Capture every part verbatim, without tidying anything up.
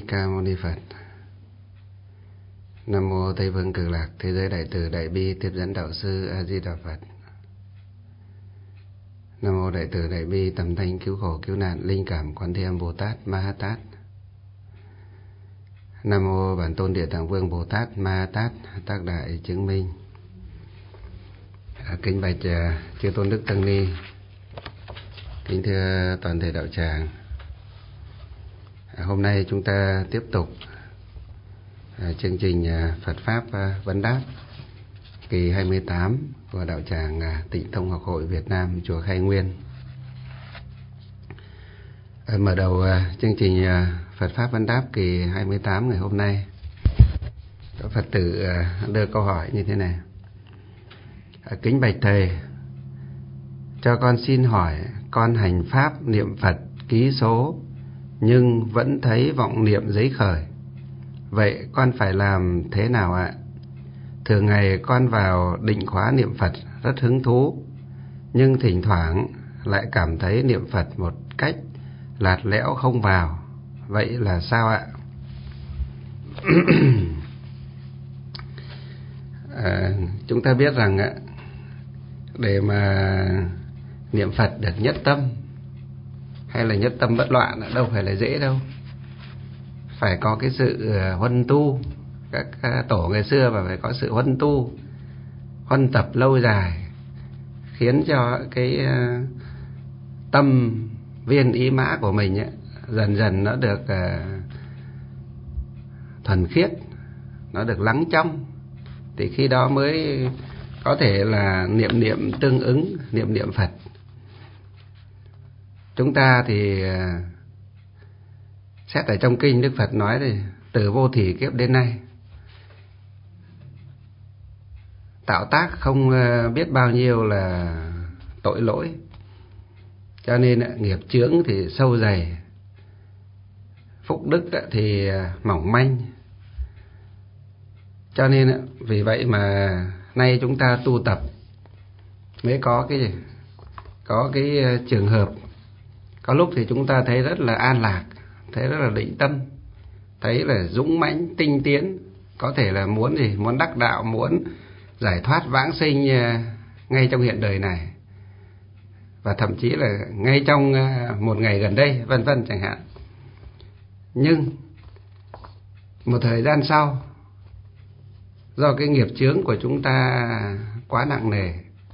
Thích Ca Mâu Ni Phật. Nam mô Tây Phương Cực Lạc Thế Giới Đại Từ Đại Bi Tiếp Dẫn Đạo Sư A Di Đà Phật. Nam mô Đại Từ Đại Bi Tầm Thanh Cứu Khổ Cứu Nạn Linh Cảm Quán Thế Âm Bồ Tát Ma Ha Tát. Nam mô Bản Tôn Địa Tạng Vương Bồ Tát Ma Ha Tát Tác Đại Chứng Minh. À, kính bạch uh, chư Tôn Đức Tăng Ni, kính thưa toàn thể đạo tràng. À, hôm nay chúng ta tiếp tục à, chương trình à, Phật Pháp à, Vấn Đáp kỳ hai mươi tám của đạo tràng à, Tịnh Thông Học Hội Việt Nam chùa Khai Nguyên. À, mở đầu à, chương trình à, Phật Pháp Vấn Đáp kỳ hai mươi tám ngày hôm nay, có Phật tử à, đưa câu hỏi như thế này. À, kính bạch thầy, cho con xin hỏi, con hành pháp niệm Phật ký số nhưng vẫn thấy vọng niệm giấy khởi, vậy con phải làm thế nào ạ? Thường ngày con vào định khóa niệm Phật rất hứng thú, nhưng thỉnh thoảng lại cảm thấy niệm Phật một cách lạt lẽo không vào, vậy là sao ạ? à, chúng ta biết rằng ạ, để mà niệm Phật được nhất tâm hay là nhất tâm bất loạn đâu phải là dễ đâu. Phải có cái sự huân tu. Các tổ ngày xưa và phải có sự huân tu, huân tập lâu dài, khiến cho cái tâm viên ý mã của mình ấy, dần dần nó được thuần khiết, nó được lắng trong, thì khi đó mới có thể là niệm niệm tương ứng, niệm niệm Phật. Chúng ta thì xét ở trong kinh, Đức Phật nói thì từ vô thỉ kiếp đến nay tạo tác không biết bao nhiêu là tội lỗi, cho nên nghiệp chướng thì sâu dày, phúc đức thì mỏng manh. Cho nên vì vậy mà nay chúng ta tu tập mới có cái gì? Có cái trường hợp, có lúc thì chúng ta thấy rất là an lạc, thấy rất là định tâm, thấy là dũng mãnh tinh tiến, có thể là muốn gì? Muốn đắc đạo, muốn giải thoát vãng sinh ngay trong hiện đời này, và thậm chí là ngay trong một ngày gần đây, vân vân chẳng hạn. Nhưng một thời gian sau, do cái nghiệp chướng của chúng ta quá nặng nề,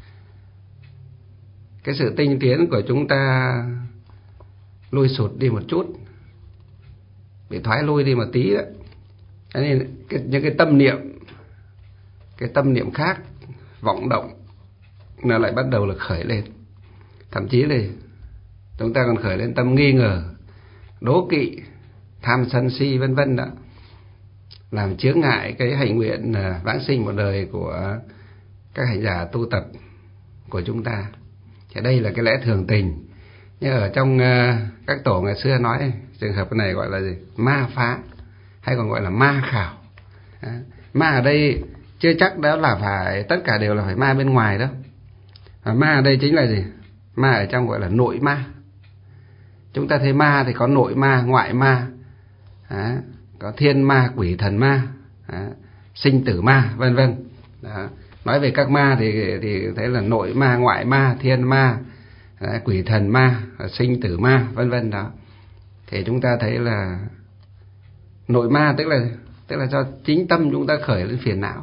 cái sự tinh tiến của chúng ta lui sụt đi một chút, bị thoái lui đi một tí đó. Cho nên cái, những cái tâm niệm, cái tâm niệm khác, vọng động, nó lại bắt đầu là khởi lên. Thậm chí là chúng ta còn khởi lên tâm nghi ngờ, đố kỵ, tham sân si vân vân đó, làm chướng ngại cái hạnh nguyện vãng sinh một đời của các hành giả tu tập của chúng ta. Thì đây là cái lẽ thường tình. Nhưng ở trong các tổ ngày xưa nói trường hợp này gọi là gì? Ma phá, hay còn gọi là ma khảo. Ma ở đây chưa chắc đó là phải tất cả đều là phải ma bên ngoài đâu. Và ma ở đây chính là gì? Ma ở trong gọi là nội ma. Chúng ta thấy ma thì có nội ma, ngoại ma, đó, có thiên ma, quỷ thần ma, đó, sinh tử ma, vân vân. Nói về các ma thì thì thấy là nội ma, ngoại ma, thiên ma, đó, quỷ thần ma, sinh tử ma, vân vân đó. Thì chúng ta thấy là nội ma tức là tức là do chính tâm chúng ta khởi lên phiền não,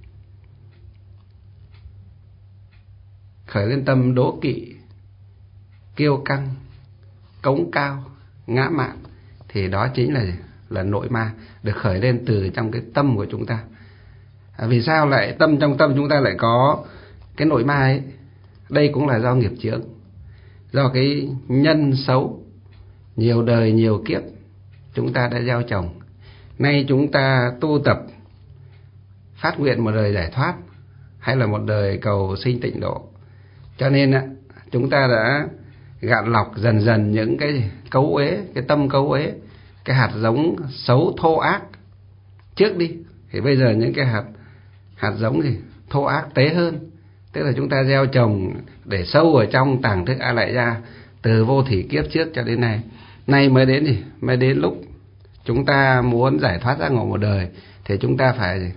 khởi lên tâm đố kỵ, kiêu căng, cống cao, ngã mạn, thì đó chính là là nội ma được khởi lên từ trong cái tâm của chúng ta. À, vì sao lại tâm trong tâm chúng ta lại có cái nội ma ấy? Đây cũng là do nghiệp chướng, do cái nhân xấu nhiều đời nhiều kiếp chúng ta đã gieo trồng. Nay chúng ta tu tập phát nguyện một đời giải thoát, hay là một đời cầu sinh tịnh độ, cho nên chúng ta đã gạn lọc dần dần những cái cấu uế, cái tâm cấu uế, cái hạt giống xấu thô ác trước đi. Thì bây giờ những cái hạt hạt giống gì thô ác tế hơn, tức là chúng ta gieo trồng để sâu ở trong tàng thức A Lại Gia từ vô thỉ kiếp trước cho đến nay. Nay mới đến gì? Mới đến lúc chúng ta muốn giải thoát giác ngộ một đời thì chúng ta phải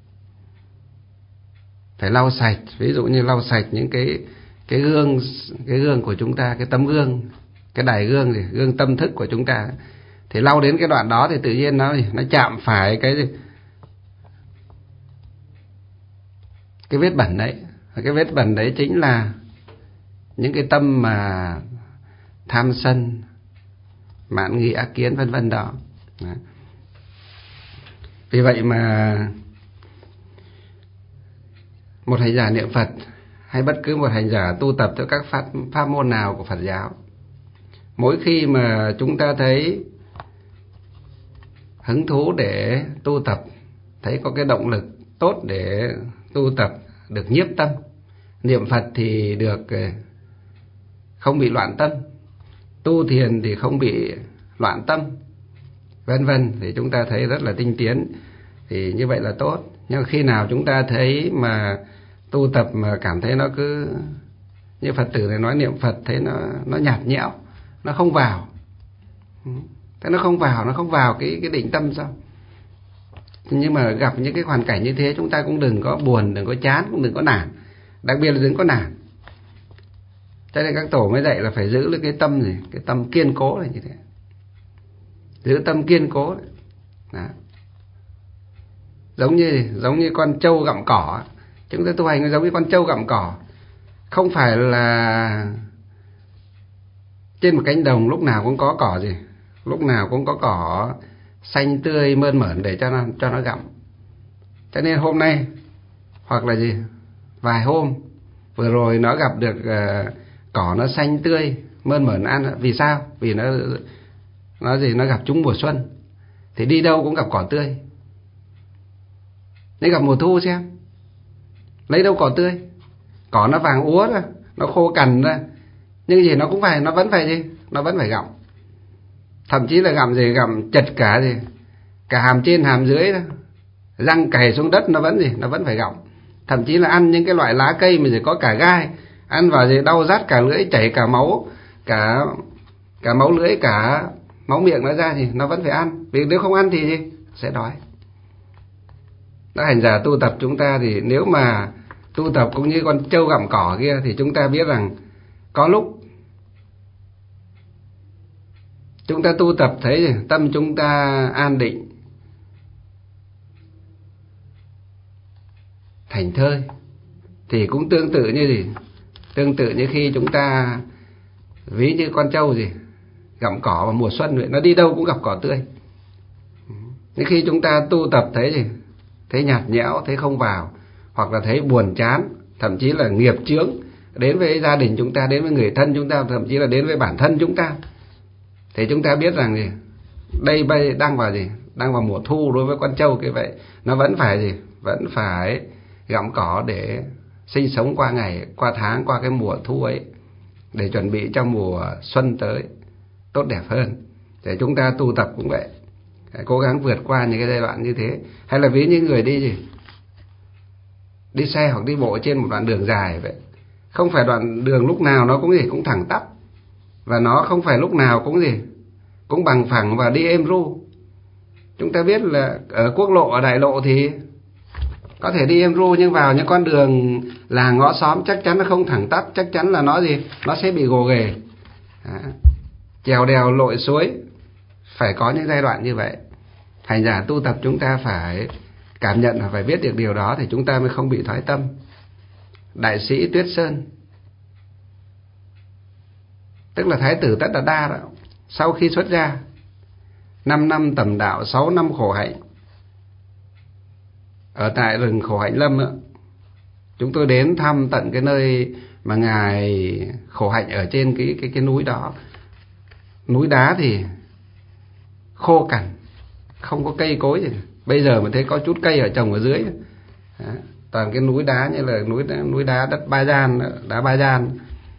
phải lau sạch, ví dụ như lau sạch những cái cái gương cái gương của chúng ta, cái tấm gương, cái đài gương gì, gương tâm thức của chúng ta. Thì lau đến cái đoạn đó thì tự nhiên nó nó chạm phải cái gì? Cái vết bẩn đấy. Cái vết bẩn đấy chính là những cái tâm mà tham sân, mạn nghi, ác kiến vân vân đó. Đấy. Vì vậy mà một hành giả niệm Phật hay bất cứ một hành giả tu tập theo các pháp, pháp môn nào của Phật giáo, mỗi khi mà chúng ta thấy hứng thú để tu tập, thấy có cái động lực tốt để tu tập, được nhiếp tâm, niệm Phật thì được không bị loạn tâm, tu thiền thì không bị loạn tâm, vân vân, thì chúng ta thấy rất là tinh tiến, thì như vậy là tốt. Nhưng khi nào chúng ta thấy mà tu tập mà cảm thấy nó cứ như Phật tử này nói niệm Phật thấy nó nó nhạt nhẽo, nó không vào, thế nó không vào, nó không vào cái cái định tâm sao? Nhưng mà gặp những cái hoàn cảnh như thế chúng ta cũng đừng có buồn, đừng có chán, cũng đừng có nản, đặc biệt là đừng có nản. Cho nên các tổ mới dạy là phải giữ được cái tâm gì, cái tâm kiên cố là như thế, giữ tâm kiên cố đấy. Đó. Giống như giống như con trâu gặm cỏ, chúng ta tu hành giống như con trâu gặm cỏ, không phải là trên một cánh đồng lúc nào cũng có cỏ gì, lúc nào cũng có cỏ xanh tươi mơn mởn để cho nó cho nó gặm. Cho nên hôm nay hoặc là gì vài hôm vừa rồi nó gặp được uh, cỏ nó xanh tươi mơn mởn ăn. Vì sao? Vì nó nó gì nó gặp trúng mùa xuân, thì đi đâu cũng gặp cỏ tươi. Nếu gặp mùa thu xem, lấy đâu cỏ tươi, cỏ nó vàng úa ra, nó khô cằn ra, nhưng gì nó cũng phải, nó vẫn phải gì, nó vẫn phải gặm. Thậm chí là gặm gì, gặm chật cả gì, cả hàm trên hàm dưới đó, răng cày xuống đất nó vẫn gì, nó vẫn phải gặm. Thậm chí là ăn những cái loại lá cây mà gì có cả gai, ăn vào gì đau rát cả lưỡi, chảy cả máu, cả cả máu lưỡi, cả máu miệng nó ra thì nó vẫn phải ăn. Vì nếu không ăn thì gì, sẽ đói. Đã hành giả tu tập chúng ta thì nếu mà tu tập cũng như con trâu gặm cỏ kia thì chúng ta biết rằng có lúc chúng ta tu tập thấy tâm chúng ta an định, thảnh thơi, thì cũng tương tự như gì, tương tự như khi chúng ta ví như con trâu gì gặm cỏ vào mùa xuân vậy, nó đi đâu cũng gặp cỏ tươi. Nhưng khi chúng ta tu tập thấy gì, thấy nhạt nhẽo, thấy không vào, hoặc là thấy buồn chán, thậm chí là nghiệp chướng đến với gia đình chúng ta, đến với người thân chúng ta, thậm chí là đến với bản thân chúng ta, thì chúng ta biết rằng gì, đây bây đang vào gì, đang vào mùa thu. Đối với con trâu kia vậy, nó vẫn phải gì, vẫn phải gặm cỏ để sinh sống qua ngày, qua tháng, qua cái mùa thu ấy, để chuẩn bị cho mùa xuân tới tốt đẹp hơn. Để chúng ta tu tập cũng vậy, cố gắng vượt qua những cái giai đoạn như thế. Hay là ví như người đi gì, đi xe hoặc đi bộ trên một đoạn đường dài vậy, không phải đoạn đường lúc nào nó cũng gì cũng thẳng tắp, và nó không phải lúc nào cũng gì cũng bằng phẳng và đi êm ru. Chúng ta biết là ở quốc lộ, ở đại lộ thì có thể đi êm ru, nhưng vào những con đường làng ngõ xóm chắc chắn nó không thẳng tắp, chắc chắn là nó gì, nó sẽ bị gồ ghề. Đó. Chèo đèo lội suối, phải có những giai đoạn như vậy. Hành giả tu tập chúng ta phải cảm nhận và phải biết được điều đó thì chúng ta mới không bị thoái tâm. Đại sĩ Tuyết Sơn, tức là Thái tử Tất Đạt Đa đó, sau khi xuất gia, năm năm tầm đạo, sáu năm khổ hạnh, ở tại rừng Khổ Hạnh Lâm đó, chúng tôi đến thăm tận cái nơi mà ngài khổ hạnh ở trên cái cái cái núi đó. Núi đá thì khô cằn, không có cây cối gì. Bây giờ mà thấy có chút cây ở trồng ở dưới đó. Toàn cái núi đá như là núi núi đá đất Ba Gian, đá Ba Gian.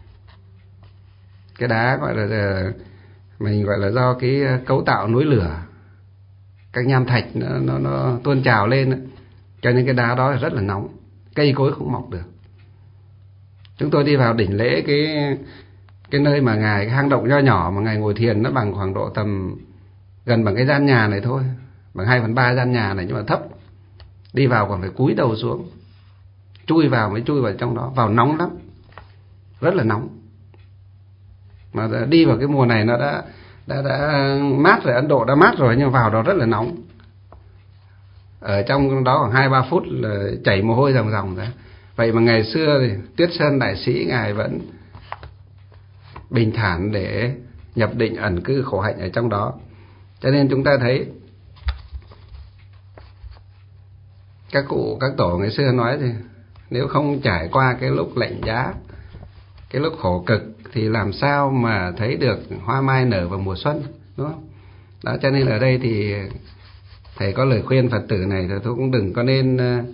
Cái đá gọi là mình gọi là do cái cấu tạo núi lửa, các nham thạch nó nó, nó tuôn trào lên đó. Cho nên cái đá đó rất là nóng, cây cối không mọc được. Chúng tôi đi vào đỉnh lễ cái cái nơi mà ngài, cái hang động nho nhỏ mà ngài ngồi thiền, nó bằng khoảng độ tầm gần bằng cái gian nhà này thôi, bằng hai phần ba gian nhà này nhưng mà thấp. Đi vào còn phải cúi đầu xuống, chui vào mới chui vào trong đó. Vào nóng lắm, rất là nóng. Mà đi vào cái mùa này nó đã đã đã mát rồi, Ấn Độ đã mát rồi, nhưng vào đó rất là nóng. Ở trong đó khoảng hai ba phút là chảy mồ hôi ròng ròng ra. Vậy mà ngày xưa thì Tuyết Sơn Đại Sĩ ngài vẫn bình thản để nhập định ẩn cư khổ hạnh ở trong đó. Cho nên chúng ta thấy các cụ các tổ ngày xưa nói thì nếu không trải qua cái lúc lạnh giá, cái lúc khổ cực thì làm sao mà thấy được hoa mai nở vào mùa xuân, đúng không? Đó, cho nên ở đây thì thầy có lời khuyên Phật tử này thì tôi cũng đừng có nên uh,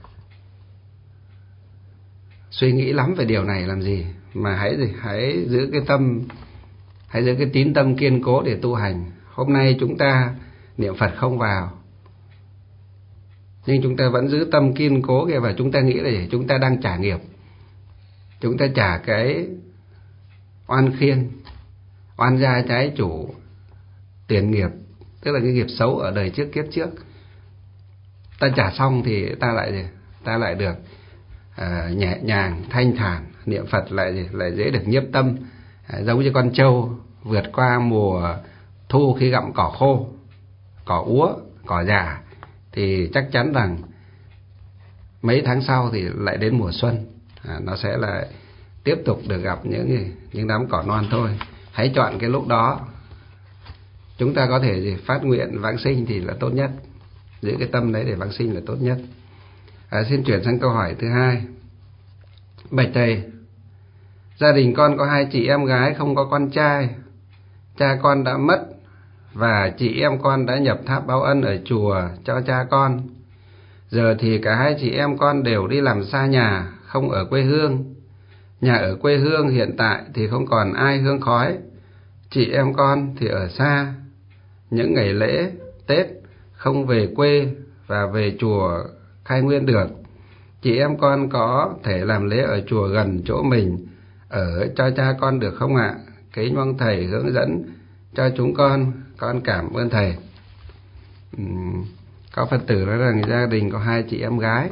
suy nghĩ lắm về điều này làm gì, mà hãy gì hãy giữ cái tâm, hãy giữ cái tín tâm kiên cố để tu hành. Hôm nay chúng ta niệm Phật không vào, nhưng chúng ta vẫn giữ tâm kiên cố kìa, và chúng ta nghĩ là gì? Chúng ta đang trả nghiệp, chúng ta trả cái oan khiên, oan gia trái chủ, tiền nghiệp, tức là cái nghiệp xấu ở đời trước kiếp trước. Ta trả xong thì ta lại gì? Ta lại được à, nhẹ nhàng, thanh thản, niệm Phật lại gì? Lại dễ được nhiếp tâm, à, giống như con trâu vượt qua mùa thu khi gặm cỏ khô, cỏ úa, cỏ già, thì chắc chắn rằng mấy tháng sau thì lại đến mùa xuân, à, nó sẽ lại tiếp tục được gặp những những đám cỏ non thôi. Hãy chọn cái lúc đó chúng ta có thể gì? Phát nguyện vãng sinh thì là tốt nhất, giữ cái tâm đấy để vãng sinh là tốt nhất. À, xin chuyển sang câu hỏi thứ hai. Bạch thầy, gia đình con có hai chị em gái không có con trai, cha con đã mất và chị em con đã nhập tháp báo ân ở chùa cho cha con. Giờ thì cả hai chị em con đều đi làm xa nhà, không ở quê hương. Nhà ở quê hương hiện tại thì không còn ai hương khói. Chị em con thì ở xa, những ngày lễ, Tết không về quê và về chùa khai nguyên được. Chị em con có thể làm lễ ở chùa gần chỗ mình ở cho cha con được không ạ? Kính mong thầy hướng dẫn cho chúng con, con cảm ơn thầy. Uhm, có Phật tử nói rằng gia đình có hai chị em gái,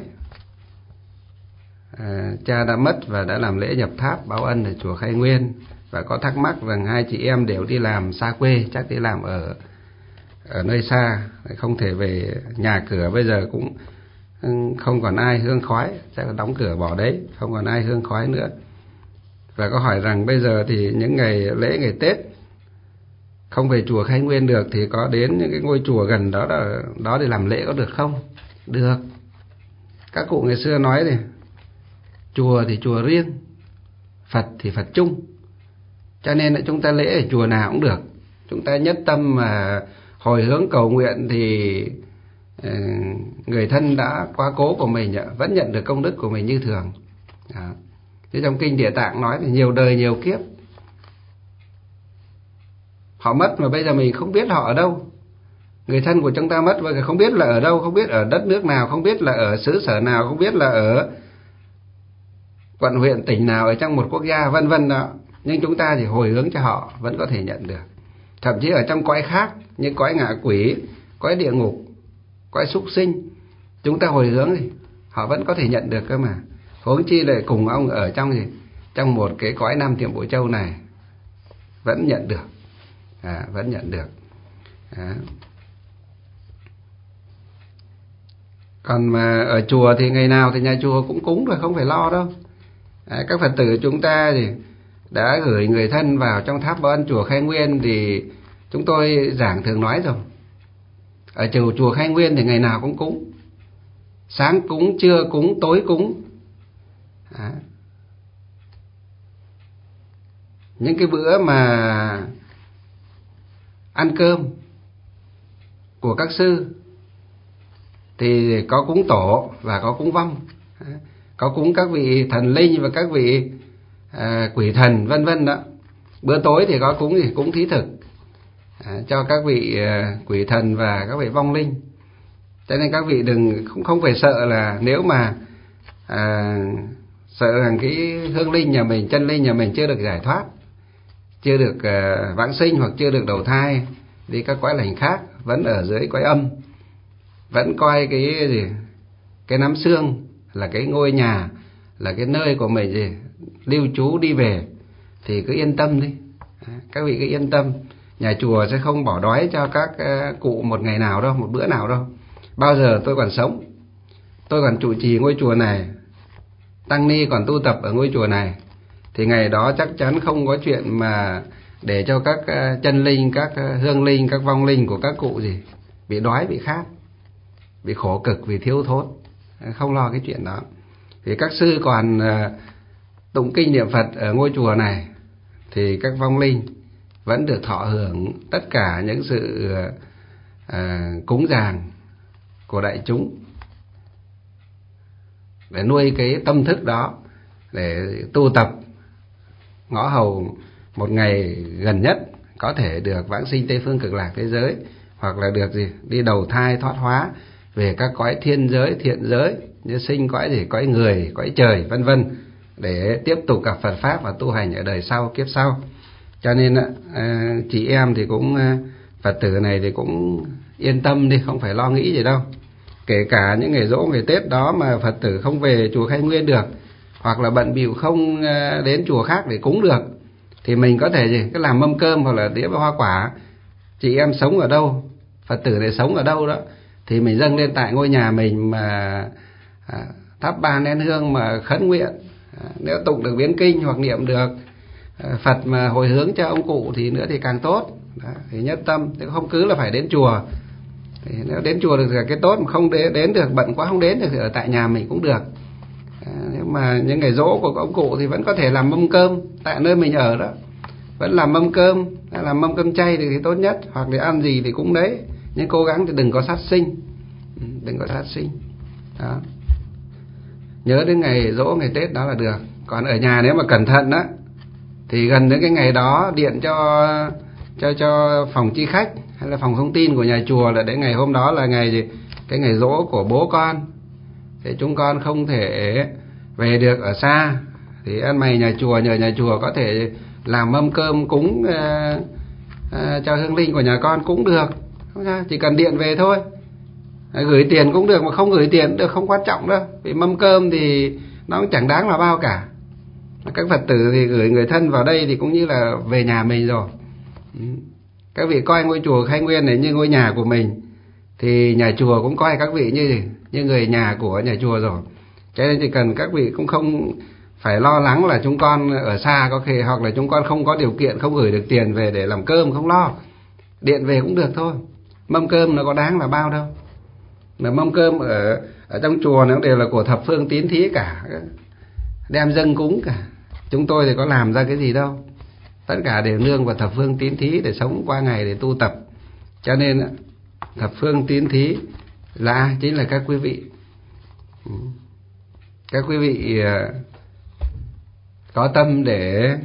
à, cha đã mất và đã làm lễ nhập tháp báo ân ở chùa Khai Nguyên, và có thắc mắc rằng hai chị em đều đi làm xa quê, chắc đi làm ở ở nơi xa, không thể về nhà cửa, bây giờ cũng không còn ai hương khói, chắc là đóng cửa bỏ đấy, không còn ai hương khói nữa. Và có hỏi rằng bây giờ thì những ngày lễ ngày Tết không về chùa Khai Nguyên được thì có đến những cái ngôi chùa gần đó đó, đó để làm lễ có được không? Được. Các cụ ngày xưa nói thì chùa thì chùa riêng, Phật thì Phật chung, cho nên là chúng ta lễ ở chùa nào cũng được. Chúng ta nhất tâm mà hồi hướng cầu nguyện thì người thân đã quá cố của mình vẫn nhận được công đức của mình như thường. Đó. Thế trong kinh Địa Tạng nói thì nhiều đời nhiều kiếp họ mất mà bây giờ mình không biết họ ở đâu. Người thân của chúng ta mất và không biết là ở đâu, không biết ở đất nước nào, không biết là ở xứ sở nào, không biết là ở quận huyện tỉnh nào ở trong một quốc gia vân vân đó. Nhưng chúng ta thì hồi hướng cho họ vẫn có thể nhận được. Thậm chí ở trong cõi khác như cõi ngạ quỷ, cõi địa ngục, cõi súc sinh, chúng ta hồi hướng thì họ vẫn có thể nhận được cơ mà. Huống chi lại cùng ông ở trong gì? Trong một cái cõi Nam Thiểm Bộ Châu này vẫn nhận được. À, vẫn nhận được. À. Còn mà ở chùa thì ngày nào thì nhà chùa cũng cúng rồi, không phải lo đâu. À, các Phật tử chúng ta thì đã gửi người thân vào trong tháp báo ân chùa Khai Nguyên thì chúng tôi giảng thường nói rồi. Ở chùa chùa Khai Nguyên thì ngày nào cũng cúng, sáng cúng, trưa cúng, tối cúng. À. Những cái bữa mà ăn cơm của các sư thì có cúng tổ và có cúng vong, có cúng các vị thần linh và các vị à, quỷ thần vân vân đó. Bữa tối thì có cúng gì? Cúng thí thực à, cho các vị à, quỷ thần và các vị vong linh. Cho nên các vị đừng không không phải sợ là nếu mà à, sợ rằng cái hương linh nhà mình, chân linh nhà mình chưa được giải thoát, chưa được uh, vãng sinh hoặc chưa được đầu thai, đi các cõi lành khác, vẫn ở dưới cõi âm, vẫn coi cái gì, cái nắm xương là cái ngôi nhà, là cái nơi của mình gì lưu trú đi về, thì cứ yên tâm đi. Các vị cứ yên tâm, nhà chùa sẽ không bỏ đói cho các cụ một ngày nào đâu, một bữa nào đâu. Bao giờ tôi còn sống, tôi còn trụ trì ngôi chùa này, tăng ni còn tu tập ở ngôi chùa này, thì ngày đó chắc chắn không có chuyện mà để cho các chân linh, các hương linh, các vong linh của các cụ gì bị đói, bị khát, bị khổ cực vì thiếu thốn. Không lo cái chuyện đó. Thì các sư còn tụng kinh niệm Phật ở ngôi chùa này, thì các vong linh vẫn được thọ hưởng tất cả những sự à, cúng dường của đại chúng, để nuôi cái tâm thức đó, để tu tập ngõ hầu một ngày gần nhất có thể được vãng sinh Tây Phương Cực Lạc thế giới, hoặc là được gì đi đầu thai thoát hóa về các cõi thiên giới, thiện giới, như sinh cõi gì, cõi người, cõi trời, vân vân, để tiếp tục gặp Phật pháp và tu hành ở đời sau, kiếp sau. Cho nên chị em thì cũng, Phật tử này thì cũng yên tâm đi, không phải lo nghĩ gì đâu. Kể cả những ngày giỗ, ngày Tết đó mà Phật tử không về chùa Khai Nguyên được, hoặc là bận bịu không đến chùa khác để cúng được, thì mình có thể gì cứ làm mâm cơm hoặc là đĩa hoa quả. Chị em sống ở đâu, Phật tử này sống ở đâu đó, thì mình dâng lên tại ngôi nhà mình mà à, thắp ba nén hương mà khấn nguyện. À, nếu tụng được biến kinh hoặc niệm được à, Phật mà hồi hướng cho ông cụ thì nữa thì càng tốt. Đó, thì nhất tâm, thì không cứ là phải đến chùa. Thì nếu đến chùa được là cái tốt, mà không đến, đến được, bận quá không đến được thì ở tại nhà mình cũng được. À, nếu mà những ngày giỗ của ông cụ thì vẫn có thể làm mâm cơm tại nơi mình ở đó, vẫn làm mâm cơm, làm mâm cơm chay thì, thì tốt nhất, hoặc là ăn gì thì cũng đấy, nhưng cố gắng thì đừng có sát sinh, đừng có sát sinh. Đó. Nhớ đến ngày giỗ, ngày Tết đó là được. Còn ở nhà nếu mà cẩn thận đó, thì gần đến cái ngày đó điện cho cho cho phòng chi khách hay là phòng thông tin của nhà chùa là đến ngày hôm đó là ngày gì, cái ngày giỗ của bố con, thì chúng con không thể về được ở xa, thì ăn mày nhà chùa, nhờ nhà chùa có thể làm mâm cơm cúng uh, uh, cho hương linh của nhà con cũng được, chỉ cần điện về thôi. Gửi tiền cũng được, mà không gửi tiền cũng được, không quan trọng đâu, vì mâm cơm thì nó cũng chẳng đáng là bao cả. Các Phật tử thì gửi người thân vào đây thì cũng như là về nhà mình rồi. Các vị coi ngôi chùa Khai Nguyên này như ngôi nhà của mình, thì nhà chùa cũng coi các vị như như người nhà của nhà chùa rồi. Cho nên chỉ cần các vị cũng không phải lo lắng là chúng con ở xa có khi, hoặc là chúng con không có điều kiện, không gửi được tiền về để làm cơm, không lo, điện về cũng được thôi. Mâm cơm nó có đáng là bao đâu. Mà mâm cơm ở ở trong chùa nó đều là của thập phương tín thí cả, đem dâng cúng cả. Chúng tôi thì có làm ra cái gì đâu, tất cả đều nương vào thập phương tín thí để sống qua ngày, để tu tập. Cho nên thập phương tín thí là chính là các quý vị. Các quý vị có tâm để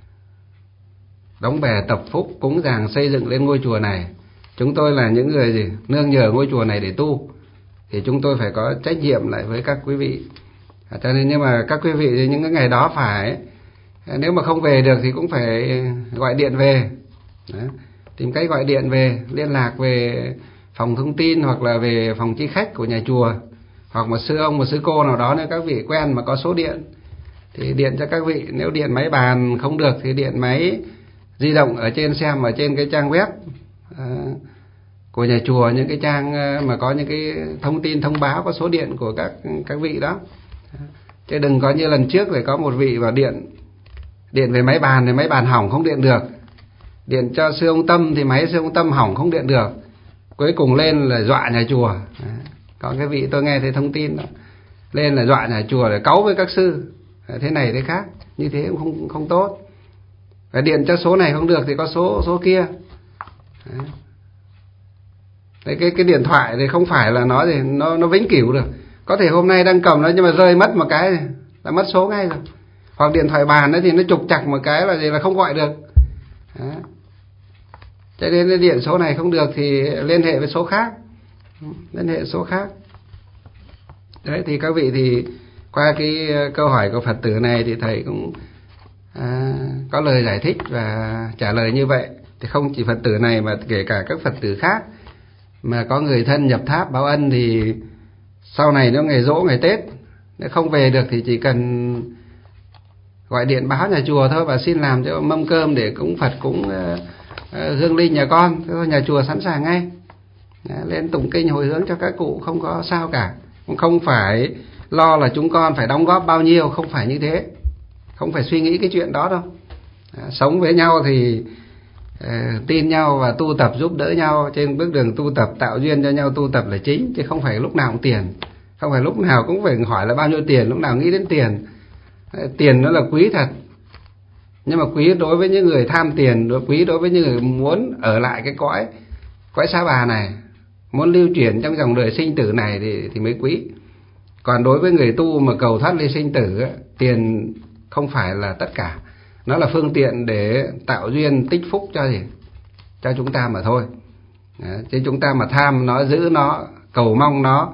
đóng bè tập phúc, cúng dường xây dựng lên ngôi chùa này. Chúng tôi là những người gì nương nhờ ngôi chùa này để tu, thì chúng tôi phải có trách nhiệm lại với các quý vị. À, cho nên nhưng mà các quý vị thì những cái ngày đó phải, nếu mà không về được thì cũng phải gọi điện về. Đó, tìm cách gọi điện về, liên lạc về phòng thông tin hoặc là về phòng chi khách của nhà chùa, hoặc một sư ông, một sư cô nào đó nếu các vị quen mà có số điện thì điện cho các vị. Nếu điện máy bàn không được thì điện máy di động ở trên, xem ở trên cái trang web à, của nhà chùa, những cái trang mà có những cái thông tin thông báo có số điện của các các vị đó. Chứ đừng có như lần trước thì có một vị vào điện điện về máy bàn thì máy bàn hỏng không điện được, điện cho sư ông Tâm thì máy sư ông Tâm hỏng không điện được, cuối cùng lên là dọa nhà chùa. Có cái vị tôi nghe thấy thông tin đó, lên là dọa nhà chùa để cáu với các sư, thế này thế khác, như thế cũng không không tốt. Và điện cho số này không được thì có số số kia. Đấy, cái cái điện thoại thì không phải là nó gì nó nó vĩnh cửu được, có thể hôm nay đang cầm nó nhưng mà rơi mất một cái là mất số ngay rồi. Hoặc điện thoại bàn ấy thì nó trục chặt một cái là gì là không gọi được. Đó. Cho nên điện số này không được thì liên hệ với số khác, liên hệ số khác. Đấy, thì các vị thì qua cái câu hỏi của Phật tử này thì thầy cũng à, có lời giải thích và trả lời như vậy. Thì không chỉ Phật tử này mà kể cả các Phật tử khác mà có người thân nhập tháp báo ân, thì sau này nếu ngày giỗ ngày Tết nếu không về được thì chỉ cần gọi điện báo nhà chùa thôi và xin làm cho mâm cơm để cúng Phật, cúng uh, uh, hương linh nhà con. Thế thôi, nhà chùa sẵn sàng ngay. Đã, lên tụng kinh hồi hướng cho các cụ, không có sao cả. Cũng không phải lo là chúng con phải đóng góp bao nhiêu, không phải như thế. Không phải suy nghĩ cái chuyện đó đâu. Đã, sống với nhau thì uh, tin nhau và tu tập giúp đỡ nhau trên bước đường tu tập, tạo duyên cho nhau tu tập là chính, chứ không phải lúc nào cũng tiền. Không phải lúc nào cũng phải hỏi là bao nhiêu tiền, lúc nào nghĩ đến tiền. Tiền nó là quý thật, nhưng mà quý đối với những người tham tiền, quý đối với những người muốn ở lại cái cõi cõi Sa Bà này, muốn lưu chuyển trong dòng đời sinh tử này thì, thì mới quý. Còn đối với người tu mà cầu thoát ly sinh tử, tiền không phải là tất cả. Nó là phương tiện để tạo duyên tích phúc cho gì? Cho chúng ta mà thôi. Đấy, chứ chúng ta mà tham nó, giữ nó, cầu mong nó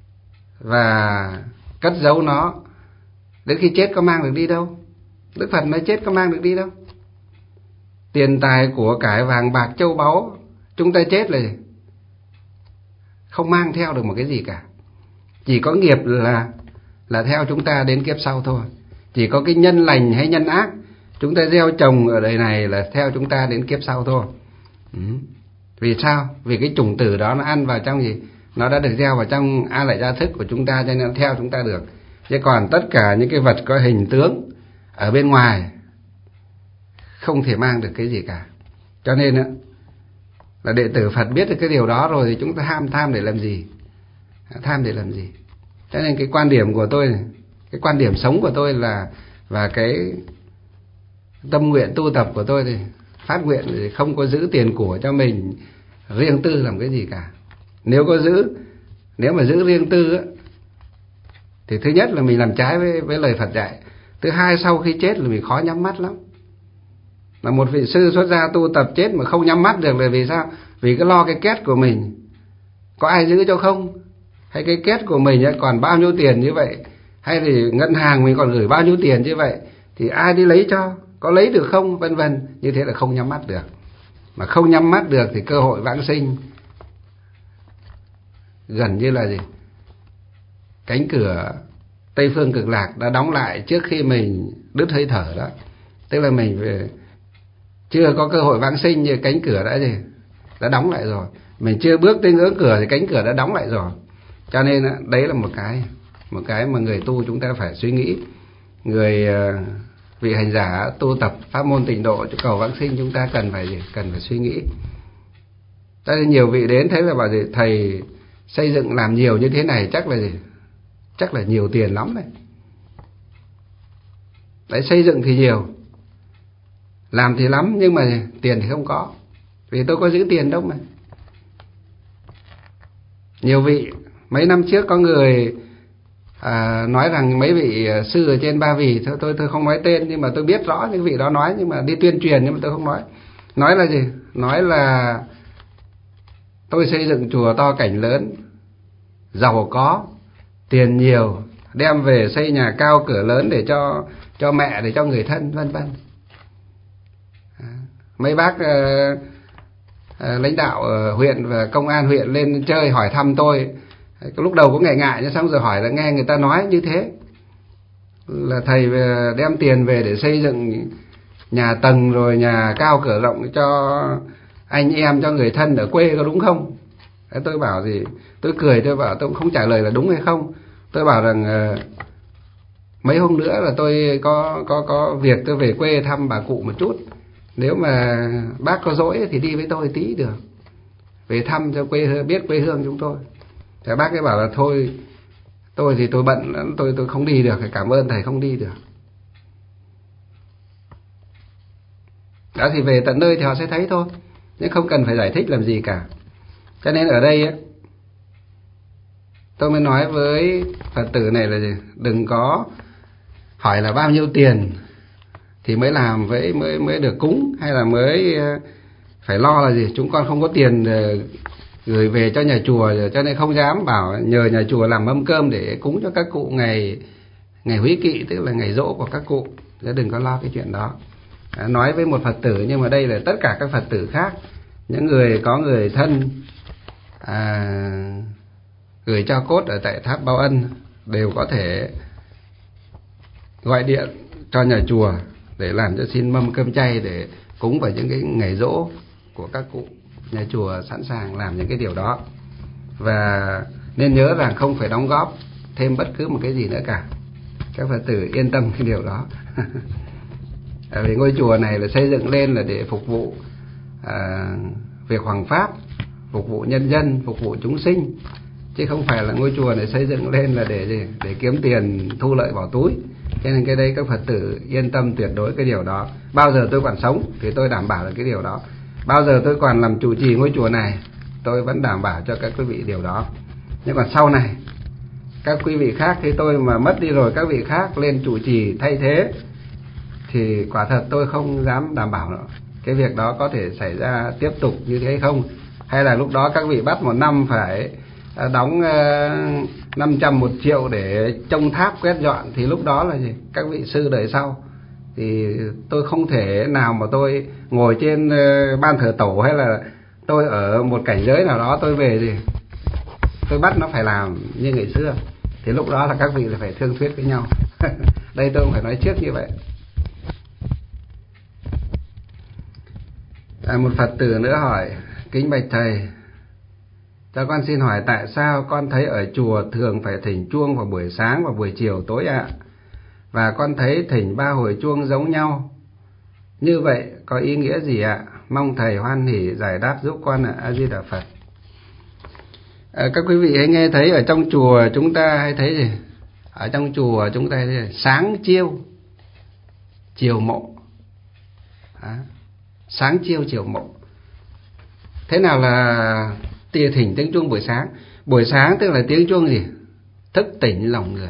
và cất giấu nó, đến khi chết có mang được đi đâu? Đức Phật nói chết có mang được đi đâu? Tiền tài của cải vàng bạc châu báu, chúng ta chết là gì? Không mang theo được một cái gì cả. Chỉ có nghiệp là là theo chúng ta đến kiếp sau thôi. Chỉ có cái nhân lành hay nhân ác chúng ta gieo trồng ở đời này là theo chúng ta đến kiếp sau thôi. Ừ. Vì sao? Vì cái chủng tử đó nó ăn vào trong gì? Nó đã được gieo vào trong a lại gia thức của chúng ta, cho nên nó theo chúng ta được. Chứ còn tất cả những cái vật có hình tướng ở bên ngoài không thể mang được cái gì cả. Cho nên là đệ tử Phật biết được cái điều đó rồi thì chúng ta tham tham để làm gì? Tham để làm gì? Cho nên cái quan điểm của tôi, cái quan điểm sống của tôi là, và cái tâm nguyện tu tập của tôi thì phát nguyện thì không có giữ tiền của cho mình riêng tư làm cái gì cả. Nếu có giữ, nếu mà giữ riêng tư á, thì thứ nhất là mình làm trái với, với lời Phật dạy. Thứ hai, sau khi chết là mình khó nhắm mắt lắm. Là một vị sư xuất gia tu tập chết mà không nhắm mắt được là vì sao? Vì cái lo cái két của mình có ai giữ cho không? Hay cái két của mình còn bao nhiêu tiền như vậy? Hay thì ngân hàng mình còn gửi bao nhiêu tiền như vậy? Thì ai đi lấy cho? Có lấy được không? Vân vân. Như thế là không nhắm mắt được. Mà không nhắm mắt được thì cơ hội vãng sinh gần như là gì? Cánh cửa Tây Phương Cực Lạc đã đóng lại trước khi mình đứt hơi thở đó. Tức là mình về, chưa có cơ hội vãng sinh như cánh cửa đã gì? Đã đóng lại rồi. Mình chưa bước tới ngưỡng cửa thì cánh cửa đã đóng lại rồi. Cho nên đấy là một cái một cái mà người tu chúng ta phải suy nghĩ. Người vị hành giả tu tập pháp môn tịnh độ cầu vãng sinh chúng ta cần phải gì? Cần phải suy nghĩ. Tại nhiều vị đến thấy là bảo gì? Thầy xây dựng làm nhiều như thế này chắc là gì? Chắc là nhiều tiền lắm đấy. Đấy, xây dựng thì nhiều, làm thì lắm, nhưng mà tiền thì không có. Vì tôi có giữ tiền đâu mà. Nhiều vị, mấy năm trước có người à, nói rằng mấy vị sư ở trên Ba Vì, tôi, tôi tôi không nói tên, nhưng mà tôi biết rõ những vị đó nói, nhưng mà đi tuyên truyền nhưng mà tôi không nói. Nói là gì? Nói là tôi xây dựng chùa to cảnh lớn, giàu có, tiền nhiều, đem về xây nhà cao cửa lớn để cho cho mẹ, để cho người thân, vân vân. Mấy bác uh, uh, lãnh đạo uh, huyện và công an huyện lên chơi hỏi thăm tôi, lúc đầu cũng ngại ngại, nhưng xong rồi hỏi là nghe người ta nói như thế, là thầy đem tiền về để xây dựng nhà tầng rồi nhà cao cửa rộng cho anh em, cho người thân ở quê, có đúng không? Tôi bảo gì, tôi cười, tôi bảo tôi cũng không trả lời là đúng hay không. Tôi bảo rằng uh, mấy hôm nữa là tôi có có có việc, tôi về quê thăm bà cụ một chút. Nếu mà bác có dỗi thì đi với tôi tí được, về thăm cho quê, biết quê hương chúng tôi. Thì bác ấy bảo là thôi, tôi thì tôi bận, tôi tôi không đi được, cảm ơn thầy không đi được. Đó, thì về tận nơi thì họ sẽ thấy thôi, nhưng không cần phải giải thích làm gì cả. Cho nên ở đây ấy, tôi mới nói với Phật tử này là gì? Đừng có hỏi là bao nhiêu tiền thì mới làm, với mới mới được cúng, hay là mới phải lo là gì? Chúng con không có tiền gửi về cho nhà chùa, cho nên không dám bảo nhờ nhà chùa làm mâm cơm để cúng cho các cụ ngày ngày húy kỵ, tức là ngày giỗ của các cụ. Chứ đừng có lo cái chuyện đó. nói với một Phật tử, nhưng mà đây là tất cả các Phật tử khác, những người có người thân à, gửi cho cốt ở tại tháp Báo Ân đều có thể gọi điện cho nhà chùa để làm cho xin mâm cơm chay để cúng vào những cái ngày giỗ của các cụ. Nhà chùa sẵn sàng làm những cái điều đó. Và nên nhớ rằng không phải đóng góp thêm bất cứ một cái gì nữa cả. Các Phật tử yên tâm cái điều đó. Vì ngôi chùa này là xây dựng lên là để phục vụ à, việc hoằng pháp, phục vụ nhân dân, phục vụ chúng sinh, chứ không phải là ngôi chùa này xây dựng lên là để gì? Để kiếm tiền thu lợi vào túi. Cho nên cái đấy các Phật tử yên tâm tuyệt đối cái điều đó. Bao giờ tôi còn sống thì tôi đảm bảo là cái điều đó. Bao giờ tôi còn làm trụ trì ngôi chùa này, tôi vẫn đảm bảo cho các quý vị điều đó. Nhưng còn sau này, các quý vị khác khi tôi mà mất đi rồi, các vị khác lên trụ trì thay thế, thì quả thật tôi không dám đảm bảo nữa. Cái việc đó có thể xảy ra tiếp tục như thế không? Hay là lúc đó các vị bắt một năm phải đóng năm trăm một triệu để trông tháp quét dọn, thì lúc đó là gì? Các vị sư đời sau thì tôi không thể nào mà tôi ngồi trên ban thờ tổ, hay là tôi ở một cảnh giới nào đó tôi về gì tôi bắt nó phải làm như ngày xưa, thì lúc đó là các vị là phải thương thuyết với nhau. Đây tôi cũng phải nói trước như vậy. À, một Phật tử nữa hỏi: kính bạch thầy, cho con xin hỏi tại sao con thấy ở chùa thường phải thỉnh chuông vào buổi sáng và buổi chiều tối ạ? Và con thấy thỉnh ba hồi chuông giống nhau. Như vậy có ý nghĩa gì ạ? Mong thầy hoan hỉ giải đáp giúp con ạ. A Di Đà Phật. À, các quý vị hãy nghe thấy ở trong chùa chúng ta hay thấy gì? Ở trong chùa chúng ta thấy sáng chiêu chiều mộ. À, sáng chiêu chiều mộ. Thế nào là tia thỉnh tiếng chuông buổi sáng? Buổi sáng tức là tiếng chuông gì? Thức tỉnh lòng người.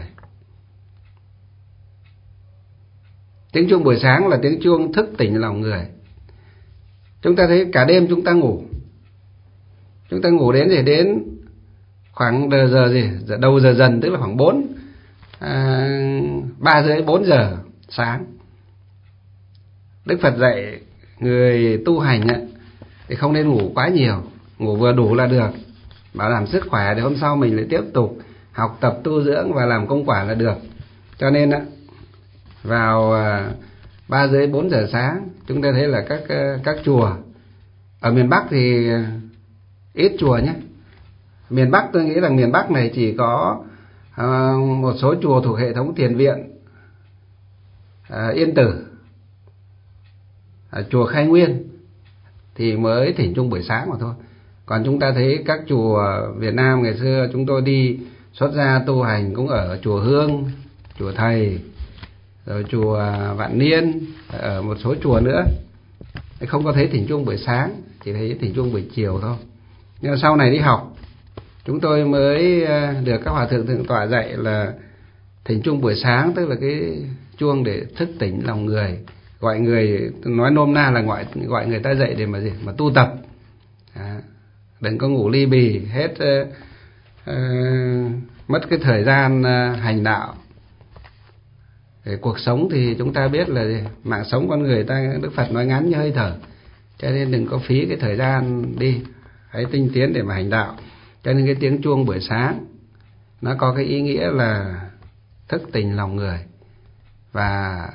Tiếng chuông buổi sáng là tiếng chuông thức tỉnh lòng người. Chúng ta thấy cả đêm chúng ta ngủ, chúng ta ngủ đến gì? Đến khoảng giờ, giờ gì? Giờ đầu giờ dần, tức là khoảng bốn à, ba rưỡi bốn giờ sáng. Đức Phật dạy người tu hành ấy, thì không nên ngủ quá nhiều, ngủ vừa đủ là được, bảo đảm sức khỏe để hôm sau mình lại tiếp tục học tập tu dưỡng và làm công quả là được. Cho nên á, vào ba rưỡi bốn giờ sáng chúng ta thấy là các các chùa ở miền Bắc thì ít chùa nhé. Miền Bắc tôi nghĩ rằng miền Bắc này chỉ có uh, một số chùa thuộc hệ thống thiền viện uh, Yên Tử, uh, chùa Khai Nguyên thì mới thỉnh chuông buổi sáng mà thôi. Còn chúng ta thấy các chùa Việt Nam ngày xưa chúng tôi đi xuất gia tu hành cũng ở chùa Hương, chùa Thầy, rồi chùa Vạn Niên, ở một số chùa nữa không có thấy thỉnh chuông buổi sáng, chỉ thấy thỉnh chuông buổi chiều thôi. Nhưng mà sau này đi học chúng tôi mới được các hòa thượng thượng tọa dạy là thỉnh chuông buổi sáng tức là cái chuông để thức tỉnh lòng người, gọi người, nói nôm na là gọi gọi người ta dậy để mà gì? Mà tu tập. À, đừng có ngủ ly bì hết, uh, uh, mất cái thời gian uh, hành đạo. Để cuộc sống thì chúng ta biết là gì? Mạng sống con người ta, Đức Phật nói ngắn như hơi thở, cho nên đừng có phí cái thời gian đi, hãy tinh tiến để mà hành đạo. Cho nên cái tiếng chuông buổi sáng nó có cái ý nghĩa là thức tỉnh lòng người. Và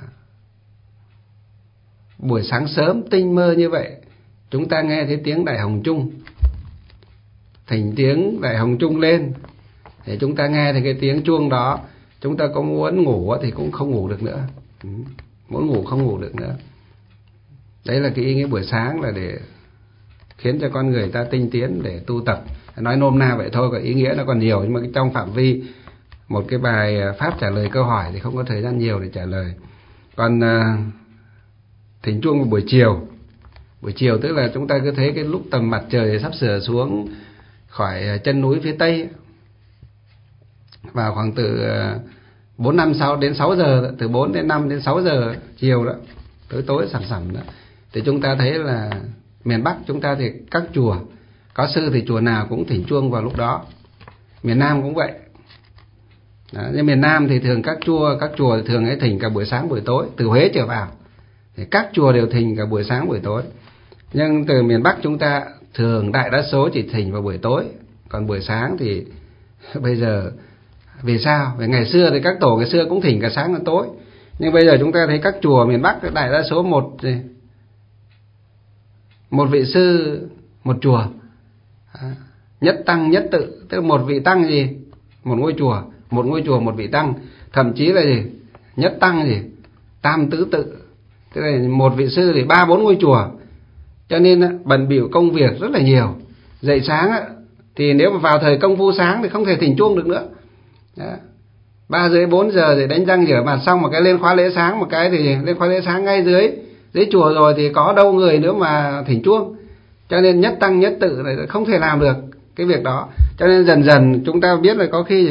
buổi sáng sớm tinh mơ như vậy, chúng ta nghe thấy tiếng Đại Hồng Chung, thỉnh tiếng Đại Hồng Chung lên, để chúng ta nghe thấy cái tiếng chuông đó, chúng ta có muốn ngủ thì cũng không ngủ được nữa, muốn ngủ không ngủ được nữa. Đấy là cái ý nghĩa buổi sáng, là để khiến cho con người ta tinh tiến để tu tập. Nói nôm na vậy thôi, còn ý nghĩa nó còn nhiều, nhưng mà trong phạm vi một cái bài pháp trả lời câu hỏi thì không có thời gian nhiều để trả lời. Còn thỉnh chuông vào buổi chiều, buổi chiều tức là chúng ta cứ thấy cái lúc tầm mặt trời sắp sửa xuống khỏi chân núi phía tây, vào khoảng từ bốn năm sáu đến sáu giờ, từ bốn đến năm đến sáu giờ chiều đó, tối tối sẩm sẩm đó, thì chúng ta thấy là miền Bắc chúng ta thì các chùa có sư thì chùa nào cũng thỉnh chuông vào lúc đó. Miền Nam cũng vậy. Đó, nhưng miền Nam thì thường các chùa các chùa thì thường ấy thỉnh cả buổi sáng buổi tối, từ Huế trở vào Thì các chùa đều thỉnh cả buổi sáng buổi tối. Nhưng từ miền Bắc chúng ta thường đại đa số chỉ thỉnh vào buổi tối, còn buổi sáng thì bây giờ vì sao? Vì ngày xưa thì các tổ ngày xưa cũng thỉnh cả sáng và tối, nhưng bây giờ chúng ta thấy các chùa miền Bắc đại đa số một một vị sư một chùa, nhất tăng nhất tự, tức là một vị tăng gì một ngôi chùa, một ngôi chùa một vị tăng, thậm chí là gì nhất tăng gì tam tứ tự, tức là một vị sư thì ba bốn ngôi chùa. Cho nên bận bịu công việc rất là nhiều. Dậy sáng thì nếu mà vào thời công phu sáng thì không thể thỉnh chuông được nữa. Ba rưỡi bốn giờ thì đánh răng rửa mặt xong một cái lên khóa lễ sáng, một cái thì lên khóa lễ sáng ngay dưới dưới chùa rồi thì có đâu người nữa mà thỉnh chuông. Cho nên nhất tăng nhất tự này không thể làm được cái việc đó. Cho nên dần dần chúng ta biết là có khi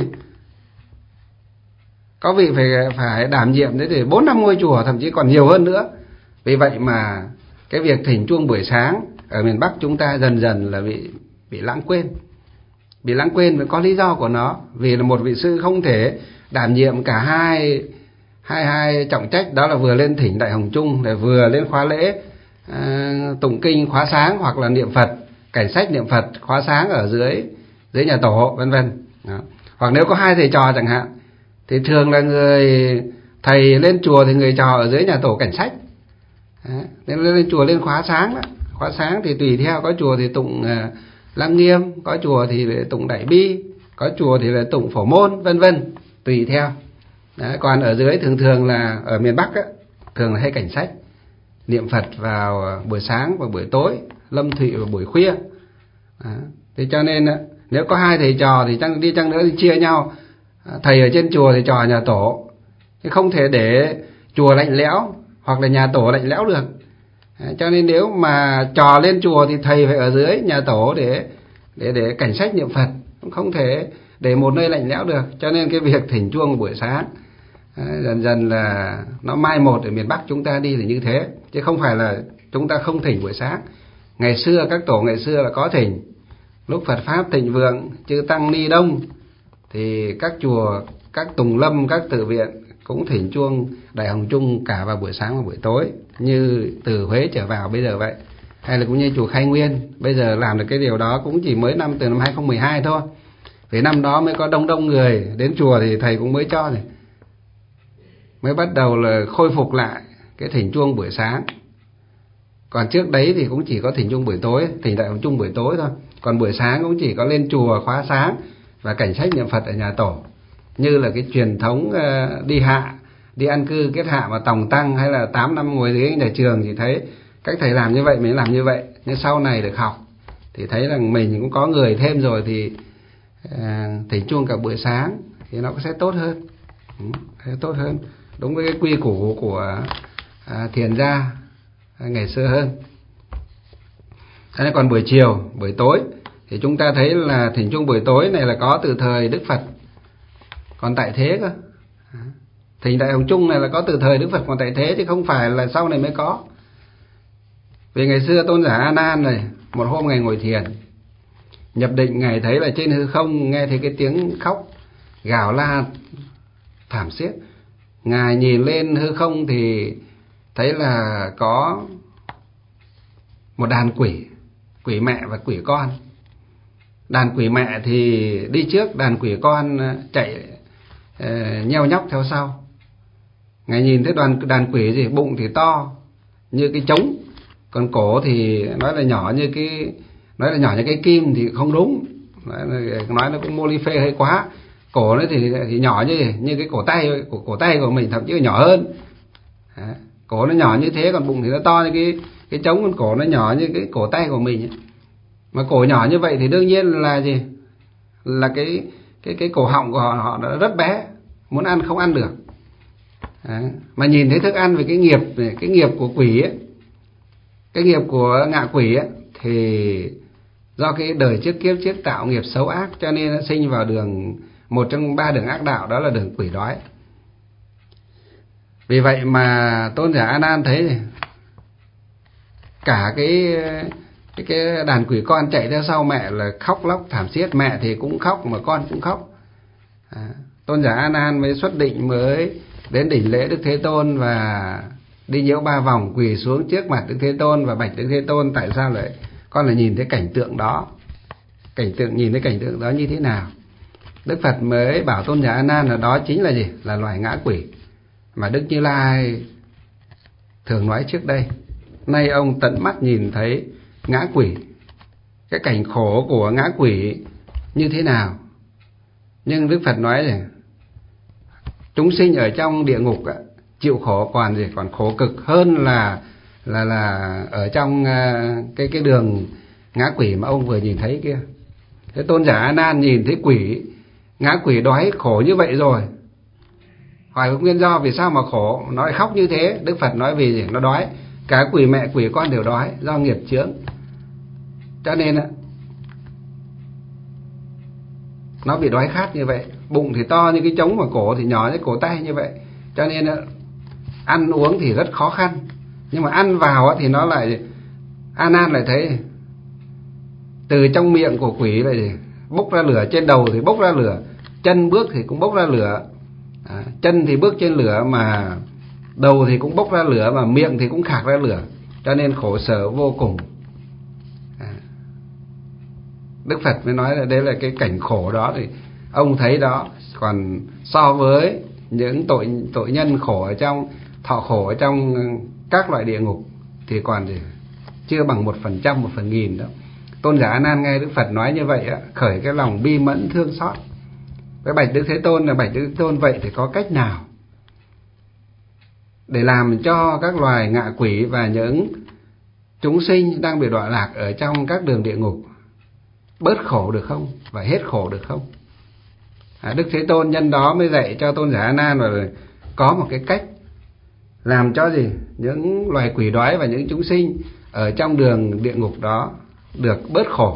có vị phải phải đảm nhiệm đấy thì bốn năm ngôi chùa, thậm chí còn nhiều hơn nữa. Vì vậy mà cái việc thỉnh chuông buổi sáng ở miền Bắc chúng ta dần dần là bị bị lãng quên. Bị lãng quên vì có lý do của nó, vì là một vị sư không thể đảm nhiệm cả hai hai hai trọng trách, đó là vừa lên thỉnh đại hồng chung để vừa lên khóa lễ à, tụng kinh khóa sáng, hoặc là niệm Phật cảnh sách niệm Phật khóa sáng ở dưới dưới nhà tổ vân vân. Hoặc nếu có hai thầy trò chẳng hạn thì thường là người thầy lên chùa thì người trò ở dưới nhà tổ cảnh sách. Đấy, nên lên chùa lên khóa sáng đó. Khóa sáng thì tùy theo, có chùa thì tụng uh, Lăng Nghiêm, có chùa thì tụng Đại Bi, có chùa thì là tụng Phổ Môn vân vân, tùy theo. Đấy, còn ở dưới thường thường là ở miền Bắc á, thường là hay cảnh sách niệm Phật vào buổi sáng và buổi tối, lâm thụy vào buổi khuya. Đấy, thế cho nên nếu có hai thầy trò thì chăng đi chăng nữa thì chia nhau, thầy ở trên chùa thì trò ở nhà tổ, chứ không thể để chùa lạnh lẽo hoặc là nhà tổ lạnh lẽo được. Cho nên nếu mà trò lên chùa thì thầy phải ở dưới nhà tổ để để để cảnh sách niệm Phật, không thể để một nơi lạnh lẽo được. Cho nên cái việc thỉnh chuông buổi sáng dần dần là nó mai một ở miền Bắc chúng ta đi là như thế, chứ không phải là chúng ta không thỉnh buổi sáng. Ngày xưa các tổ ngày xưa là có thỉnh, lúc Phật pháp thịnh vượng, chư tăng ni đông thì các chùa, các tùng lâm, các tự viện cũng thỉnh chuông đại hồng chung cả vào buổi sáng và buổi tối, như từ Huế trở vào bây giờ vậy. Hay là cũng như chùa Khai Nguyên bây giờ làm được cái điều đó cũng chỉ mới năm từ năm hai không một hai thôi. Vì năm đó mới có đông đông người đến chùa thì thầy cũng mới cho này, mới bắt đầu là khôi phục lại cái thỉnh chuông buổi sáng. Còn trước đấy thì cũng chỉ có thỉnh chuông buổi tối, thỉnh đại hồng chung buổi tối thôi. Còn buổi sáng cũng chỉ có lên chùa khóa sáng và cảnh sách niệm Phật ở nhà tổ, như là cái truyền thống đi hạ, đi ăn cư kết hạ và tòng tăng, hay là tám năm ngồi dưới nhà trường thì thấy các thầy làm như vậy mình làm như vậy. Nhưng sau này được học thì thấy rằng mình cũng có người thêm rồi thì à, thỉnh chuông cả buổi sáng thì nó sẽ tốt hơn, sẽ tốt hơn, đúng với cái quy củ của à, thiền gia ngày xưa hơn. Thế nên còn buổi chiều, buổi tối thì chúng ta thấy là thỉnh chuông buổi tối này là có từ thời Đức Phật còn tại thế cơ. Thỉnh đại hồng chung này là có từ thời Đức Phật còn tại thế, chứ không phải là sau này mới có. Vì ngày xưa tôn giả A Nan này, một hôm ngày ngồi thiền nhập định, ngài thấy là trên hư không nghe thấy cái tiếng khóc gào la thảm thiết. Ngài nhìn lên hư không thì thấy là có một đàn quỷ, quỷ mẹ và quỷ con. Đàn quỷ mẹ thì đi trước, đàn quỷ con chạy uh, nheo nhóc theo sau. Ngài nhìn thấy đoàn đàn quỷ gì, bụng thì to như cái trống, còn cổ thì nói là nhỏ như cái nói là nhỏ như cái kim thì không đúng, nói, nói nó cũng mô li phê hơi quá. Cổ nó thì thì nhỏ như như cái cổ tay cổ, cổ tay của mình, thậm chí là nhỏ hơn. Đấy, cổ nó nhỏ như thế, còn bụng thì nó to như cái cái trống, còn cổ nó nhỏ như cái cổ tay của mình ấy. Mà cổ nhỏ như vậy thì đương nhiên là gì, là cái cái cái cổ họng của họ họ đã rất bé, muốn ăn không ăn được. Đấy, mà nhìn thấy thức ăn về cái nghiệp cái nghiệp của quỷ ấy, cái nghiệp của ngạ quỷ ấy, thì do cái đời trước kiếp trước tạo nghiệp xấu ác, cho nên nó sinh vào đường, một trong ba đường ác đạo, đó là đường quỷ đói. Vì vậy mà tôn giả A Nan thấy cả cái cái cái đàn quỷ con chạy theo sau mẹ là khóc lóc thảm thiết, mẹ thì cũng khóc mà con cũng khóc. À, tôn giả A Nan mới xuất định, mới đến đỉnh lễ Đức Thế Tôn và đi nhiễu ba vòng, quỳ xuống trước mặt Đức Thế Tôn và bạch Đức Thế Tôn, tại sao lại con lại nhìn thấy cảnh tượng đó, cảnh tượng nhìn thấy cảnh tượng đó như thế nào? Đức Phật mới bảo Tôn giả A Nan là đó chính là gì? Là loài ngã quỷ mà Đức Như Lai thường nói trước đây. Nay ông tận mắt nhìn thấy ngã quỷ, cái cảnh khổ của ngã quỷ như thế nào. Nhưng Đức Phật nói rằng chúng sinh ở trong địa ngục chịu khổ còn gì, còn khổ cực hơn là là là ở trong cái cái đường ngã quỷ mà ông vừa nhìn thấy kia. Thế Tôn giả A Nan nhìn thấy quỷ, ngã quỷ đói khổ như vậy rồi, hỏi nguyên do vì sao mà khổ, nó lại khóc như thế. Đức Phật nói vì gì? Nó đói, cả quỷ mẹ quỷ con đều đói do nghiệp chướng, cho nên nó bị đói khát như vậy. Bụng thì to như cái trống mà cổ thì nhỏ như cổ tay như vậy, cho nên ăn uống thì rất khó khăn. Nhưng mà ăn vào thì nó lại, A Nan lại thấy từ trong miệng của quỷ lại bốc ra lửa, trên đầu thì bốc ra lửa, chân bước thì cũng bốc ra lửa, à, chân thì bước trên lửa mà đầu thì cũng bốc ra lửa, mà miệng thì cũng khạc ra lửa, cho nên khổ sở vô cùng. à. Đức Phật mới nói là đây là cái cảnh khổ đó, thì ông thấy đó. Còn so với những tội tội nhân khổ ở trong, thọ khổ ở trong các loại địa ngục thì còn gì, chưa bằng một phần trăm, một phần nghìn đâu. Tôn giả A Nan nghe Đức Phật nói như vậy khởi cái lòng bi mẫn thương xót, với bạch Đức Thế Tôn là bạch Đức Thế Tôn, vậy thì có cách nào để làm cho các loài ngạ quỷ và những chúng sinh đang bị đọa lạc ở trong các đường địa ngục bớt khổ được không, và hết khổ được không? à, Đức Thế Tôn nhân đó mới dạy cho Tôn giả A Nan là có một cái cách làm cho gì, những loài quỷ đói và những chúng sinh ở trong đường địa ngục đó được bớt khổ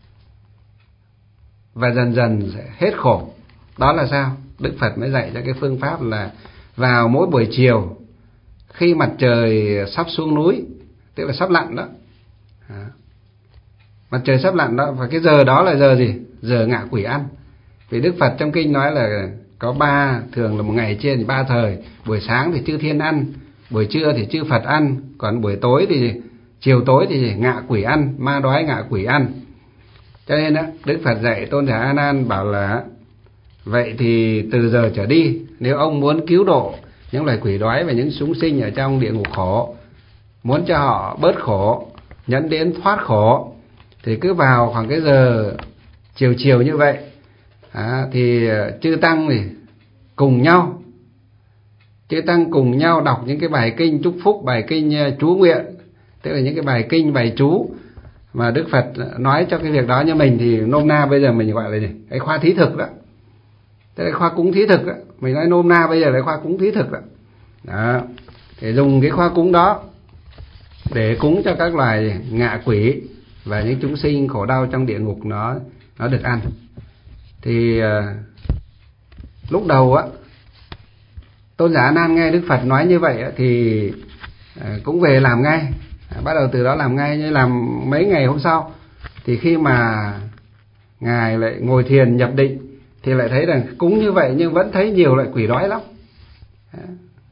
và dần dần sẽ hết khổ. Đó là sao? Đức Phật mới dạy cho cái phương pháp là vào mỗi buổi chiều khi mặt trời sắp xuống núi, tức là sắp lặn đó, à, mặt trời sắp lặn đó, và cái giờ đó là giờ gì? Giờ ngạ quỷ ăn. Vì Đức Phật trong kinh nói là có ba, thường là một ngày trên ba thời. Buổi sáng thì chư thiên ăn, buổi trưa thì chư Phật ăn, còn buổi tối thì chiều tối thì ngạ quỷ ăn, ma đói ngạ quỷ ăn. Cho nên đó, Đức Phật dạy Tôn giả A Nan bảo là vậy thì từ giờ trở đi, nếu ông muốn cứu độ những loài quỷ đói và những chúng sinh ở trong địa ngục khổ, muốn cho họ bớt khổ, nhẫn đến thoát khổ, thì cứ vào khoảng cái giờ chiều chiều như vậy, à, thì chư tăng thì cùng nhau chư tăng cùng nhau đọc những cái bài kinh chúc phúc, bài kinh chú nguyện, tức là những cái bài kinh, bài chú mà Đức Phật nói cho cái việc đó. Như mình thì nôm na bây giờ mình gọi là gì? Cái khoa thí thực đó, tức là khoa cúng thí thực đó. Mình nói nôm na bây giờ là khoa cúng thí thực đó. Đó, thì dùng cái khoa cúng đó để cúng cho các loài ngạ quỷ và những chúng sinh khổ đau trong địa ngục nó nó được ăn. Thì uh, lúc đầu á, Tôn giả A Nan nghe Đức Phật nói như vậy á, thì uh, cũng về làm ngay, à, bắt đầu từ đó làm ngay. Như làm mấy ngày hôm sau, thì khi mà ngài lại ngồi thiền nhập định thì lại thấy rằng cúng như vậy nhưng vẫn thấy nhiều loại quỷ đói lắm. à,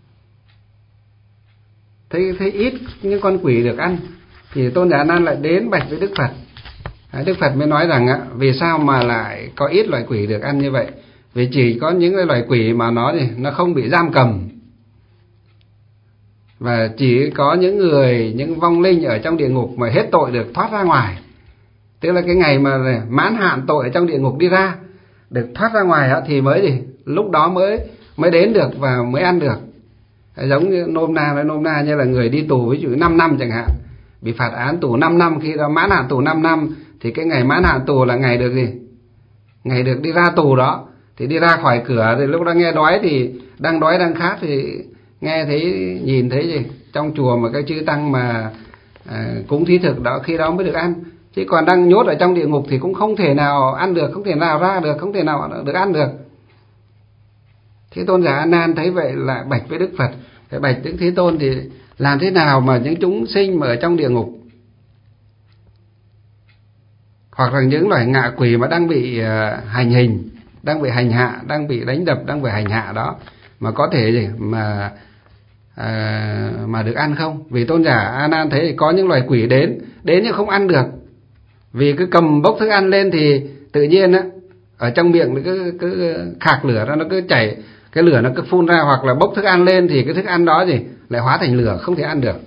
thấy thấy ít những con quỷ được ăn, thì Tôn giả A Nan lại đến bạch với Đức Phật. à, Đức Phật mới nói rằng á, vì sao mà lại có ít loài quỷ được ăn như vậy? Vì chỉ có những loài quỷ mà nó thì nó không bị giam cầm, và chỉ có những người, những vong linh ở trong địa ngục mà hết tội được thoát ra ngoài, tức là cái ngày mà mãn hạn tội ở trong địa ngục đi ra, được thoát ra ngoài á, thì mới gì lúc đó mới mới đến được và mới ăn được. Giống như nôm na nói nôm na như là người đi tù, ví dụ năm năm chẳng hạn, bị phạt án tù năm năm, khi đó mãn hạn tù năm năm thì cái ngày mãn hạn tù là ngày được gì? Ngày được đi ra tù đó. Thì đi ra khỏi cửa thì lúc đó nghe đói, thì đang đói đang khát thì nghe thấy, nhìn thấy gì trong chùa mà cái chư tăng mà à, cúng thí thực đó, khi đó mới được ăn. Chứ còn đang nhốt ở trong địa ngục thì cũng không thể nào ăn được, không thể nào ra được, không thể nào được ăn được. Thế Tôn giả A Nan thấy vậy là bạch với Đức Phật. Thế bạch Đức Thế Tôn thì làm thế nào mà những chúng sinh mà ở trong địa ngục, hoặc là những loài ngạ quỷ mà đang bị hành hình, đang bị hành hạ, đang bị đánh đập, đang bị hành hạ đó, mà có thể gì mà à, mà được ăn không? Vì tôn giả A Nan thấy có những loài quỷ đến đến nhưng không ăn được, vì cứ cầm bốc thức ăn lên thì tự nhiên á ở trong miệng nó cứ cứ khạc lửa ra, nó cứ chảy, cái lửa nó cứ phun ra, hoặc là bốc thức ăn lên thì cái thức ăn đó gì lại hóa thành lửa, không thể ăn được.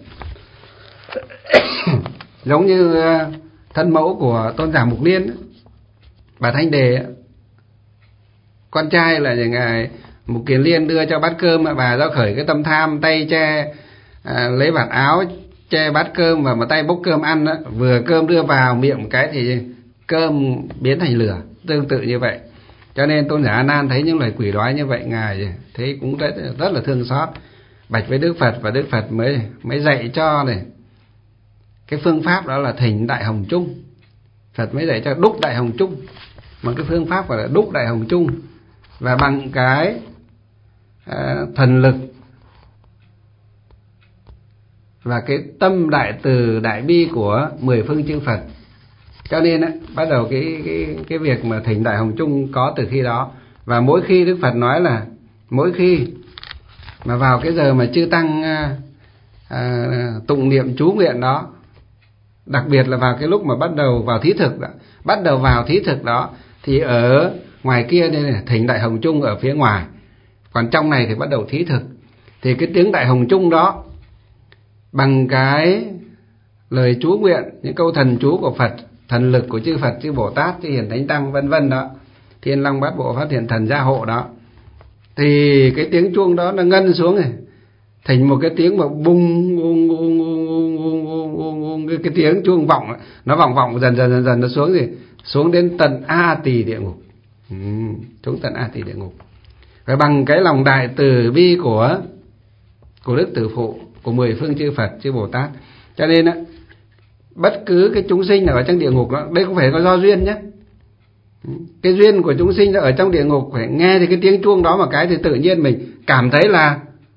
Giống như thân mẫu của tôn giả Mục Liên, bà Thanh Đề, con trai là ngài Mục Kiền Liên đưa cho bát cơm, bà do khởi cái tâm tham, tay che à, lấy vạt áo che bát cơm và một tay bốc cơm ăn đó, vừa cơm đưa vào miệng một cái thì cơm biến thành lửa, tương tự như vậy. Cho nên tôn giả A Nan thấy những loài quỷ đói như vậy, ngài thấy cũng rất, rất là thương xót, bạch với Đức Phật, và Đức Phật mới mới dạy cho này cái phương pháp, đó là thỉnh Đại Hồng Chung. Phật mới dạy cho đúc Đại Hồng Chung, mà cái phương pháp gọi là đúc Đại Hồng Chung, và bằng cái à, thần lực và cái tâm đại từ đại bi của mười phương chư Phật. Cho nên á, bắt đầu cái cái cái việc mà thỉnh Đại Hồng Chung có từ khi đó. Và mỗi khi Đức Phật nói là mỗi khi mà vào cái giờ mà chư tăng à, à, tụng niệm chú nguyện đó, đặc biệt là vào cái lúc mà bắt đầu vào thí thực đó, bắt đầu vào thí thực đó, thì ở ngoài kia đây này, thỉnh Đại Hồng Chung ở phía ngoài, còn trong này thì bắt đầu thí thực. Thì cái tiếng Đại Hồng Chung đó, bằng cái lời chú nguyện, những câu thần chú của Phật, thần lực của chư Phật, chư Bồ Tát, chư Hiền Thánh Tăng vân vân đó, Thiên Long Bát Bộ Phát Hiện Thần Gia Hộ đó, thì cái tiếng chuông đó nó ngân xuống này, thành một cái tiếng mà bung bung bung bung bung bung bung, cái, cái tiếng chuông vọng, nó vọng vọng dần dần dần dần nó xuống gì, xuống đến tận A Tỳ địa ngục, ừ, xuống tận A Tỳ địa ngục. Và bằng cái lòng đại từ bi của của Đức Tử Phụ, của mười phương chư Phật, chư Bồ Tát, cho nên á, bất cứ cái chúng sinh nào ở trong địa ngục đó, đây cũng phải có do duyên nhé. Cái duyên của chúng sinh ở trong địa ngục, phải nghe thì cái tiếng chuông đó mà cái thì tự nhiên mình cảm thấy là,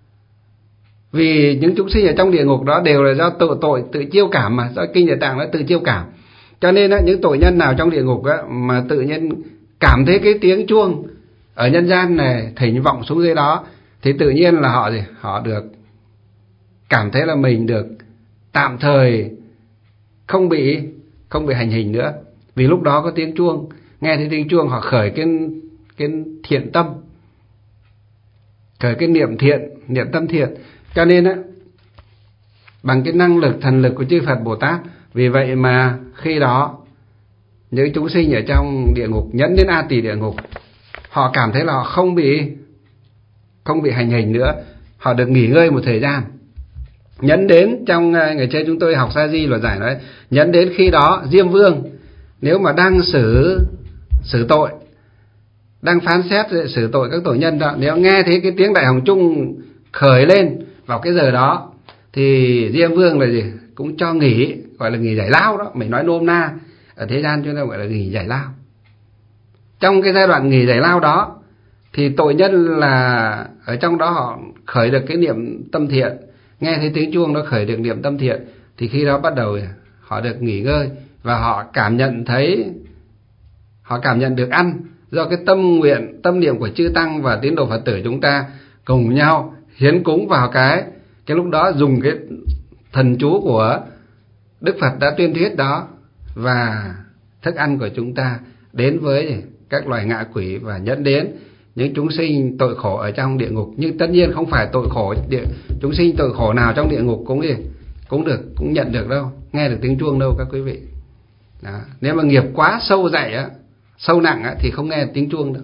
vì những chúng sinh ở trong địa ngục đó đều là do tội tội tự chiêu cảm, mà do kinh Địa Tạng nó tự chiêu cảm. Cho nên á, những tội nhân nào trong địa ngục á, mà tự nhiên cảm thấy cái tiếng chuông ở nhân gian này thỉnh vọng xuống dưới đó, thì tự nhiên là họ gì họ được cảm thấy là mình được tạm thời không bị không bị hành hình nữa, vì lúc đó có tiếng chuông, nghe thấy tiếng chuông họ khởi cái cái thiện tâm, khởi cái niệm thiện, niệm tâm thiện. Cho nên á, bằng cái năng lực thần lực của chư Phật Bồ Tát, vì vậy mà khi đó những chúng sinh ở trong địa ngục nhẫn đến A Tỳ địa ngục, họ cảm thấy là họ không bị không bị hành hình nữa, họ được nghỉ ngơi một thời gian. Nhẫn đến trong ngày chơi chúng tôi học Sa Di luật giải nói, nhẫn đến khi đó Diêm Vương nếu mà đang xử xử tội, đang phán xét xử tội các tội nhân đó, nếu nghe thấy cái tiếng Đại Hồng Chung khởi lên vào cái giờ đó, thì Diêm Vương là gì cũng cho nghỉ, gọi là nghỉ giải lao đó, mình nói nôm na ở thế gian chúng ta gọi là nghỉ giải lao. Trong cái giai đoạn nghỉ giải lao đó, thì tội nhân là ở trong đó họ khởi được cái niệm tâm thiện, nghe thấy tiếng chuông nó khởi được niệm tâm thiện, thì khi đó bắt đầu họ được nghỉ ngơi, và họ cảm nhận thấy, họ cảm nhận được ăn, do cái tâm nguyện, tâm niệm của chư tăng và tín đồ Phật tử chúng ta cùng nhau hiến cúng vào cái cái lúc đó, dùng cái thần chú của Đức Phật đã tuyên thuyết đó, và thức ăn của chúng ta đến với các loài ngạ quỷ, và dẫn đến những chúng sinh tội khổ ở trong địa ngục. Nhưng tất nhiên không phải tội khổ địa, chúng sinh tội khổ nào trong địa ngục cũng gì cũng được cũng nhận được đâu, nghe được tiếng chuông đâu các quý vị. Đó. Nếu mà nghiệp quá sâu dày á, sâu nặng á, thì không nghe tiếng chuông đâu.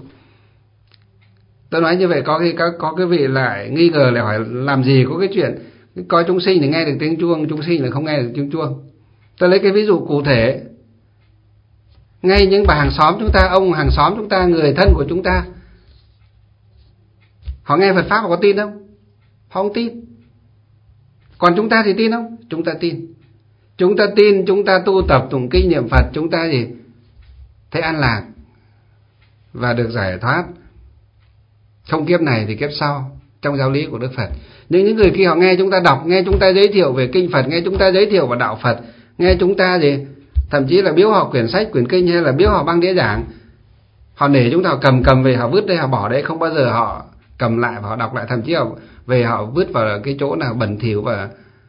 Tôi nói như vậy có khi có, có cái vị lại nghi ngờ, lại hỏi làm gì có cái chuyện coi chúng sinh thì nghe được tiếng chuông, chúng sinh là không nghe được tiếng chuông. Tôi lấy cái ví dụ cụ thể, ngay những bà hàng xóm chúng ta, ông hàng xóm chúng ta, người thân của chúng ta, họ nghe Phật Pháp họ có tin không? Họ không tin. Còn chúng ta thì tin không? Chúng ta tin. Chúng ta tin, chúng ta tu tập tụng kinh niệm Phật, chúng ta gì thấy an lạc và được giải thoát, không kiếp này thì kiếp sau, trong giáo lý của Đức Phật. Nhưng những người kia họ nghe chúng ta đọc, nghe chúng ta giới thiệu về kinh Phật, nghe chúng ta giới thiệu về đạo Phật, nghe chúng ta gì thậm chí là biếu họ quyển sách, quyển kinh, hay là biếu họ băng đĩa giảng, họ nể chúng ta, họ cầm cầm về, họ vứt đây, họ bỏ đấy, không bao giờ họ cầm lại và họ đọc lại, thậm chí họ về họ vứt vào cái chỗ nào bẩn thỉu và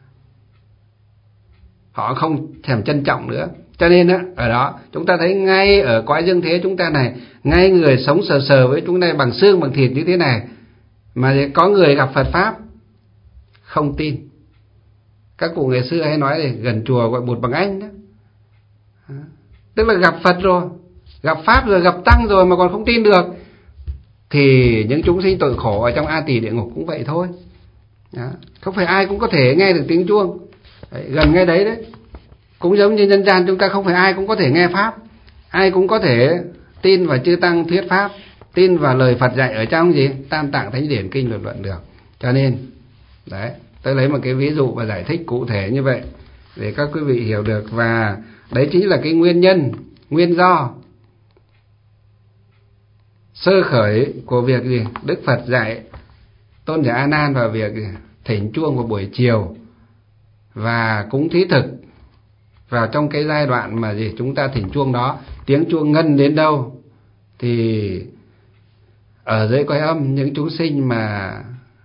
họ không thèm trân trọng nữa. Cho nên á, ở đó chúng ta thấy ngay ở cõi dương thế chúng ta này, ngay người sống sờ sờ với chúng ta bằng xương bằng thịt như thế này, mà có người gặp Phật pháp không tin. Các cụ ngày xưa hay nói thì gần chùa gọi bụt bằng anh đó. Tức là gặp Phật rồi, gặp pháp rồi, gặp tăng rồi mà còn không tin được, thì những chúng sinh tội khổ ở trong A Tỳ địa ngục cũng vậy thôi. Đó. Không phải ai cũng có thể nghe được tiếng chuông. Đấy, gần ngay đấy đấy. Cũng giống như nhân gian chúng ta không phải ai cũng có thể nghe pháp, ai cũng có thể tin vào chư tăng thuyết pháp, tin vào lời Phật dạy ở trong gì Tam Tạng Thánh Điển Kinh Luật Luận được. Cho nên đấy, tôi lấy một cái ví dụ và giải thích cụ thể như vậy để các quý vị hiểu được. Và đấy chính là cái nguyên nhân, nguyên do sơ khởi của việc gì Đức Phật dạy Tôn giả A Nan vào việc thỉnh chuông vào buổi chiều và cúng thí thực vào trong cái giai đoạn mà gì chúng ta thỉnh chuông đó, tiếng chuông ngân đến đâu thì ở dưới cõi âm những chúng sinh mà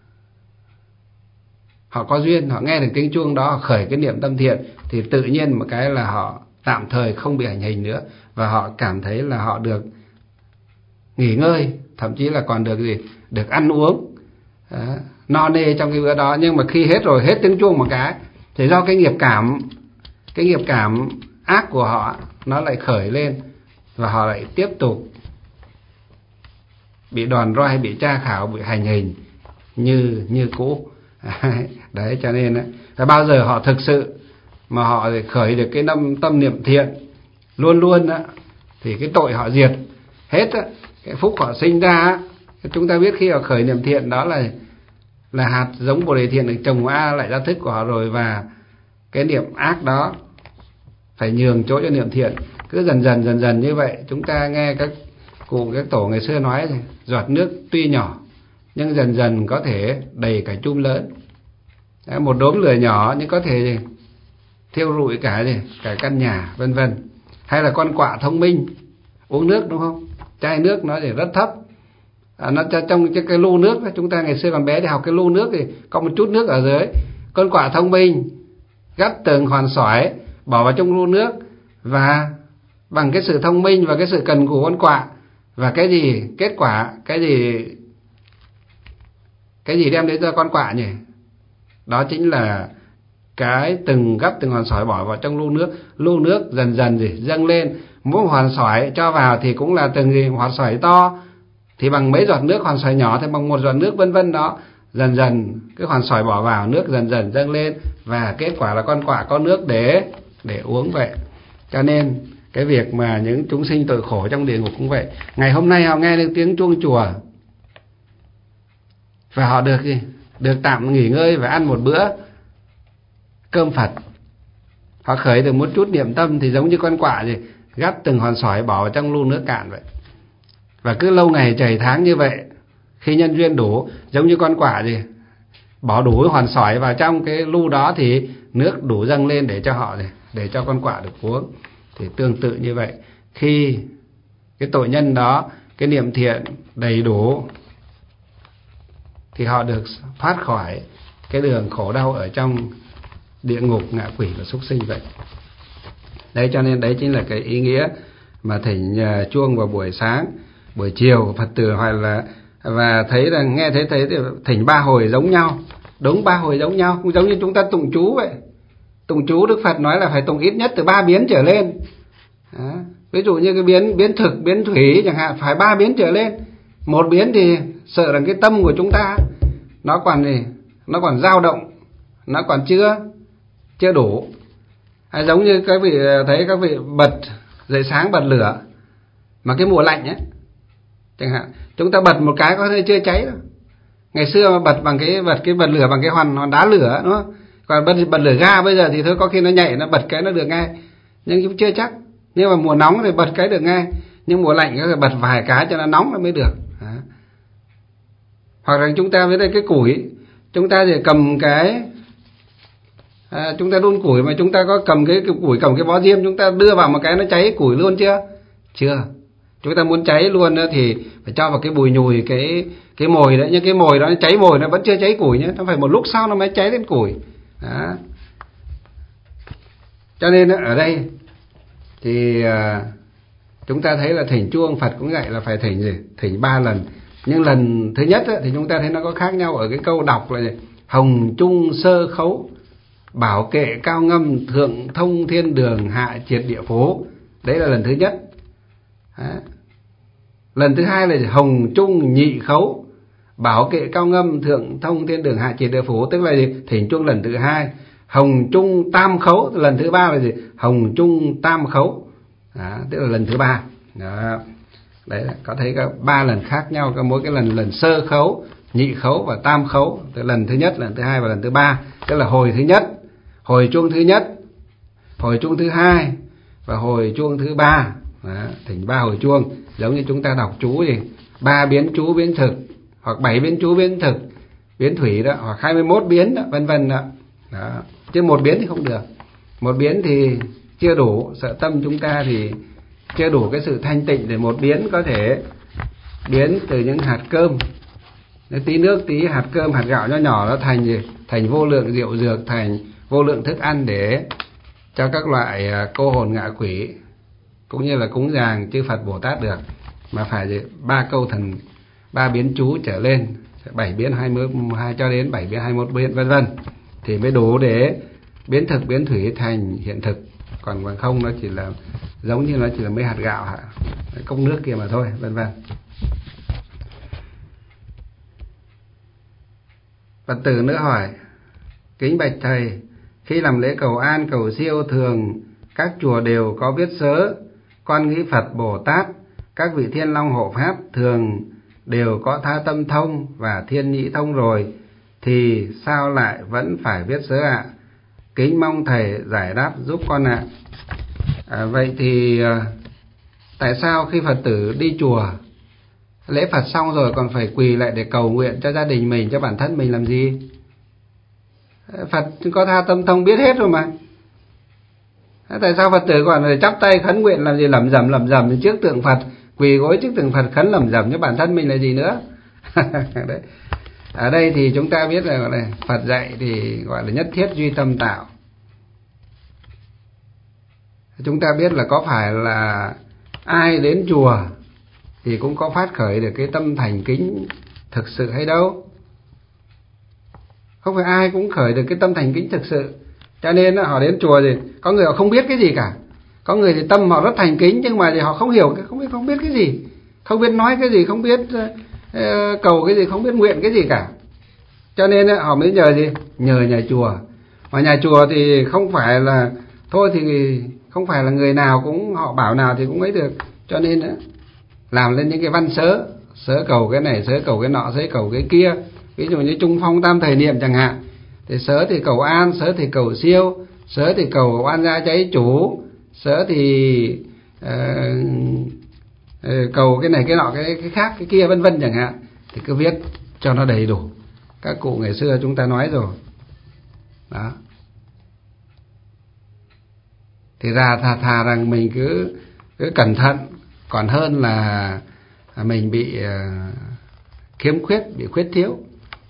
họ có duyên, họ nghe được tiếng chuông đó, họ khởi cái niệm tâm thiện, thì tự nhiên một cái là họ tạm thời không bị hành hình nữa, và họ cảm thấy là họ được nghỉ ngơi, thậm chí là còn được gì được ăn uống đó, no nê trong cái bữa đó. Nhưng mà khi hết rồi, hết tiếng chuông một cái thì do cái nghiệp cảm cái nghiệp cảm ác của họ nó lại khởi lên, và họ lại tiếp tục bị đòn roi, bị tra khảo, bị hành hình như như cũ. Đấy, cho nên là bao giờ họ thực sự mà họ khởi được cái tâm, tâm niệm thiện luôn luôn á, thì cái tội họ diệt hết á, cái phúc họ sinh ra á. Chúng ta biết khi họ khởi niệm thiện đó là là hạt giống Bồ Đề thiện được trồng A lại ra thức của họ rồi, và cái niệm ác đó phải nhường chỗ cho niệm thiện. Cứ dần dần dần dần như vậy, chúng ta nghe các cụ các tổ ngày xưa nói này, giọt nước tuy nhỏ nhưng dần dần có thể đầy cả chum lớn. Đấy, một đốm lửa nhỏ nhưng có thể thiêu rụi cả gì cả căn nhà, vân vân. Hay là con quạ thông minh uống nước, đúng không? Chai nước nó thì rất thấp, à, nó trong cái, cái lu nước, chúng ta ngày xưa còn bé đi học, cái lu nước thì có một chút nước ở dưới. Con quạ thông minh gắt từng hòn sỏi bỏ vào trong lu nước, và bằng cái sự thông minh và cái sự cần cù con quạ, và cái gì kết quả, cái gì cái gì đem đến cho con quạ nhỉ? Đó chính là cái từng gấp từng hòn sỏi bỏ vào trong lu nước. Lu nước dần dần gì dâng lên, mỗi hòn sỏi cho vào thì cũng là từng gì hòn sỏi to thì bằng mấy giọt nước, hòn sỏi nhỏ thì bằng một giọt nước, vân vân. Đó, dần dần cái hòn sỏi bỏ vào, nước dần dần dâng lên, và kết quả là con quạ có nước để để uống vậy. Cho nên cái việc mà những chúng sinh tội khổ trong địa ngục cũng vậy. Ngày hôm nay họ nghe được tiếng chuông chùa và họ được gì được tạm nghỉ ngơi và ăn một bữa cơm Phật, họ khởi được một chút niệm tâm, thì giống như con quạ gì gắp từng hòn sỏi bỏ vào trong lu nước cạn vậy. Và cứ lâu ngày chảy tháng như vậy, khi nhân duyên đủ, giống như con quạ gì bỏ đủ hòn sỏi vào trong cái lu đó thì nước đủ dâng lên để cho họ để cho con quạ được uống. Thì tương tự như vậy, khi cái tội nhân đó cái niệm thiện đầy đủ thì họ được thoát khỏi cái đường khổ đau ở trong địa ngục, ngạ quỷ và súc sinh vậy. Đấy, cho nên đấy chính là cái ý nghĩa mà thỉnh chuông vào buổi sáng, buổi chiều Phật tử hoặc là và thấy là nghe thấy thấy thỉnh ba hồi giống nhau, đúng ba hồi giống nhau, cũng giống như chúng ta tụng chú vậy. Tụng chú Đức Phật nói là phải tụng ít nhất từ ba biến trở lên. Đó. Ví dụ như cái biến biến thực, biến thủy chẳng hạn, phải ba biến trở lên. Một biến thì sợ rằng cái tâm của chúng ta nó còn gì, nó còn dao động, nó còn chưa chưa đủ. Hay giống như các vị thấy các vị bật dậy sáng bật lửa mà cái mùa lạnh ấy chẳng hạn, chúng ta bật một cái có thể chưa cháy đâu. Ngày xưa mà bật bằng cái bật cái bật lửa bằng cái hòn hòn đá lửa, đúng không? Còn bật bật lửa ga bây giờ thì thôi, có khi nó nhảy nó bật cái nó được ngay, nhưng cũng chưa chắc. Nhưng mà mùa nóng thì bật cái được ngay, nhưng mùa lạnh có thể bật vài cái cho nó nóng nó mới được. Đó. Hoặc là chúng ta với đây cái củi, chúng ta thì cầm cái à, chúng ta đun củi mà chúng ta có cầm cái, cái củi, cầm cái bó diêm, chúng ta đưa vào một cái nó cháy củi luôn chưa? Chưa. Chúng ta muốn cháy luôn đó thì phải cho vào cái bùi nhùi cái cái mồi đấy, nhưng cái mồi đó cháy mồi nó vẫn chưa cháy củi nhé, nó phải một lúc sau nó mới cháy lên củi. Đó. Cho nên ở đây thì chúng ta thấy là thỉnh chuông, Phật cũng dạy là phải thỉnh gì? Thỉnh ba lần. Nhưng lần thứ nhất thì chúng ta thấy nó có khác nhau ở cái câu đọc là gì? Hồng trung sơ khấu, bảo kệ cao ngâm, thượng thông thiên đường, hạ triệt địa phố. Đấy là lần thứ nhất. Đó. Lần thứ hai là hồng trung nhị khấu, bảo kệ cao ngâm, thượng thông thiên đường, hạ triệt địa phố, tức là gì? Thỉnh chuông lần thứ hai. Hồng trung tam khấu, lần thứ ba là gì? Hồng trung tam khấu. Đó, tức là lần thứ ba. Đó. Đấy, có thấy có ba lần khác nhau, có mỗi cái lần lần sơ khấu, nhị khấu và tam khấu. Tức lần thứ nhất, lần thứ hai và lần thứ ba. Tức là hồi thứ nhất, hồi chuông thứ nhất, hồi chuông thứ hai và hồi chuông thứ ba. Đó, thỉnh ba hồi chuông, giống như chúng ta đọc chú gì, ba biến chú biến thực, hoặc bảy biến chú biến thực, biến thủy đó, hoặc hai mươi mốt biến đó, vân vân đó. Đó. Chứ một biến thì không được. Một biến thì chưa đủ, sợ tâm chúng ta thì chưa đủ cái sự thanh tịnh để một biến có thể biến từ những hạt cơm, tí nước, tí hạt cơm, hạt gạo nhỏ nhỏ, nó thành gì? Thành vô lượng diệu dược, thành vô lượng thức ăn để cho các loại cô hồn ngạ quỷ cũng như là cúng dường chư Phật Bồ Tát được. Mà phải gì? Ba câu thần, ba biến chú trở lên, bảy biến hai mươi hai cho đến bảy biến hai mươi mốt biến vân vân, thì mới đủ để biến thực biến thủy thành hiện thực. Còn bằng không nó chỉ là giống như nó chỉ là mấy hạt gạo hả, cốc nước kia mà thôi, vân vân. Phật tử nữa hỏi: kính bạch thầy, khi làm lễ cầu an cầu siêu thường các chùa đều có viết sớ, con nghĩ Phật Bồ Tát, các vị thiên long hộ pháp thường đều có tha tâm thông và thiên nhĩ thông rồi, thì sao lại vẫn phải viết sớ ạ? À? Kính mong thầy giải đáp giúp con ạ. À, vậy thì tại sao khi Phật tử đi chùa lễ Phật xong rồi còn phải quỳ lại để cầu nguyện cho gia đình mình, cho bản thân mình làm gì? Phật có tha tâm thông biết hết rồi mà. Tại sao Phật tử còn phải chắp tay khấn nguyện làm gì, lẩm rẩm lẩm rẩm trước tượng Phật, quỳ gối trước tượng Phật khấn lẩm rẩm cho bản thân mình là gì nữa? Đấy. Ở đây thì chúng ta biết là gọi là Phật dạy thì gọi là nhất thiết duy tâm tạo. Chúng ta biết là có phải là ai đến chùa thì cũng có phát khởi được cái tâm thành kính thực sự hay đâu. Không phải ai cũng khởi được cái tâm thành kính thực sự. Cho nên họ đến chùa thì có người họ không biết cái gì cả, có người thì tâm họ rất thành kính nhưng mà thì họ không hiểu, không biết không biết cái gì, không biết nói cái gì, không biết uh, cầu cái gì, không biết nguyện cái gì cả. Cho nên họ mới nhờ gì? Nhờ nhà chùa. Mà nhà chùa thì không phải là thôi thì không phải là người nào cũng họ bảo nào thì cũng ấy được. Cho nên làm lên những cái văn sớ, sớ cầu cái này, sớ cầu cái nọ, sớ cầu cái kia. Ví dụ như Trung Phong Tam Thời Niệm chẳng hạn, thì sớ thì cầu an, sớ thì cầu siêu, sớ thì cầu oan gia cháy chủ, sớ thì uh, uh, cầu cái này cái nọ cái, cái khác cái kia vân vân chẳng hạn. Thì cứ viết cho nó đầy đủ. Các cụ ngày xưa chúng ta nói rồi đó. Thì ra thà, thà rằng mình cứ cứ cẩn thận còn hơn là mình bị uh, khiếm khuyết, bị khuyết thiếu.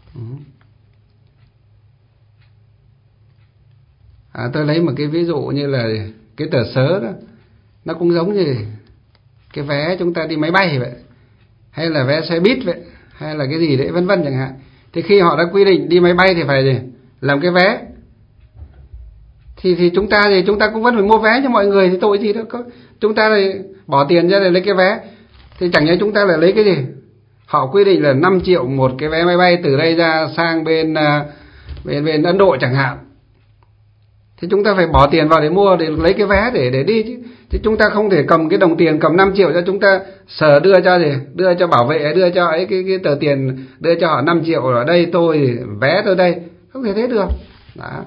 À, tôi lấy một cái ví dụ như là cái tờ sớ đó, nó cũng giống như cái vé chúng ta đi máy bay vậy, hay là vé xe buýt vậy, hay là cái gì đấy vân vân chẳng hạn. Thì khi họ đã quy định đi máy bay thì phải gì? Làm cái vé. Thì thì chúng ta thì chúng ta cũng vẫn phải mua vé cho mọi người, thì tội gì đâu. Có chúng ta thì bỏ tiền ra để lấy cái vé, thì chẳng nhẽ chúng ta lại lấy cái gì? Họ quy định là năm triệu một cái vé máy bay từ đây ra sang bên bên bên Ấn Độ chẳng hạn. Thì chúng ta phải bỏ tiền vào để mua, để lấy cái vé để để đi chứ. Chứ chúng ta không thể cầm cái đồng tiền, cầm năm triệu cho chúng ta sở đưa cho gì, đưa cho bảo vệ, đưa cho ấy cái cái tờ tiền, đưa cho họ năm triệu ở đây tôi vé tôi đây, không thể thế được. Đó.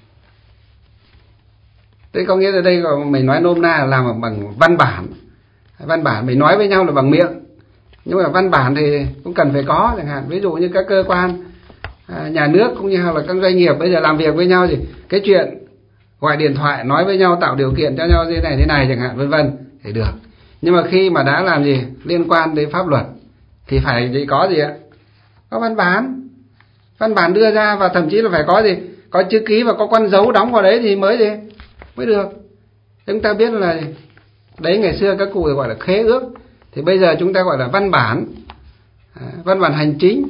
Thế có nghĩa là đây mình nói nôm na là làm bằng văn bản. Văn bản mình nói với nhau là bằng miệng, nhưng mà văn bản thì cũng cần phải có, chẳng hạn ví dụ như các cơ quan nhà nước cũng như là các doanh nghiệp bây giờ làm việc với nhau gì, cái chuyện gọi điện thoại nói với nhau tạo điều kiện cho nhau thế này thế này chẳng hạn vân vân thì được. Nhưng mà khi mà đã làm gì liên quan đến pháp luật thì phải gì có gì ạ? Có văn bản. Văn bản đưa ra, và thậm chí là phải có gì? Có chữ ký và có con dấu đóng vào đấy thì mới gì? Mới được. Chúng ta biết là đấy, ngày xưa các cụ gọi là khế ước, thì bây giờ chúng ta gọi là văn bản. À, văn bản hành chính.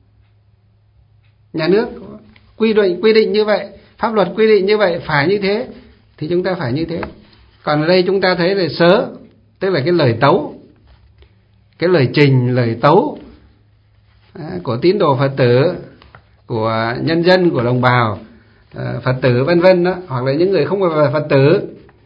Nhà nước quy định quy định như vậy, pháp luật quy định như vậy, phải như thế thì chúng ta phải như thế. Còn ở đây chúng ta thấy là sớ, tức là cái lời tấu, cái lời trình, lời tấu à, của tín đồ Phật tử, của nhân dân, của đồng bào à, Phật tử vân vân đó, hoặc là những người không phải là Phật tử,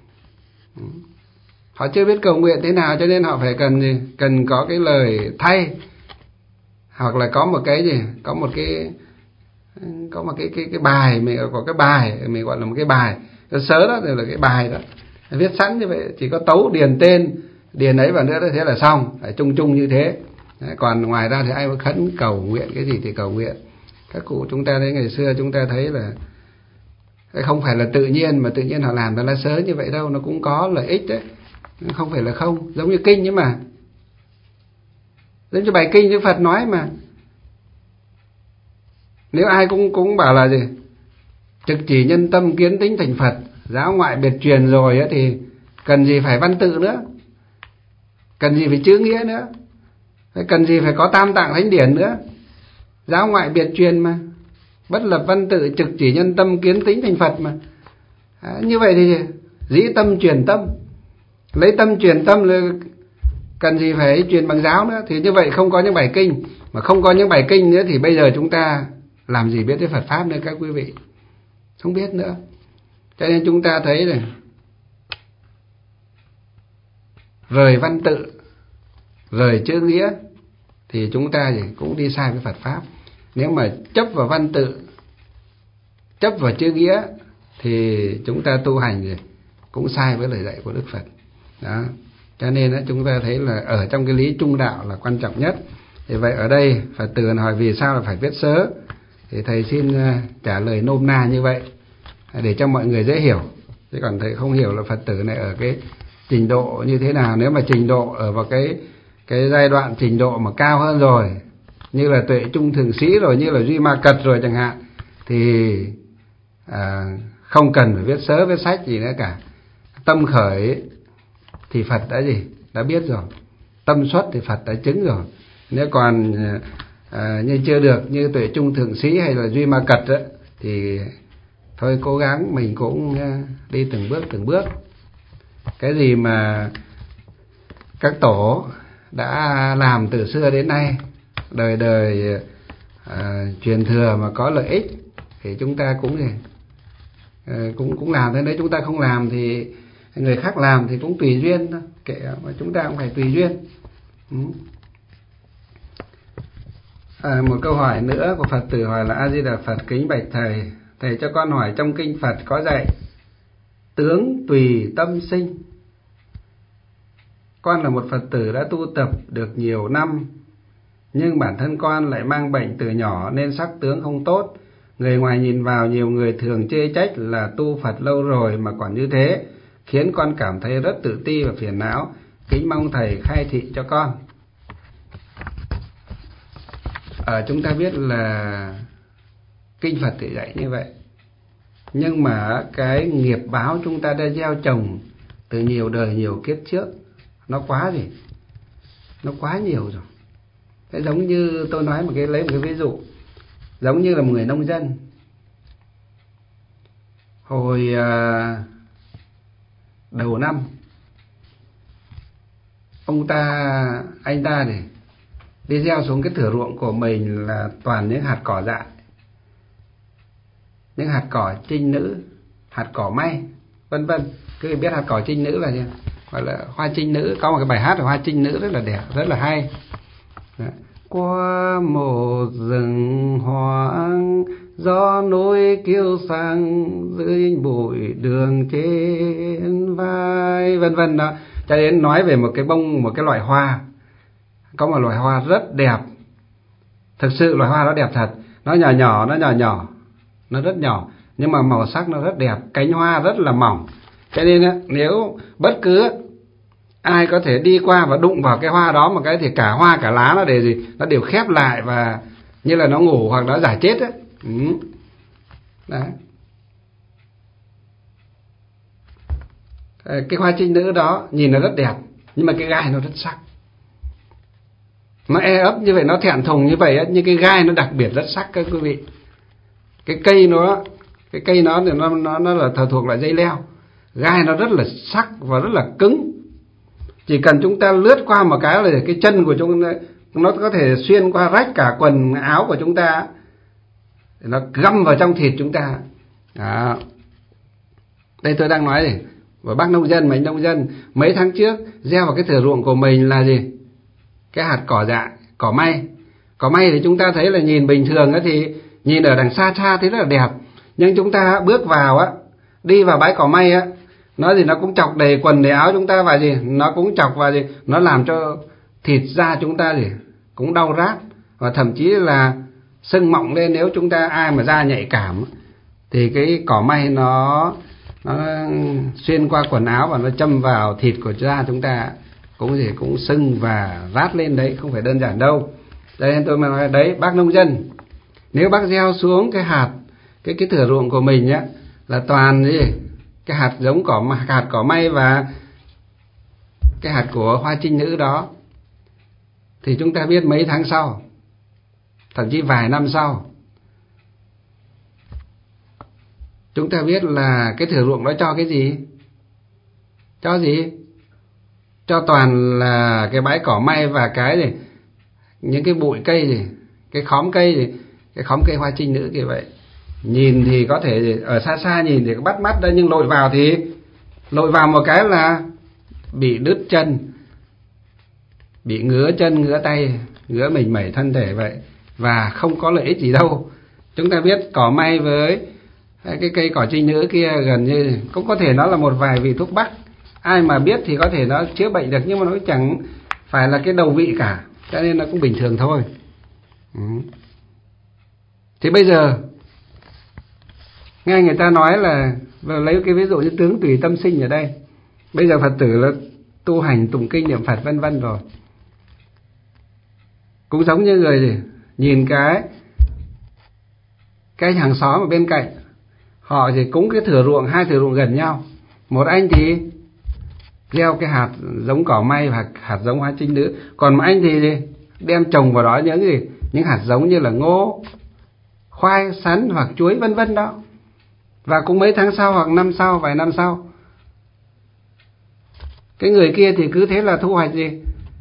họ chưa biết cầu nguyện thế nào, cho nên họ phải cần gì? Cần có cái lời thay, hoặc là có một cái gì, có một cái có một cái cái cái bài, mình có cái bài mình gọi là một cái bài, cái sớ đó là cái bài đó, viết sẵn như vậy, chỉ có tấu điền tên, điền ấy vào nữa đó, thế là xong, phải chung chung như thế. Còn ngoài ra thì ai có khấn cầu nguyện cái gì thì cầu nguyện. Các cụ chúng ta thấy ngày xưa chúng ta thấy là không phải là tự nhiên mà tự nhiên họ làm ra lá sớ như vậy đâu, nó cũng có lợi ích đấy, không phải là không. Giống như kinh ấy mà, giống như bài kinh Đức Phật nói mà, nếu ai cũng cũng bảo là gì, trực chỉ nhân tâm kiến tính thành Phật, giáo ngoại biệt truyền rồi ấy, thì cần gì phải văn tự nữa, cần gì phải chữ nghĩa nữa, cần gì phải có tam tạng thánh điển nữa. Giáo ngoại biệt truyền mà, bất lập văn tự, trực chỉ nhân tâm kiến tính thành Phật mà. À, như vậy thì dĩ tâm truyền tâm, lấy tâm truyền tâm, là cần gì phải truyền bằng giáo nữa. Thì như vậy không có những bài kinh, mà không có những bài kinh nữa thì bây giờ chúng ta làm gì biết đến Phật pháp nữa các quý vị, không biết nữa. Cho nên chúng ta thấy này, rời văn tự, rời chữ nghĩa thì chúng ta gì cũng đi sai với Phật pháp. Nếu mà chấp vào văn tự, chấp vào chữ nghĩa thì chúng ta tu hành gì cũng sai với lời dạy của Đức Phật đó. Cho nên đó, chúng ta thấy là ở trong cái lý trung đạo là quan trọng nhất. Thì vậy ở đây Phật tử hỏi vì sao là phải viết sớ, thì thầy xin trả lời nôm na như vậy để cho mọi người dễ hiểu. Chứ còn thầy không hiểu là Phật tử này ở cái trình độ như thế nào. Nếu mà trình độ ở vào cái cái giai đoạn trình độ mà cao hơn rồi, như là tuệ trung thượng sĩ rồi, như là duy ma cật rồi chẳng hạn, thì à, không cần phải viết sớ viết sách gì nữa cả. Tâm khởi thì Phật đã gì đã biết rồi, tâm xuất thì Phật đã chứng rồi. Nếu còn à, như chưa được như tuệ trung thượng sĩ hay là duy ma cật đó, thì thôi cố gắng mình cũng đi từng bước từng bước. Cái gì mà các tổ đã làm từ xưa đến nay, đời đời à, truyền thừa mà có lợi ích thì chúng ta cũng gì à, cũng cũng làm thế đấy. Chúng ta không làm thì người khác làm thì cũng tùy duyên thôi, kệ, mà chúng ta cũng phải tùy duyên. Ừ. À, một câu hỏi nữa của Phật tử hỏi là: A Di Đà Phật, kính bạch thầy, thầy cho con hỏi trong kinh Phật có dạy tướng tùy tâm sinh. Con là một Phật tử đã tu tập được nhiều năm, nhưng bản thân con lại mang bệnh từ nhỏ nên sắc tướng không tốt. Người ngoài nhìn vào nhiều người thường chê trách là tu Phật lâu rồi mà còn như thế, khiến con cảm thấy rất tự ti và phiền não. Kính mong thầy khai thị cho con. Ở chúng ta biết là kinh Phật thì dạy như vậy, nhưng mà cái nghiệp báo chúng ta đã gieo trồng từ nhiều đời nhiều kiếp trước, nó quá gì nó quá nhiều rồi. Thế giống như tôi nói một cái lấy một cái ví dụ, giống như là một người nông dân. Hồi à, đầu năm, ông ta anh ta thì đi gieo xuống cái thửa ruộng của mình là toàn những hạt cỏ dại, những hạt cỏ trinh nữ, hạt cỏ may, vân vân. Cứ biết hạt cỏ trinh nữ là gì? Gọi là hoa trinh nữ. Có một cái bài hát là hoa trinh nữ rất là đẹp, rất là hay. Đó. Qua một rừng hoang, gió núi kêu sang, dưới bụi đường trên vai, vân vân đó. Cho đến nói về một cái bông, một cái loại hoa. Có một loại hoa rất đẹp, thực sự loài hoa đó đẹp thật. Nó nhỏ nhỏ, nó nhỏ nhỏ, nó rất nhỏ, nhưng mà màu sắc nó rất đẹp, cánh hoa rất là mỏng. Cho nên nếu bất cứ ai có thể đi qua và đụng vào cái hoa đó một cái thì cả hoa cả lá nó đều gì, nó đều khép lại và như là nó ngủ hoặc nó giả chết ấy. Ừ. Đấy. Cái hoa trinh nữ đó nhìn nó rất đẹp, nhưng mà cái gai nó rất sắc. Nó e ấp như vậy, nó thẹn thùng như vậy ấy, nhưng cái gai nó đặc biệt rất sắc các quý vị. Cái cây nó cái cây nó thì nó nó nó là thờ thuộc loại dây leo, gai nó rất là sắc và rất là cứng. Chỉ cần chúng ta lướt qua một cái là cái chân của chúng ta, nó có thể xuyên qua rách cả quần áo của chúng ta, nó găm vào trong thịt chúng ta. Đó. Đây tôi đang nói này, và bác nông dân, mấy nông dân mấy tháng trước gieo vào cái thửa ruộng của mình là gì? Cái hạt cỏ dại, cỏ may. Cỏ may thì chúng ta thấy là nhìn bình thường á, thì nhìn ở đằng xa xa thấy rất là đẹp. Nhưng chúng ta bước vào á, đi vào bãi cỏ may á, nó gì nó cũng chọc đầy quần đầy áo chúng ta và gì, nó cũng chọc vào gì, nó làm cho thịt da chúng ta gì cũng đau rát và thậm chí là sưng mọng lên. Nếu chúng ta ai mà da nhạy cảm thì cái cỏ may nó nó xuyên qua quần áo và nó châm vào thịt của da chúng ta cũng gì cũng sưng và rát lên đấy, không phải đơn giản đâu. Đây nên tôi mà nói đấy, bác nông dân, nếu bác gieo xuống cái hạt cái cái thửa ruộng của mình nhá, là toàn gì cái hạt giống cỏ hạt cỏ may và cái hạt của hoa trinh nữ đó, thì chúng ta biết mấy tháng sau, thậm chí vài năm sau, chúng ta biết là cái thửa ruộng đó cho cái gì? Cho gì? Cho toàn là cái bãi cỏ may và cái gì, những cái bụi cây gì, cái khóm cây gì, cái khóm cây hoa trinh nữ kia vậy. Nhìn thì có thể ở xa xa nhìn thì bắt mắt đấy, nhưng lội vào thì lội vào một cái là bị đứt chân, bị ngứa chân, ngứa tay, ngứa mình mẩy thân thể vậy, và không có lợi ích gì đâu. Chúng ta biết cỏ may với cái cây cỏ trinh nữ kia gần như cũng có thể nó là một vài vị thuốc bắc, ai mà biết thì có thể nó chữa bệnh được, nhưng mà nó chẳng phải là cái đầu vị cả, cho nên nó cũng bình thường thôi. Ừ. Thì bây giờ nghe người ta nói là lấy cái ví dụ như tướng tùy tâm sinh ở đây, bây giờ Phật tử là tu hành tụng kinh niệm Phật vân vân rồi, cũng giống như người gì nhìn cái cái hàng xóm ở bên cạnh, họ thì cúng cái thửa ruộng, hai thửa ruộng gần nhau, một anh thì gieo cái hạt giống cỏ may và hạt giống hoa trinh nữ, còn một anh thì gì đem trồng vào đó những gì những hạt giống như là ngô, khoai, sắn hoặc chuối vân vân đó. Và cũng mấy tháng sau hoặc năm sau, vài năm sau, cái người kia thì cứ thế là thu hoạch gì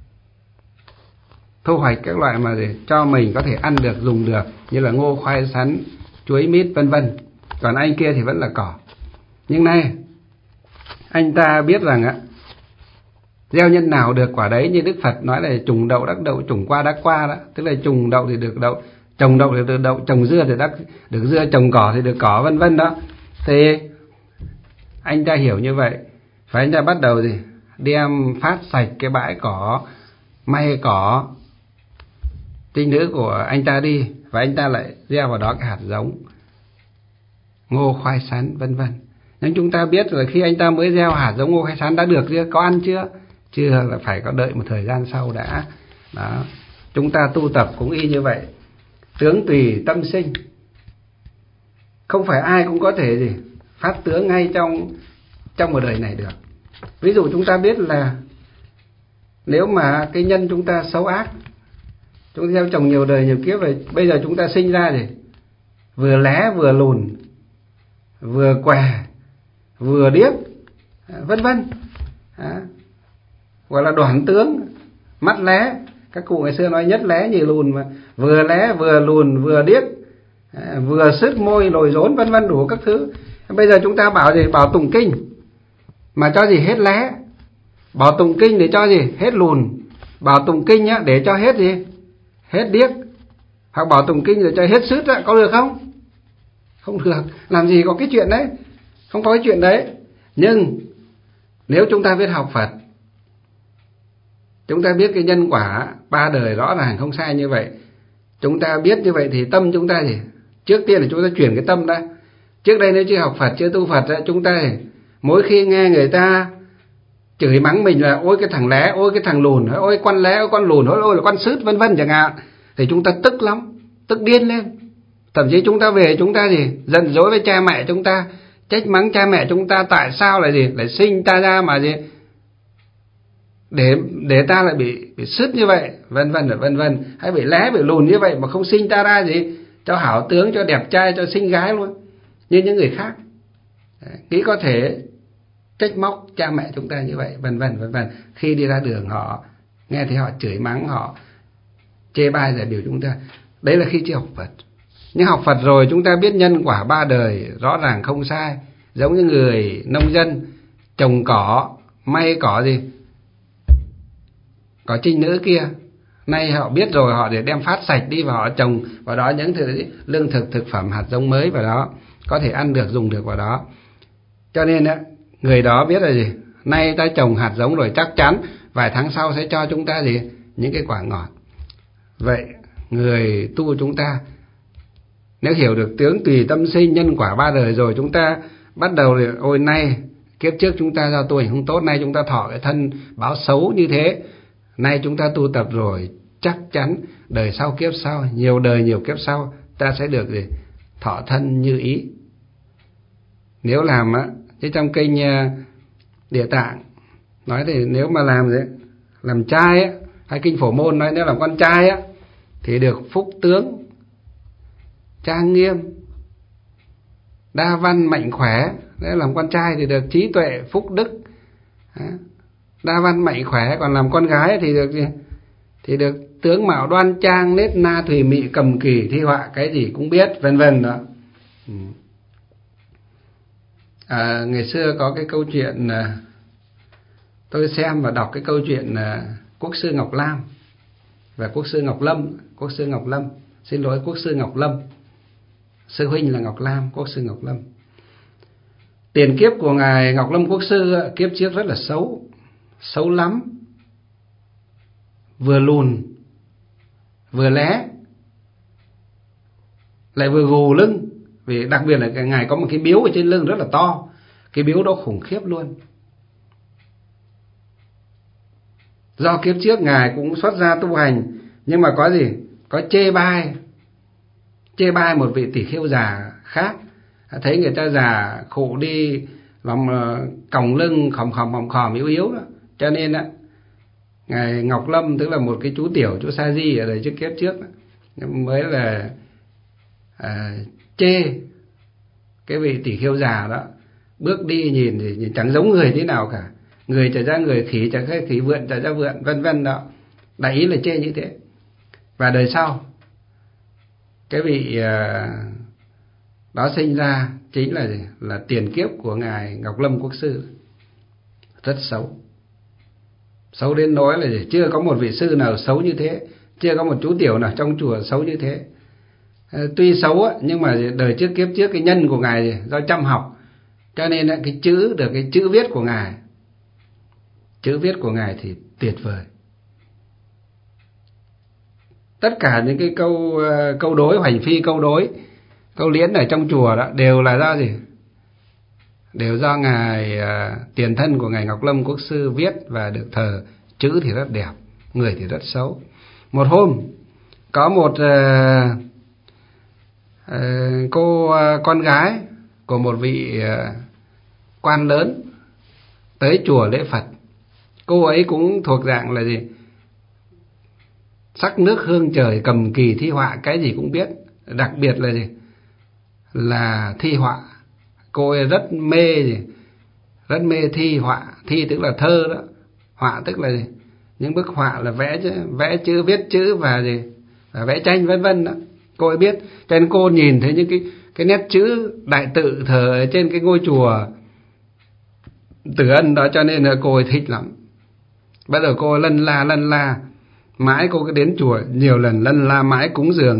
thu hoạch các loại mà gì cho mình có thể ăn được, dùng được, như là ngô, khoai, sắn, chuối, mít vân vân. Còn anh kia thì vẫn là cỏ. Nhưng nay anh ta biết rằng á, gieo nhân nào được quả đấy, như Đức Phật nói là trùng đậu đắc đậu, trùng qua đắc qua đó, tức là trùng đậu thì được đậu, trồng đậu thì được đậu, trồng dưa thì đắc được dưa, trồng cỏ thì được cỏ vân vân đó. Thì anh ta hiểu như vậy, và anh ta bắt đầu gì đem phát sạch cái bãi cỏ may, cỏ trinh nữ của anh ta đi, và anh ta lại gieo vào đó cái hạt giống ngô, khoai, sắn vân vân. Nhưng chúng ta biết là khi anh ta mới gieo hạt giống ngô, khoai, sắn đã được chưa, có ăn chưa? Chưa, là phải có đợi một thời gian sau đã. Đó. Chúng ta tu tập cũng y như vậy, tướng tùy tâm sinh. Không phải ai cũng có thể gì phát tướng ngay trong trong một đời này được. Ví dụ chúng ta biết là nếu mà cái nhân chúng ta xấu ác, chúng ta gieo trồng nhiều đời nhiều kiếp rồi, bây giờ chúng ta sinh ra gì vừa lé vừa lùn, vừa què, vừa điếc, vân vân, gọi là đoản tướng, mắt lé. Các cụ ngày xưa nói nhất lé nhì lùn mà, vừa lé vừa lùn vừa điếc, vừa sứt môi lồi rốn vân vân đủ các thứ. Bây giờ chúng ta bảo gì bảo tụng kinh mà cho gì hết lé, bảo tụng kinh để cho gì hết lùn, bảo tụng kinh nhá để cho hết gì hết điếc, hoặc bảo tụng kinh để cho hết sứt á, có được không? Không được, làm gì có cái chuyện đấy, không có cái chuyện đấy. Nhưng nếu chúng ta biết học Phật, chúng ta biết cái nhân quả ba đời rõ ràng không sai như vậy, chúng ta biết như vậy thì tâm chúng ta gì trước tiên là chúng ta chuyển cái tâm ra. Trước đây nếu chưa học Phật, chưa tu Phật, chúng ta mỗi khi nghe người ta chửi mắng mình là ôi cái thằng lé, ôi cái thằng lùn, ôi con lé, ôi con lùn, ôi, ôi là con sứt vân vân chẳng hạn, thì chúng ta tức lắm, tức điên lên. Thậm chí chúng ta về chúng ta gì giận dỗi với cha mẹ chúng ta, trách mắng cha mẹ chúng ta tại sao lại gì lại sinh ta ra mà gì để để ta lại bị bị sứt như vậy, vân vân vân vân, hay bị lé bị lùn như vậy mà không sinh ta ra gì cho hảo tướng, cho đẹp trai, cho xinh gái luôn như những người khác. Đấy, nghĩ có thể trách móc cha mẹ chúng ta như vậy, vân vân vân vân. Khi đi ra đường họ nghe thấy họ chửi mắng, họ chê bai là điều chúng ta, đấy là khi chưa học Phật. Nhưng học Phật rồi chúng ta biết nhân quả ba đời rõ ràng không sai. Giống như người nông dân trồng cỏ, may cỏ gì cỏ trinh nữ kia, nay họ biết rồi, họ để đem phát sạch đi và họ trồng vào đó những thứ lương thực, thực phẩm, hạt giống mới vào đó, có thể ăn được, dùng được vào đó. Cho nên á, người đó biết là gì, nay ta trồng hạt giống rồi chắc chắn vài tháng sau sẽ cho chúng ta gì những cái quả ngọt. Vậy người tu chúng ta nếu hiểu được tướng tùy tâm sinh, nhân quả ba đời rồi, chúng ta bắt đầu thì ôi nay kiếp trước chúng ta giao tu hành không tốt, nay chúng ta thọ cái thân báo xấu như thế, nay chúng ta tu tập rồi chắc chắn đời sau kiếp sau, nhiều đời nhiều kiếp sau ta sẽ được gì thọ thân như ý. Nếu làm á, chứ trong kinh Địa Tạng nói thì nếu mà làm gì làm trai á, hay kinh Phổ Môn nói nếu làm con trai á thì được phúc tướng, trang nghiêm, đa văn, mạnh khỏe. Nếu làm con trai thì được trí tuệ, phúc đức, đa văn, mạnh khỏe. Còn làm con gái thì được gì thì được tướng mạo đoan trang, nết na thùy mị, cầm kỳ thi họa, cái gì cũng biết, vân vân đó. À, ngày xưa có cái câu chuyện, tôi xem và đọc cái câu chuyện Quốc sư Ngọc Lam và Quốc sư Ngọc Lâm. Quốc sư Ngọc Lâm, xin lỗi, Quốc sư Ngọc Lâm, sư huynh là Ngọc Lam, Quốc sư Ngọc Lâm. Tiền kiếp của ngài Ngọc Lâm Quốc sư kiếp trước rất là xấu, xấu lắm, vừa lùn vừa lé lại vừa gù lưng. Vì đặc biệt là ngài có một cái biếu ở trên lưng rất là to, cái biếu đó khủng khiếp luôn. Do kiếp trước ngài cũng xuất gia tu hành, nhưng mà có gì có chê bai chê bai một vị tỷ khưu già khác, thấy người ta già khổ đi, lòng còng lưng khòm khòm khòm khòm yếu yếu đó, cho nên á ngài Ngọc Lâm, tức là một cái chú tiểu, chú sa di ở đời trước kiếp trước đó, mới là à, chê cái vị tỷ khưu già đó, bước đi nhìn thì nhìn chẳng giống người thế nào cả, người trở ra người, khỉ trở ra khỉ, vượn trở ra vượn, vân vân đó, đại ý là chê như thế. Và đời sau cái vị à, đó sinh ra chính là gì? Là tiền kiếp của ngài Ngọc Lâm Quốc sư, rất xấu, xấu đến nỗi là gì? Chưa có một vị sư nào xấu như thế, chưa có một chú tiểu nào trong chùa xấu như thế. À, tuy xấu á, nhưng mà đời trước kiếp trước cái nhân của ngài gì? Do chăm học, cho nên cái chữ được cái chữ viết của ngài, chữ viết của ngài thì tuyệt vời. Tất cả những cái câu câu đối, hoành phi câu đối, câu liễn ở trong chùa đó đều là do gì? Đều do ngài uh, tiền thân của ngài Ngọc Lâm Quốc sư viết và được thờ. Chữ thì rất đẹp, người thì rất xấu. Một hôm có một uh, uh, cô uh, con gái của một vị uh, quan lớn tới chùa lễ Phật. Cô ấy cũng thuộc dạng là gì? Sắc nước hương trời, cầm kỳ thi họa, cái gì cũng biết. Đặc biệt là gì? Là thi họa. Cô ấy rất mê gì? Rất mê thi họa. Thi tức là thơ đó, họa tức là gì? Những bức họa là vẽ chứ, vẽ chữ, viết chữ và gì? Và vẽ tranh vân vân đó. Cô ấy biết. Cho nên cô nhìn thấy những cái cái nét chữ đại tự thờ ở trên cái ngôi chùa Từ Ân đó, cho nên là cô ấy thích lắm. Bắt đầu cô lân la lân la mãi, cô cứ đến chùa nhiều lần, lân la mãi, cúng dường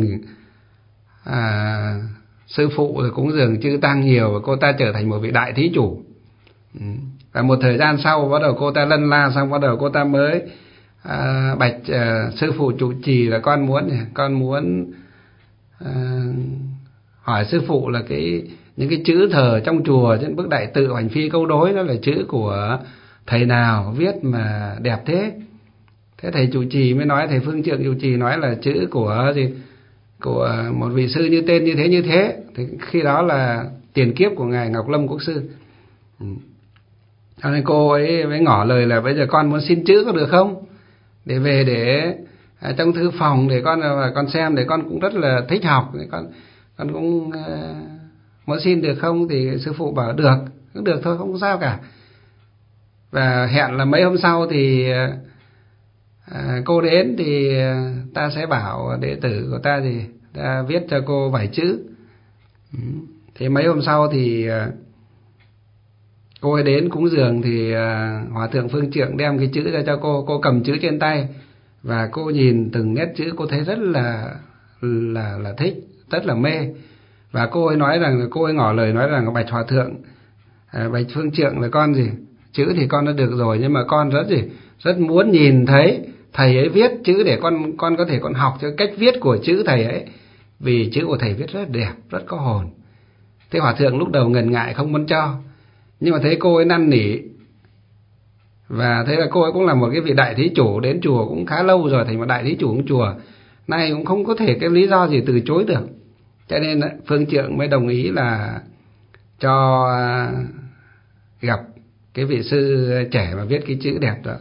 à, sư phụ rồi cúng dường chữ tang nhiều, và cô ta trở thành một vị đại thí chủ. Và một thời gian sau bắt đầu cô ta lân la xong, bắt đầu cô ta mới à, bạch à, sư phụ trụ trì là con muốn con muốn à, hỏi sư phụ là cái những cái chữ thờ trong chùa trên bức đại tự hoành phi câu đối đó là chữ của thầy nào viết mà đẹp thế. Thế thầy trụ trì mới nói, thầy Phương Trượng trụ trì nói là chữ của gì, của một vị sư như tên như thế như thế. Thì khi đó là tiền kiếp của ngài Ngọc Lâm Quốc sư. Cho nên cô ấy mới ngỏ lời là bây giờ con muốn xin chữ có được không, để về để à, trong thư phòng để con con xem, để con cũng rất là thích học, để con con cũng uh, muốn xin được không. Thì sư phụ bảo được, cũng được thôi, không có sao cả. Và hẹn là mấy hôm sau thì à, cô đến thì ta sẽ bảo đệ tử của ta thì ta viết cho cô vài chữ. Thì mấy hôm sau thì cô ấy đến cúng dường thì à, Hòa thượng Phương Trượng đem cái chữ ra cho cô, cô cầm chữ trên tay và cô nhìn từng nét chữ, cô thấy rất là là là thích, rất là mê. Và cô ấy nói rằng, cô ấy ngỏ lời nói rằng bạch Hòa thượng, à, bạch Phương Trượng là con gì, chữ thì con đã được rồi, nhưng mà con rất gì rất muốn nhìn thấy thầy ấy viết chữ để con con có thể con học cho cách viết của chữ thầy ấy, vì chữ của thầy viết rất đẹp, rất có hồn. Thế Hòa thượng lúc đầu ngần ngại không muốn cho, nhưng mà thấy cô ấy năn nỉ, và thế là cô ấy cũng là một cái vị đại thí chủ, đến chùa cũng khá lâu rồi, thành một đại thí chủ của chùa, nay cũng không có thể cái lý do gì từ chối được. Cho nên Phương Trượng mới đồng ý là cho gặp cái vị sư trẻ mà viết cái chữ đẹp đó.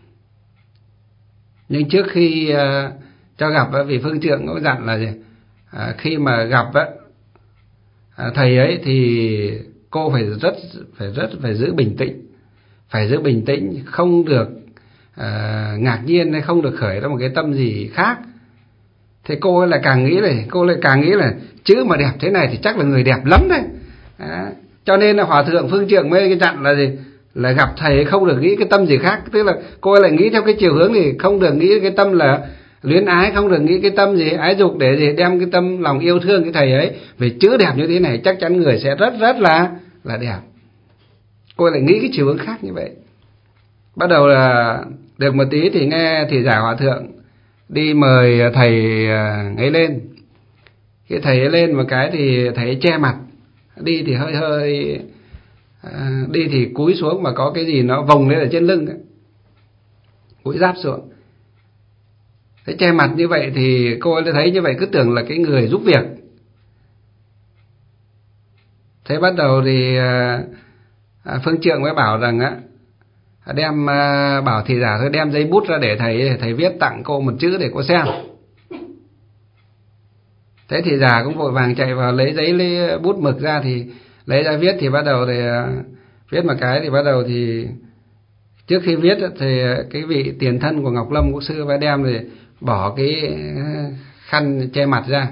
Nhưng trước khi cho gặp, vị Phương Trượng có dặn là gì? À, khi mà gặp à, thầy ấy thì cô phải rất phải rất phải giữ bình tĩnh, phải giữ bình tĩnh, không được à, ngạc nhiên hay không được khởi ra một cái tâm gì khác. Thì cô ấy lại càng nghĩ này, cô lại càng nghĩ là chữ mà đẹp thế này thì chắc là người đẹp lắm đấy. À, cho nên là Hòa thượng Phương Trượng mới dặn là gì? Là gặp thầy không được nghĩ cái tâm gì khác. Tức là cô ấy lại nghĩ theo cái chiều hướng thì không được nghĩ cái tâm là luyến ái, không được nghĩ cái tâm gì ái dục, để gì đem cái tâm lòng yêu thương cái thầy ấy. Vì chữ đẹp như thế này chắc chắn người sẽ rất rất là là đẹp. Cô ấy lại nghĩ cái chiều hướng khác như vậy. Bắt đầu là được một tí thì nghe thì giả Hòa thượng đi mời thầy ấy lên. Khi thầy ấy lên một cái thì thầy ấy che mặt, đi thì hơi hơi à, đi thì cúi xuống mà có cái gì nó vòng lên ở trên lưng ấy, cúi giáp xuống. Thế che mặt như vậy thì cô ấy thấy như vậy cứ tưởng là cái người giúp việc. Thế bắt đầu thì à, Phương Trượng mới bảo rằng á, đem à, bảo thị giả thôi đem giấy bút ra để thầy thầy viết tặng cô một chữ để cô xem. Thế thì già cũng vội vàng chạy vào lấy giấy lấy bút mực ra thì lấy ra viết. Thì bắt đầu thì viết một cái thì bắt đầu thì trước khi viết thì cái vị tiền thân của Ngọc Lâm Quốc sư phải đem thì bỏ cái khăn che mặt ra,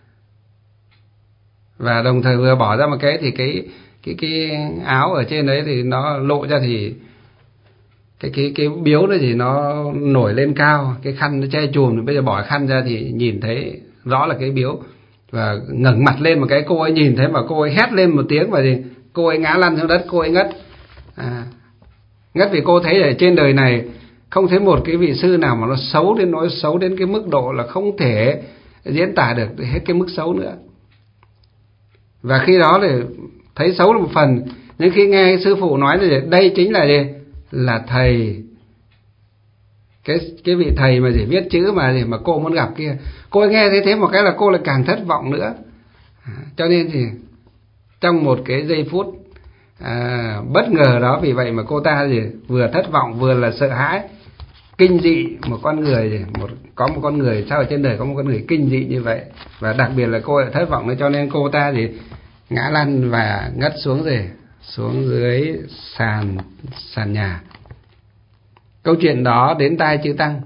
và đồng thời vừa bỏ ra một cái thì cái cái cái áo ở trên đấy thì nó lộ ra, thì cái cái cái biếu đó thì nó nổi lên cao, cái khăn nó che chùm. Bây giờ bỏ khăn ra thì nhìn thấy rõ là cái biếu, và ngẩng mặt lên một cái cô ấy nhìn thấy mà cô ấy hét lên một tiếng và gì cô ấy ngã lăn xuống đất, cô ấy ngất. À, ngất vì cô thấy ở trên đời này không thấy một cái vị sư nào mà nó xấu đến nỗi xấu đến cái mức độ là không thể diễn tả được hết cái mức xấu nữa. Và khi đó thì thấy xấu là một phần, nhưng khi nghe sư phụ nói là đây chính là gì? Là thầy, cái cái vị thầy mà chỉ viết chữ mà gì mà cô muốn gặp kia, cô ấy nghe thấy thế một cái là cô lại càng thất vọng nữa. À, cho nên thì trong một cái giây phút à, bất ngờ đó, vì vậy mà cô ta gì vừa thất vọng vừa là sợ hãi, kinh dị. Một con người gì một có một con người sao ở trên đời có một con người kinh dị như vậy, và đặc biệt là cô lại thất vọng nữa, cho nên cô ta gì ngã lăn và ngất xuống rồi xuống dưới sàn sàn nhà. Câu chuyện đó đến tai chư tăng,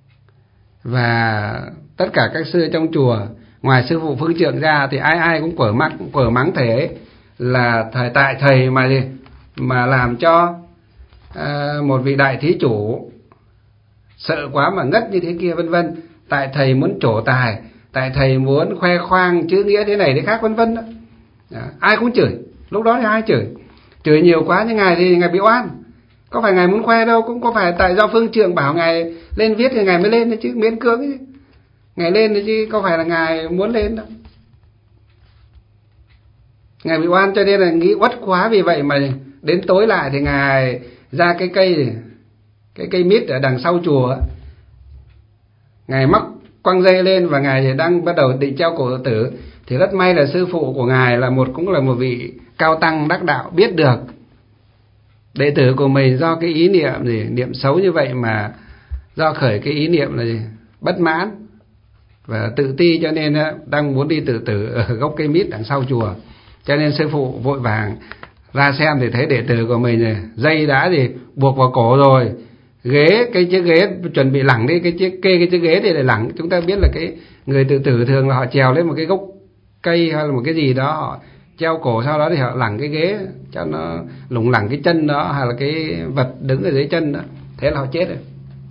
và tất cả các sư trong chùa ngoài sư phụ Phương Trượng ra thì ai ai cũng quở mắt quở mắng thầy ấy là thầy tại thầy mà gì mà làm cho à, một vị đại thí chủ sợ quá mà ngất như thế kia vân vân. Tại thầy muốn trổ tài, tại thầy muốn khoe khoang chữ nghĩa thế này thế khác vân vân đó. À, ai cũng chửi. Lúc đó thì ai chửi chửi nhiều quá, nhưng ngài thì ngài bị oan. Có phải ngài muốn khoe đâu, cũng có phải tại do Phương Trượng bảo ngài lên viết thì ngài mới lên đấy chứ, miễn cưỡng chứ. Ngài lên đấy chứ có phải là ngài muốn lên đâu. Ngài bị oan cho nên là nghĩ uất quá, vì vậy mà đến tối lại thì ngài ra cái cây cái cây mít ở đằng sau chùa, ngài móc quăng dây lên và ngài thì đang bắt đầu định treo cổ tự tử. Thì rất may là sư phụ của ngài là một cũng là một vị cao tăng đắc đạo, biết được đệ tử của mình do cái ý niệm gì niệm xấu như vậy mà do khởi cái ý niệm là gì? Bất mãn và tự ti, cho nên đang muốn đi tự tử ở gốc cây mít đằng sau chùa. Cho nên sư phụ vội vàng ra xem thì thấy đệ tử của mình này, dây đã gì buộc vào cổ rồi, ghế cái chiếc ghế chuẩn bị lẳng đi, cái chiếc kê cái chiếc ghế để để lẳng. Chúng ta biết là cái người tự tử thường là họ trèo lên một cái gốc cây hay là một cái gì đó, họ treo cổ, sau đó thì họ lẳng cái ghế cho nó lủng lẳng cái chân đó hay là cái vật đứng ở dưới chân đó, thế là họ chết rồi.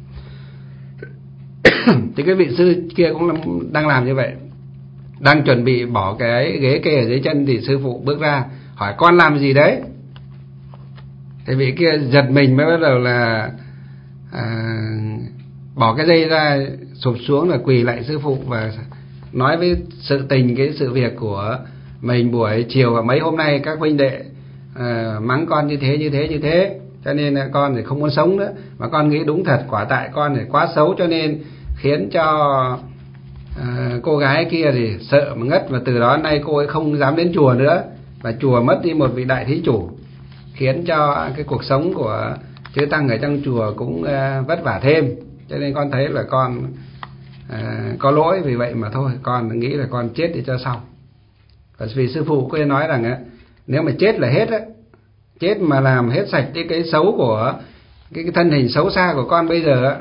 Thì cái vị sư kia cũng đang làm như vậy, đang chuẩn bị bỏ cái ghế kê ở dưới chân thì sư phụ bước ra hỏi con làm gì đấy. Thì vị kia giật mình mới bắt đầu là à, bỏ cái dây ra, sụp xuống là quỳ lại sư phụ và nói với sự tình cái sự việc của mình buổi chiều và mấy hôm nay các huynh đệ à, mắng con như thế như thế như thế, cho nên là con thì không muốn sống nữa, mà con nghĩ đúng thật, quả tại con thì quá xấu cho nên khiến cho à, cô gái kia thì sợ mà ngất, và từ đó đến nay cô ấy không dám đến chùa nữa, và chùa mất đi một vị đại thí chủ, khiến cho cái cuộc sống của chư tăng ở trong chùa cũng à, vất vả thêm. Cho nên con thấy là con à, có lỗi vì vậy mà thôi, con nghĩ là con chết đi cho xong. Bởi vì sư phụ có nói rằng á, nếu mà chết là hết á, chết mà làm hết sạch cái cái xấu của cái, cái thân hình xấu xa của con bây giờ á,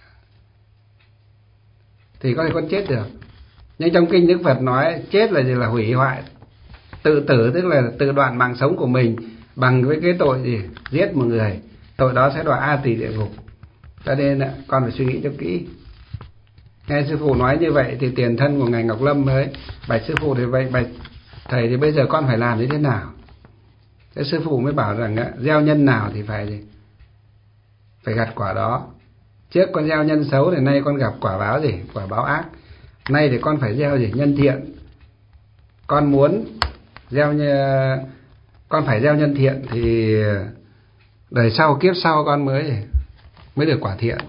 thì có thể con chết được. Nhưng trong kinh Đức Phật nói chết là gì? Là hủy hoại, tự tử, tức là tự đoạn mạng sống của mình bằng với cái tội gì? Giết một người, tội đó sẽ đọa A Tỳ địa ngục. Cho nên con phải suy nghĩ cho kỹ. Nghe sư phụ nói như vậy thì tiền thân của ngài Ngọc Lâm mới bạch sư phụ thì vậy, bạch thầy thì bây giờ con phải làm như thế nào? Thế sư phụ mới bảo rằng gieo nhân nào thì phải gì? Phải gặt quả đó. Trước con gieo nhân xấu thì nay con gặp quả báo gì? Quả báo ác. Nay thì con phải gieo gì? Nhân thiện. Con muốn gieo như con phải gieo nhân thiện thì đời sau kiếp sau con mới mới được quả thiện.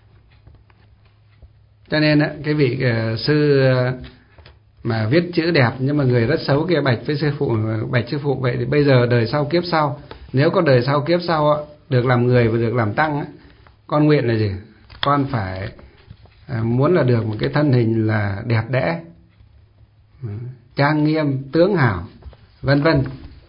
Cho nên cái vị sư mà viết chữ đẹp nhưng mà người rất xấu kia bạch với sư phụ, bạch sư phụ vậy thì bây giờ đời sau kiếp sau, nếu có đời sau kiếp sau được làm người và được làm tăng, con nguyện là gì? Con phải muốn là được một cái thân hình là đẹp đẽ, trang nghiêm, tướng hảo, vân vân.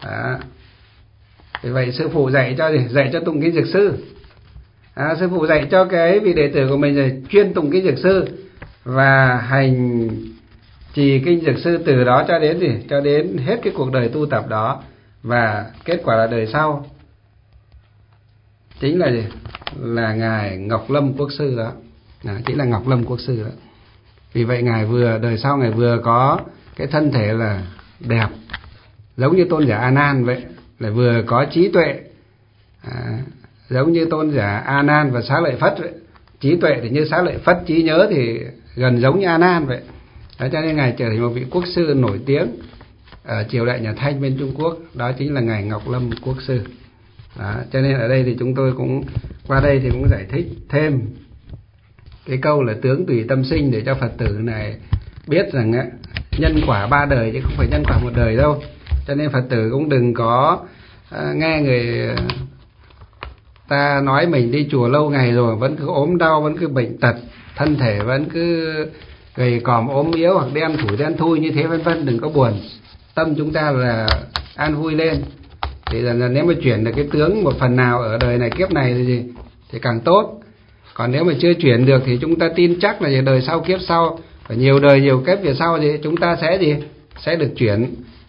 Vì vậy sư phụ dạy cho gì? Dạy cho tụng kinh Dược Sư. À, sư phụ dạy cho cái vị đệ tử của mình rồi chuyên tụng kinh Dược Sư và hành trì kinh Dược Sư từ đó cho đến gì? Cho đến hết cái cuộc đời tu tập đó, và kết quả là đời sau chính là gì? Là ngài Ngọc Lâm Quốc Sư đó. À, chính là Ngọc Lâm Quốc Sư đó. Vì vậy ngài vừa đời sau ngài vừa có cái thân thể là đẹp giống như tôn giả A Nan vậy, là vừa có trí tuệ à, giống như tôn giả A Nan và Xá Lợi Phất vậy. Trí tuệ thì như Xá Lợi Phất, trí nhớ thì gần giống như A Nan vậy. Đó, cho nên ngài trở thành một vị quốc sư nổi tiếng ở triều đại nhà Thanh bên Trung Quốc, đó chính là ngài Ngọc Lâm Quốc Sư. Đó, cho nên ở đây thì chúng tôi cũng qua đây thì cũng giải thích thêm cái câu là tướng tùy tâm sinh để cho Phật tử này biết rằng á, nhân quả ba đời chứ không phải nhân quả một đời đâu. Cho nên Phật tử cũng đừng có à, nghe người ta nói mình đi chùa lâu ngày rồi vẫn cứ ốm đau, vẫn cứ bệnh tật, thân thể vẫn cứ gầy còm ốm yếu hoặc đen thủi đen thui như thế vân vân, đừng có buồn. Tâm chúng ta là an vui lên. Thì là, là nếu mà chuyển được cái tướng một phần nào ở đời này kiếp này thì gì? Thì càng tốt. Còn nếu mà chưa chuyển được thì chúng ta tin chắc là đời sau kiếp sau, và nhiều đời nhiều kiếp về sau thì chúng ta sẽ gì? Sẽ được chuyển.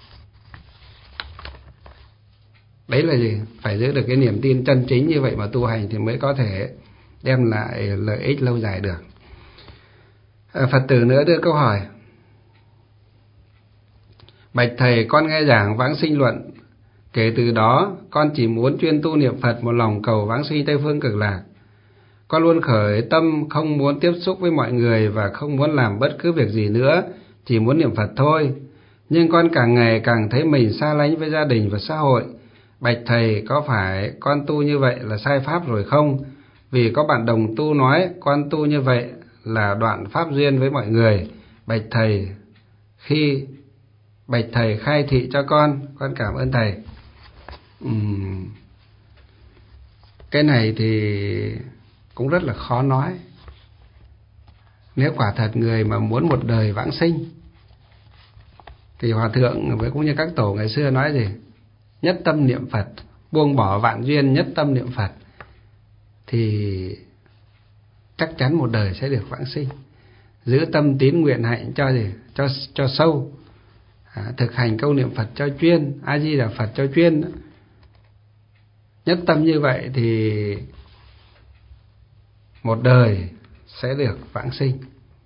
Đấy là gì? Phải giữ được cái niềm tin chân chính như vậy mà tu hành thì mới có thể đem lại lợi ích lâu dài được. À, Phật tử nữa đưa câu hỏi: bạch thầy, con nghe giảng vãng sinh luận, kể từ đó con chỉ muốn chuyên tu niệm Phật một lòng cầu vãng sinh Tây Phương Cực Lạc. Con luôn khởi tâm không muốn tiếp xúc với mọi người và không muốn làm bất cứ việc gì nữa, chỉ muốn niệm Phật thôi. Nhưng con càng ngày càng thấy mình xa lánh với gia đình và xã hội, Bạch thầy, có phải con tu như vậy là sai pháp rồi không? Vì có bạn đồng tu nói con tu như vậy là đoạn pháp duyên với mọi người. Bạch thầy, khi bạch thầy khai thị cho con, con cảm ơn thầy. Uhm, cái này thì cũng rất là khó nói. Nếu quả thật người mà muốn một đời vãng sinh thì hòa thượng với cũng như các tổ ngày xưa nói gì? Nhất tâm niệm Phật, buông bỏ vạn duyên, nhất tâm niệm Phật, thì chắc chắn một đời sẽ được vãng sinh. Giữ tâm tín nguyện hạnh cho gì? Cho cho sâu. À, thực hành câu niệm Phật cho chuyên, A Di Đà Phật cho chuyên. Nhất tâm như vậy thì một đời sẽ được vãng sinh.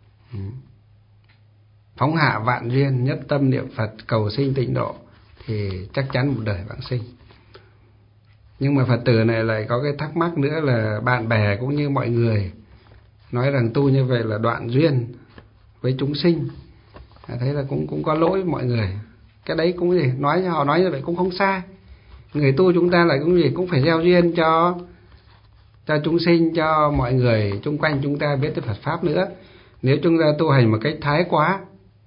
Phóng hạ vạn duyên, nhất tâm niệm Phật, cầu sinh tịnh độ, thì chắc chắn một đời vãng sinh. Nhưng mà Phật tử này lại có cái thắc mắc nữa là bạn bè cũng như mọi người nói rằng tu như vậy là đoạn duyên với chúng sinh. Thế là cũng cũng có lỗi mọi người. Cái đấy cũng gì nói họ nói như vậy cũng không sai. Người tu chúng ta lại cũng gì cũng phải gieo duyên cho cho chúng sinh, cho mọi người chung quanh chúng ta biết tới Phật pháp nữa. Nếu chúng ta tu hành một cách thái quá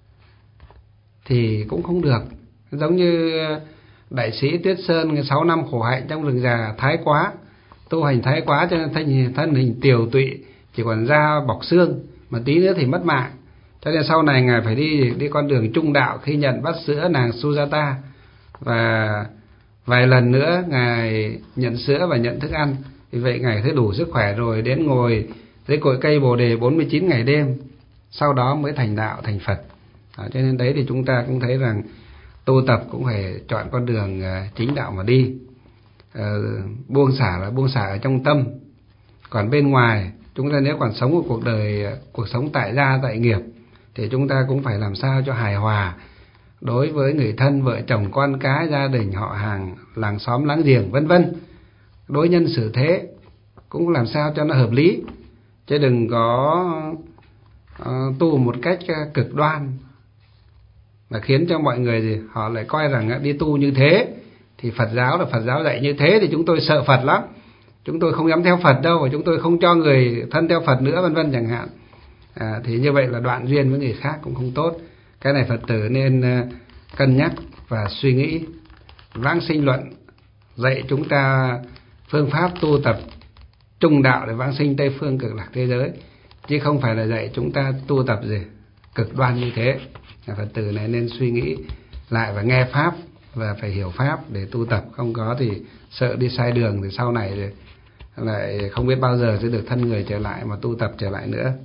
thì cũng không được. Giống như đại sĩ Tuyết Sơn sáu năm khổ hạnh trong rừng già, thái quá, tu hành thái quá cho nên thân, thân hình tiều tụy, chỉ còn da bọc xương, mà tí nữa thì mất mạng. Cho nên sau này ngài phải đi đi con đường trung đạo khi nhận vắt sữa nàng Sujata, và vài lần nữa ngài nhận sữa và nhận thức ăn. Vì vậy ngài thấy đủ sức khỏe rồi, đến ngồi dưới cội cây Bồ Đề bốn mươi chín ngày đêm, sau đó mới thành đạo, thành Phật. Đó, cho nên đấy thì chúng ta cũng thấy rằng tu tập cũng phải chọn con đường chính đạo mà đi. À, buông xả là buông xả ở trong tâm. Còn bên ngoài, chúng ta nếu còn sống một cuộc đời, cuộc sống tại gia, tại nghiệp, thì chúng ta cũng phải làm sao cho hài hòa đối với người thân, vợ chồng, con cái, gia đình, họ hàng, làng xóm, láng giềng, vân vân. Đối nhân xử thế cũng làm sao cho nó hợp lý, chứ đừng có uh, tu một cách uh, cực đoan mà khiến cho mọi người gì họ lại coi rằng uh, đi tu như thế thì Phật giáo là Phật giáo dạy như thế thì chúng tôi sợ Phật lắm, chúng tôi không dám theo Phật đâu, và chúng tôi không cho người thân theo Phật nữa, vân vân chẳng hạn. À, thì như vậy là đoạn duyên với người khác cũng không tốt. Cái này Phật tử nên uh, cân nhắc và suy nghĩ. Vãng sinh luận dạy chúng ta phương pháp tu tập trung đạo để vãng sinh Tây phương cực lạc thế giới, chứ không phải là dạy chúng ta tu tập gì cực đoan như thế. Phật tử này nên suy nghĩ lại và nghe pháp và phải hiểu pháp để tu tập, không có thì sợ đi sai đường thì sau này thì lại không biết bao giờ sẽ được thân người trở lại mà tu tập trở lại nữa.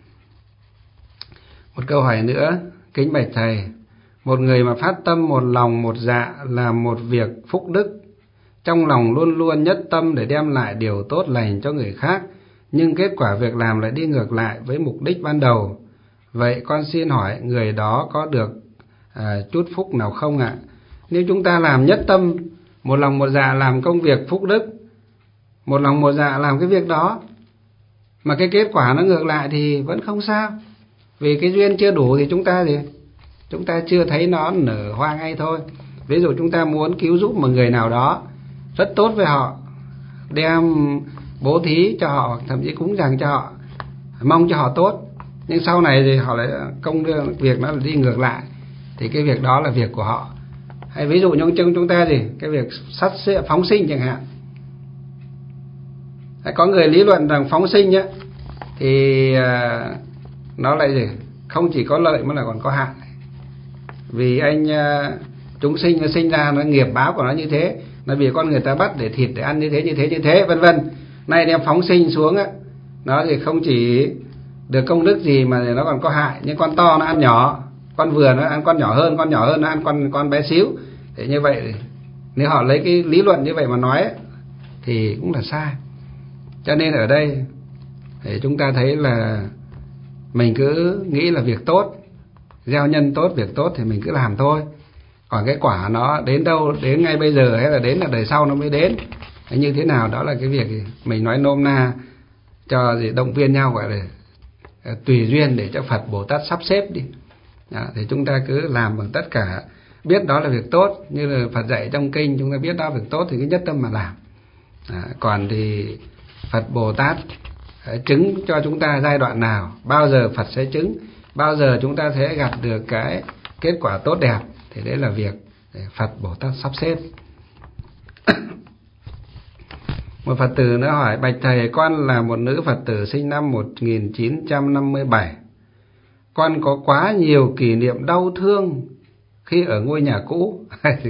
Một câu hỏi nữa, kính bạch thầy, một người mà phát tâm một lòng một dạ làm một việc phúc đức, trong lòng luôn luôn nhất tâm để đem lại điều tốt lành cho người khác, nhưng kết quả việc làm lại đi ngược lại với mục đích ban đầu. Vậy con xin hỏi người đó có được à, chút phúc nào không ạ? Nếu chúng ta làm nhất tâm, một lòng một dạ làm công việc phúc đức, một lòng một dạ làm cái việc đó, mà cái kết quả nó ngược lại thì vẫn không sao. Vì cái duyên chưa đủ thì chúng ta gì? Chúng ta chưa thấy nó nở hoa ngay thôi. Ví dụ chúng ta muốn cứu giúp một người nào đó, rất tốt với họ, đem bố thí cho họ, thậm chí cúng dường cho họ, mong cho họ tốt, nhưng sau này thì họ lại công việc nó đi ngược lại, thì cái việc đó là việc của họ. Hay ví dụ như trong chúng ta gì, cái việc sát phóng sinh chẳng hạn. Có người lý luận rằng phóng sinh nhá, thì nó lại gì, không chỉ có lợi mà là còn có hại. Vì anh chúng sinh nó sinh ra, nó nghiệp báo của nó như thế, nó bị con người ta bắt để thịt để ăn như thế như thế như thế vân vân. Nay đem phóng sinh xuống á, nó thì không chỉ được công đức gì mà nó còn có hại. Nhưng con to nó ăn nhỏ, con vừa nó ăn con nhỏ hơn, con nhỏ hơn nó ăn con con bé xíu. Thế như vậy nếu họ lấy cái lý luận như vậy mà nói ấy, thì cũng là sai. Cho nên ở đây để chúng ta thấy là mình cứ nghĩ là việc tốt, gieo nhân tốt, việc tốt thì mình cứ làm thôi. Còn cái quả nó đến đâu, đến ngay bây giờ hay là đến là đời sau nó mới đến, hay như thế nào, đó là cái việc mình nói nôm na cho gì động viên nhau, gọi là tùy duyên để cho Phật Bồ Tát sắp xếp đi. Đó, thì chúng ta cứ làm bằng tất cả biết đó là việc tốt, như là Phật dạy trong kinh chúng ta biết đó là việc tốt thì cứ nhất tâm mà làm. À, còn thì Phật Bồ Tát chứng cho chúng ta giai đoạn nào, bao giờ Phật sẽ chứng, bao giờ chúng ta sẽ gặp được cái kết quả tốt đẹp, thì đấy là việc để Phật Bồ Tát sắp xếp. Một Phật tử nữa hỏi: bạch thầy, con là một nữ Phật tử sinh năm một nghìn chín trăm năm mươi bảy. Con có quá nhiều kỷ niệm đau thương khi ở ngôi nhà cũ.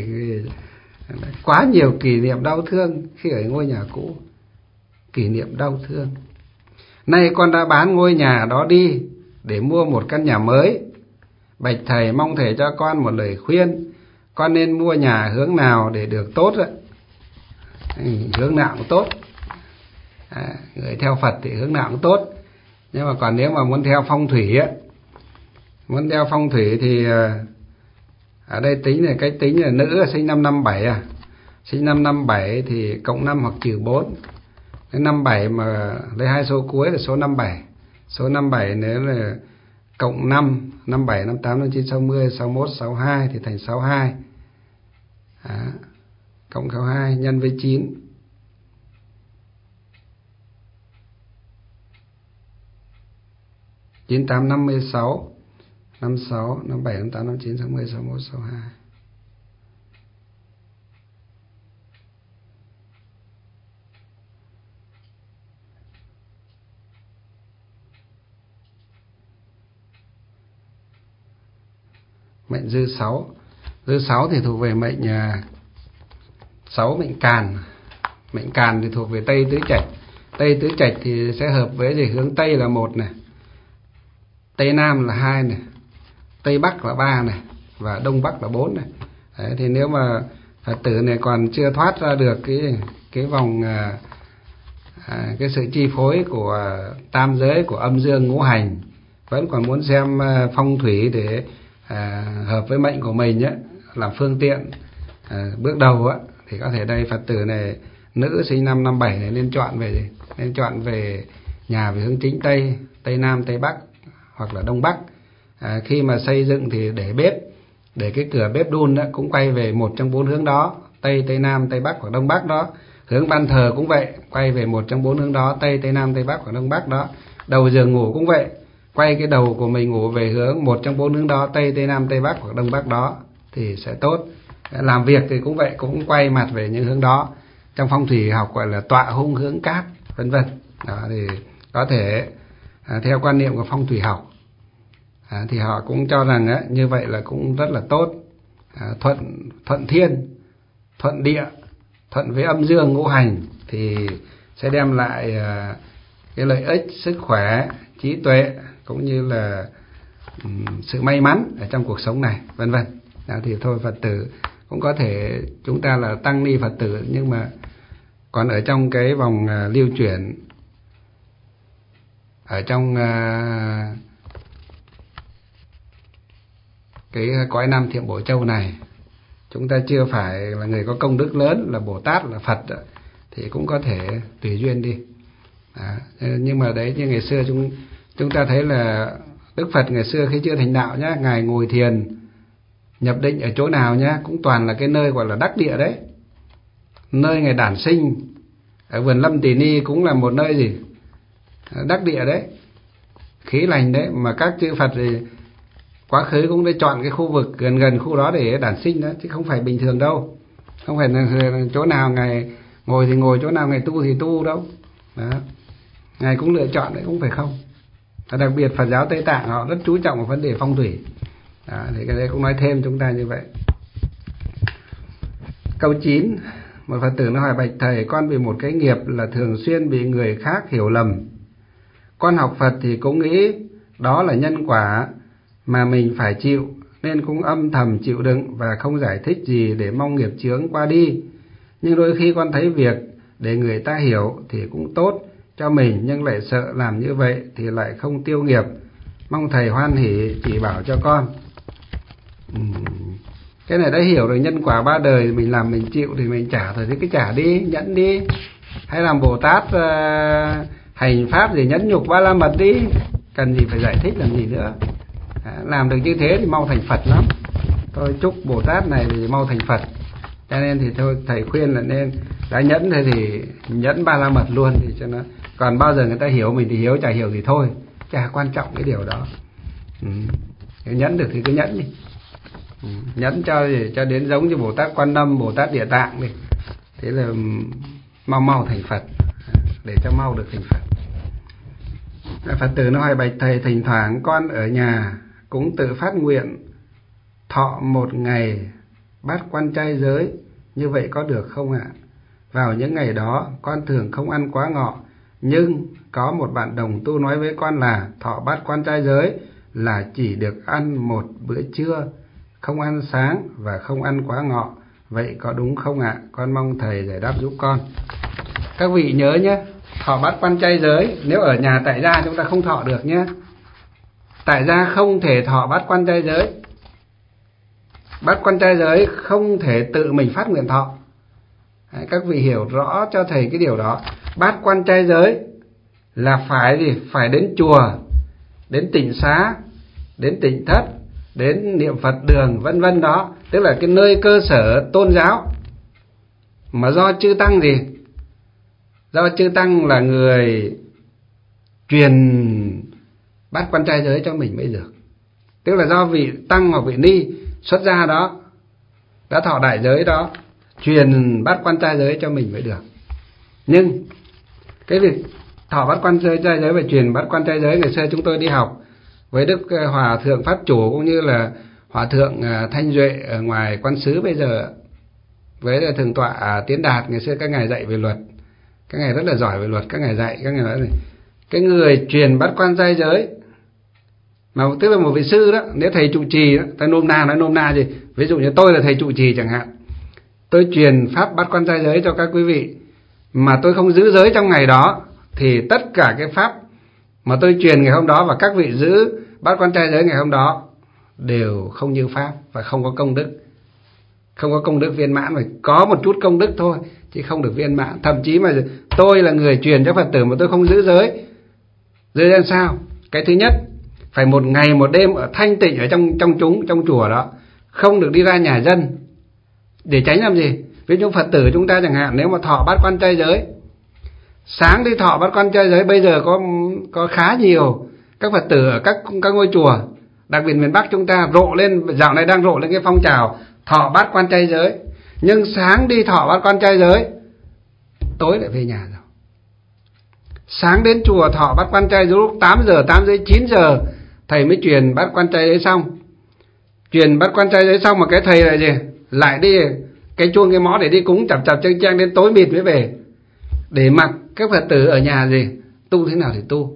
Quá nhiều kỷ niệm đau thương khi ở ngôi nhà cũ. Kỷ niệm đau thương. Nay con đã bán ngôi nhà đó đi để mua một căn nhà mới. Bạch thầy, mong thầy cho con một lời khuyên, con nên mua nhà hướng nào để được tốt ạ? Hướng nào cũng tốt. À, người theo Phật thì hướng nào cũng tốt. Nhưng mà còn nếu mà muốn theo phong thủy á, muốn theo phong thủy thì ở đây tính là cái tính là nữ là sinh năm năm bảy à. Sinh năm năm bảy thì cộng năm hoặc trừ bốn. Cái năm bảy mà lấy hai số cuối là số năm bảy. Số năm bảy nếu là cộng năm, năm bảy, năm tám, năm chín, sáu mươi, sáu mươi mốt, sáu mươi hai thì thành sáu mươi hai. Đó. Cộng sáu mươi hai nhân với chín. chín, tám, năm mươi sáu, năm mươi sáu, năm mươi bảy, năm mươi tám, năm mươi chín, sáu mươi, sáu mươi mốt, sáu mươi hai. Mệnh dư sáu. Dư sáu thì thuộc về mệnh sáu, mệnh Càn. Mệnh Càn thì thuộc về Tây Tứ Trạch. Tây Tứ Trạch thì sẽ hợp với gì? Hướng Tây là một này, Tây Nam là hai này, Tây Bắc là ba này, và Đông Bắc là bốn này. Đấy, thì nếu mà Phật tử này còn chưa thoát ra được cái cái vòng à, à, cái sự chi phối của tam giới, của âm dương ngũ hành, vẫn còn muốn xem phong thủy để à, hợp với mệnh của mình nhé, làm phương tiện à, bước đầu á, thì có thể đây Phật tử này, nữ sinh năm năm bảy này nên chọn về gì? Nên chọn về nhà về hướng chính Tây, Tây Nam, Tây Bắc hoặc là Đông Bắc. À, khi mà xây dựng thì để bếp, để cái cửa bếp đun đó cũng quay về một trong bốn hướng đó, Tây, Tây Nam, Tây Bắc hoặc Đông Bắc đó. Hướng ban thờ cũng vậy, quay về một trong bốn hướng đó, Tây, Tây Nam, Tây Bắc hoặc Đông Bắc đó. Đầu giường ngủ cũng vậy, quay cái đầu của mình ngủ về hướng một trong bốn hướng đó, Tây, Tây Nam, Tây Bắc hoặc Đông Bắc đó thì sẽ tốt. Làm việc thì cũng vậy, cũng quay mặt về những hướng đó. Trong phong thủy học gọi là tọa hung hướng cát, vân vân. Đó thì có thể à, theo quan niệm của phong thủy học à, thì họ cũng cho rằng á, như vậy là cũng rất là tốt. À, thuận thuận thiên, thuận địa, thuận với âm dương ngũ hành thì sẽ đem lại à, cái lợi ích, sức khỏe, trí tuệ cũng như là um, sự may mắn ở trong cuộc sống này, vân vân. Đó thì thôi, Phật tử cũng có thể chúng ta là tăng ni Phật tử, nhưng mà còn ở trong cái vòng uh, lưu chuyển, ở trong uh, cái cõi Nam Thiểm Bổ Châu này, chúng ta chưa phải là người có công đức lớn, là Bồ Tát, là Phật, thì cũng có thể tùy duyên đi. À, nhưng mà đấy, như ngày xưa chúng chúng ta thấy là Đức Phật ngày xưa khi chưa thành đạo nhá, ngài ngồi thiền nhập định ở chỗ nào nhá, cũng toàn là cái nơi gọi là đắc địa đấy, nơi ngài đản sinh. Ở vườn Lâm Tỳ Ni cũng là một nơi gì đắc địa đấy, khí lành đấy, mà các chư Phật thì quá khứ cũng đã chọn cái khu vực gần gần khu đó để đản sinh đó, chứ không phải bình thường đâu. Không phải là chỗ nào ngài ngồi thì ngồi, chỗ nào ngài tu thì tu đâu. Đó. Ngài cũng lựa chọn đấy, cũng phải không. Và đặc biệt Phật giáo Tây Tạng họ rất chú trọng vào vấn đề phong thủy. Đó, thì cái đấy cũng nói thêm chúng ta như vậy. Câu chín, một Phật tử nó hỏi: bạch thầy, con vì một cái nghiệp là thường xuyên bị người khác hiểu lầm. Con học Phật thì cũng nghĩ đó là nhân quả mà mình phải chịu, nên cũng âm thầm chịu đựng và không giải thích gì để mong nghiệp chướng qua đi. Nhưng đôi khi con thấy việc để người ta hiểu thì cũng tốt cho mình, nhưng lại sợ làm như vậy thì lại không tiêu nghiệp. Mong thầy hoan hỷ chỉ bảo cho con. uhm. Cái này đã hiểu rồi, nhân quả ba đời mình làm mình chịu thì mình trả thôi, thì cứ trả đi, nhẫn đi. Hay làm Bồ Tát uh, hành pháp gì nhẫn nhục ba la mật đi, cần gì phải giải thích làm gì nữa. À, làm được như thế thì mau thành Phật lắm. tôi chúc Bồ Tát này thì mau thành Phật. Cho nên thì thôi thầy khuyên là nên đã nhẫn thế thì nhẫn ba la mật luôn thì cho nó, còn bao giờ người ta hiểu mình thì hiểu, chả hiểu thì thôi, chả quan trọng cái điều đó. Ừ. Nhẫn được thì cứ nhẫn đi. Ừ. Nhẫn cho cho đến giống như Bồ Tát Quan Âm, Bồ Tát Địa Tạng đi, thế là mau mau thành Phật, để cho mau được thành Phật. Phật tử nó hỏi bạch thầy, thỉnh thoảng con ở nhà cũng tự phát nguyện thọ một ngày bát quan trai giới, như vậy có được không ạ? Vào những ngày đó con thường không ăn quá ngọ, nhưng có một bạn đồng tu nói với con là thọ bát quan trai giới là chỉ được ăn một bữa trưa, không ăn sáng và không ăn quá ngọ, vậy có đúng không ạ? Con mong thầy giải đáp giúp con. Các vị nhớ nhé, thọ bát quan trai giới nếu ở nhà tại gia chúng ta không thọ được nhé. Tại gia không thể thọ bát quan trai giới. Bát quan trai giới không thể tự mình phát nguyện thọ. Đấy, các vị hiểu rõ cho thầy cái điều đó. Bát quan trai giới là phải gì? Phải đến chùa, đến tịnh xá, đến tịnh thất, đến niệm Phật đường vân vân đó, tức là cái nơi cơ sở tôn giáo mà do chư tăng gì? Do chư tăng là người truyền bát quan trai giới cho mình mới được. Tức là do vị tăng hoặc vị ni xuất gia đó đã thọ đại giới đó, truyền bát quan trai giới cho mình mới được. Nhưng cái việc thọ bát quan trai giới và truyền bát quan trai giới, ngày xưa chúng tôi đi học với Đức Hòa Thượng Pháp Chủ cũng như là Hòa Thượng Thanh Duệ ở ngoài Quan Xứ bây giờ, với Thượng tọa Tiến Đạt, ngày xưa các ngài dạy về luật, các ngài rất là giỏi về luật, các ngài dạy, các ngài nói này, cái người truyền bát quan trai giới mà tức là một vị sư đó, nếu thầy trụ trì đó, ta nôm na nói nôm na gì, ví dụ như tôi là thầy trụ trì chẳng hạn, tôi truyền pháp bát quan trai giới cho các quý vị mà tôi không giữ giới trong ngày đó, thì tất cả cái pháp mà tôi truyền ngày hôm đó và các vị giữ bát quan trai giới ngày hôm đó đều không như pháp và không có công đức, không có công đức viên mãn, mà có một chút công đức thôi chứ không được viên mãn. Thậm chí mà tôi là người truyền cho Phật tử mà tôi không giữ giới, giới làm sao? Cái thứ nhất, phải một ngày một đêm ở thanh tịnh ở trong trong chúng trong chùa đó, không được đi ra nhà dân. Để tránh làm gì? Ví dụ Phật tử chúng ta chẳng hạn, nếu mà thọ bát quan trai giới, sáng đi thọ bát quan trai giới, bây giờ có có khá nhiều các Phật tử ở các các ngôi chùa, đặc biệt miền Bắc chúng ta rộ lên, dạo này đang rộ lên cái phong trào thọ bát quan trai giới. Nhưng sáng đi thọ bát quan trai giới, tối lại về nhà rồi. Sáng đến chùa thọ bát quan trai giới lúc tám giờ, tám giờ, chín giờ thầy mới truyền bát quan trai giới xong. Truyền bát quan trai giới xong mà cái thầy lại gì? Lại đi cái chuông cái mõ để đi cúng chập chập chang chang đến tối mịt mới về. Để mặc các Phật tử ở nhà gì? Tu thế nào thì tu.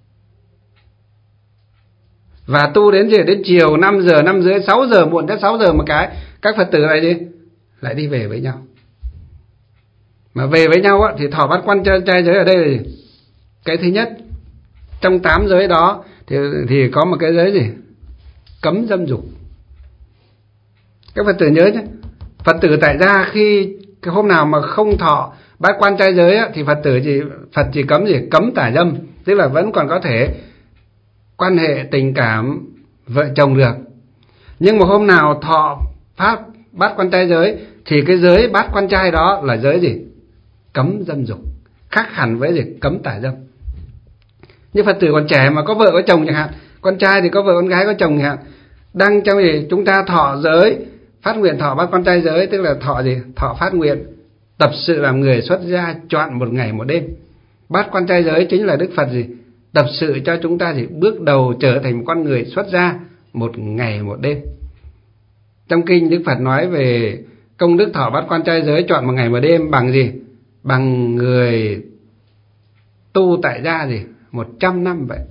Và tu đến gì? Đến chiều năm giờ, năm rưỡi, sáu giờ, muộn nhất sáu giờ một cái, các Phật tử lại đi lại đi về với nhau. Mà về với nhau á, thì thọ bát quan trai giới ở đây là gì? Cái thứ nhất, trong tám giới đó thì, thì có một cái giới gì? Cấm dâm dục. Các Phật tử nhớ nhé, Phật tử tại gia khi cái hôm nào mà không thọ bát quan trai giới á, thì Phật tử chỉ Phật chỉ cấm gì? Cấm tả dâm, tức là vẫn còn có thể quan hệ tình cảm vợ chồng được. Nhưng mà hôm nào thọ pháp bát quan trai giới thì cái giới bát quan trai đó là giới gì? Cấm dâm dục, khác hẳn với gì? Cấm tả dâm. Như Phật tử còn trẻ mà có vợ có chồng chẳng hạn, con trai thì có vợ con gái có chồng chẳng hạn, đang trong gì chúng ta thọ giới, phát nguyện thọ bát quan trai giới, tức là thọ gì? Thọ phát nguyện tập sự làm người xuất gia chọn một ngày một đêm. Bát quan trai giới chính là Đức Phật gì? Tập sự cho chúng ta gì? Bước đầu trở thành một con người xuất gia một ngày một đêm. Trong kinh Đức Phật nói về công đức thọ bát quan trai giới chọn một ngày một đêm bằng gì? Bằng người tu tại gia gì? Một trăm năm vậy.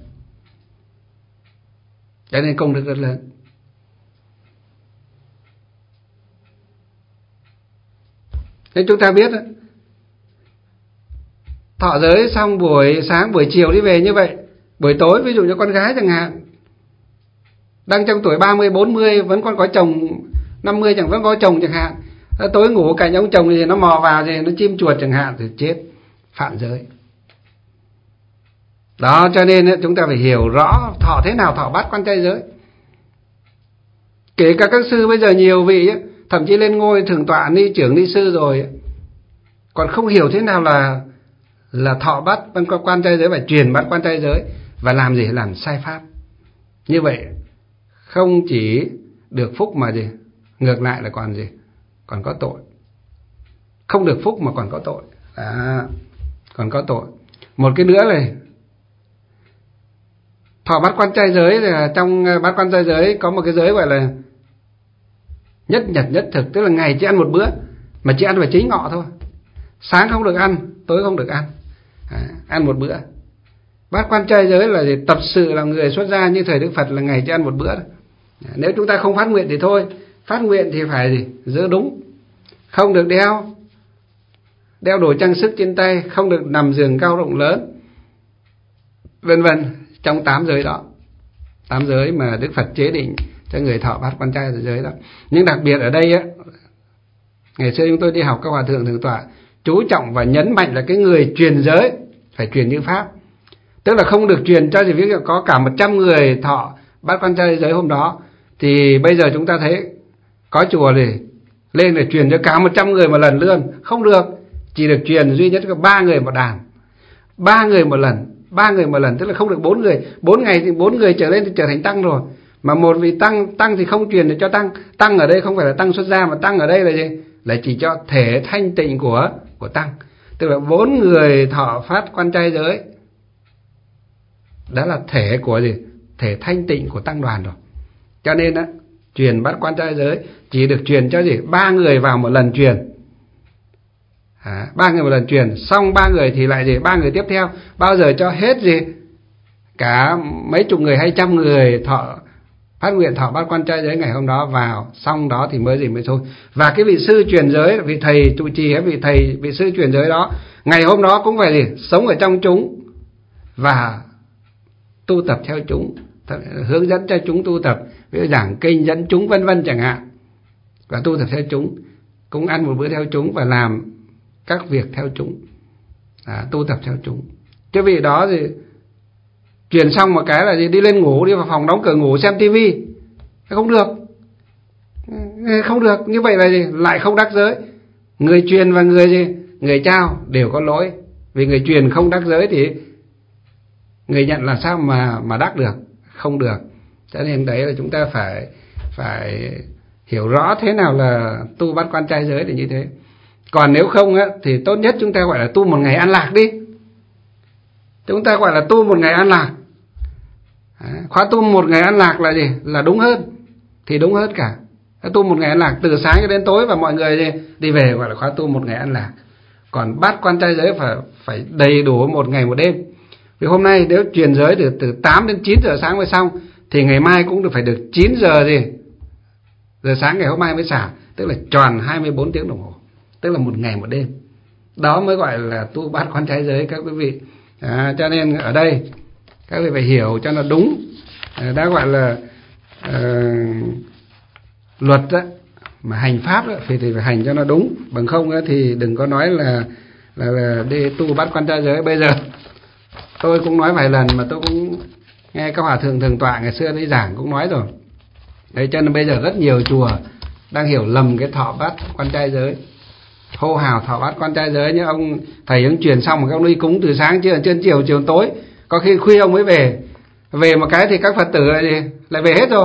Cho nên công đức rất lớn. Nên chúng ta biết đó, thọ giới xong buổi sáng buổi chiều đi về như vậy, buổi tối ví dụ như con gái chẳng hạn, đang trong tuổi ba mươi bốn mươi vẫn còn có chồng, năm mươi chẳng vẫn có chồng chẳng hạn, tối ngủ cạnh ông chồng thì nó mò vào thì nó chim chuột chẳng hạn thì chết, phạm giới. Đó, cho nên chúng ta phải hiểu rõ thọ thế nào thọ bát quan trai giới. Kể cả các sư bây giờ nhiều vị ấy, thậm chí lên ngôi thượng tọa ni trưởng ni sư rồi ấy, còn không hiểu thế nào là là thọ bát quan trai giới và truyền bát quan trai giới, và làm gì? Làm sai pháp. Như vậy không chỉ được phúc mà gì, ngược lại là còn gì? Còn có tội. Không được phúc mà còn có tội. À, còn có tội. Một cái nữa này, thọ bát quan trai giới là trong bát quan trai giới có một cái giới gọi là nhất nhật nhất thực, tức là ngày chỉ ăn một bữa, mà chỉ ăn vào chính ngọ thôi. Sáng không được ăn, tối không được ăn. À, ăn một bữa. Bát quan trai giới là gì? Tập sự làm người xuất gia như thời Đức Phật là ngày chỉ ăn một bữa. À, nếu chúng ta không phát nguyện thì thôi, phát nguyện thì phải gì? Giữ đúng. Không được đeo đeo đồ trang sức trên tay, không được nằm giường cao rộng lớn, vân vân, trong tám giới đó. Tám giới mà Đức Phật chế định cho người thọ bát quan trai giới đó. Nhưng đặc biệt ở đây á, ngày xưa chúng tôi đi học các hòa thượng thượng tọa chú trọng và nhấn mạnh là cái người truyền giới phải truyền như pháp. Tức là không được truyền cho gì, ví dụ có cả một trăm người thọ bát quan trai giới hôm đó, thì bây giờ chúng ta thấy có chùa thì lên để truyền cho cả một trăm người một lần luôn. Không được, chỉ được truyền duy nhất có ba người một đàn, ba người một lần, ba người một lần, tức là không được bốn người. Bốn ngày thì bốn người trở lên thì trở thành tăng rồi. Mà một vị tăng tăng thì không truyền được cho tăng. Tăng ở đây không phải là tăng xuất gia, mà tăng ở đây là gì? Là chỉ cho thể thanh tịnh của của tăng. Tức là bốn người thọ phát quan trai giới, đó là thể của gì? Thể thanh tịnh của tăng đoàn rồi. Cho nên á, truyền bát quan trai giới chỉ được truyền cho gì? Ba người vào một lần truyền. À, ba người một lần truyền, xong ba người thì lại gì? Ba người tiếp theo. Bao giờ cho hết gì? Cả mấy chục người hay trăm người thọ phát nguyện thọ bát quan trai giới ngày hôm đó vào, xong đó thì mới gì mới thôi. Và cái vị sư truyền giới, vị thầy trụ trì hay vị thầy vị sư truyền giới đó, ngày hôm đó cũng phải gì? Sống ở trong chúng và tu tập theo chúng, hướng dẫn cho chúng tu tập, ví dụ giảng kinh dẫn chúng vân vân chẳng hạn, và tu tập theo chúng, cũng ăn một bữa theo chúng và làm các việc theo chúng, à, tu tập theo chúng. Cái vị đó thì truyền xong một cái là gì? Đi lên ngủ, đi vào phòng đóng cửa ngủ xem tivi, không được, không được. Như vậy là gì? Lại không đắc giới. Người truyền và người gì? Người trao đều có lỗi, vì người truyền không đắc giới thì người nhận làm sao mà mà đắc được? Không được. Cho nên đấy là chúng ta phải phải hiểu rõ thế nào là tu bát quan trai giới để như thế. Còn nếu không á, thì tốt nhất chúng ta gọi là tu một ngày an lạc đi. Chúng ta gọi là tu một ngày an lạc. À, khóa tu một ngày an lạc là gì? Là đúng hơn. Thì đúng hơn cả. Tu một ngày an lạc từ sáng cho đến tối và mọi người đi, đi về gọi là khóa tu một ngày an lạc. Còn bát quan trai giới phải phải đầy đủ một ngày một đêm. Vì hôm nay nếu truyền giới được từ tám đến chín giờ sáng mới xong, thì ngày mai cũng được phải được chín giờ gì? Giờ sáng ngày hôm mai mới xả, tức là tròn hai mươi bốn tiếng đồng hồ, tức là một ngày một đêm. Đó mới gọi là tu bát quan trai giới các quý vị. À, cho nên ở đây các quý vị phải hiểu cho nó đúng. À, đã gọi là uh, luật đó, mà hành pháp đó, thì, thì phải hành cho nó đúng. Bằng không đó, thì đừng có nói là, là, là đi tu bát quan trai giới. Bây giờ tôi cũng nói vài lần, mà tôi cũng nghe các hòa thượng thường tọa ngày xưa đi giảng cũng nói rồi. Đấy, cho nên bây giờ rất nhiều chùa đang hiểu lầm cái thọ bát quan trai giới, hô hào thọ bát quan trai giới. Như ông thầy ông truyền xong một cái ông đi cúng từ sáng chưa trên chiều chiều tối, có khi khuya ông mới về. Về một cái thì các Phật tử lại gì? Lại về hết rồi.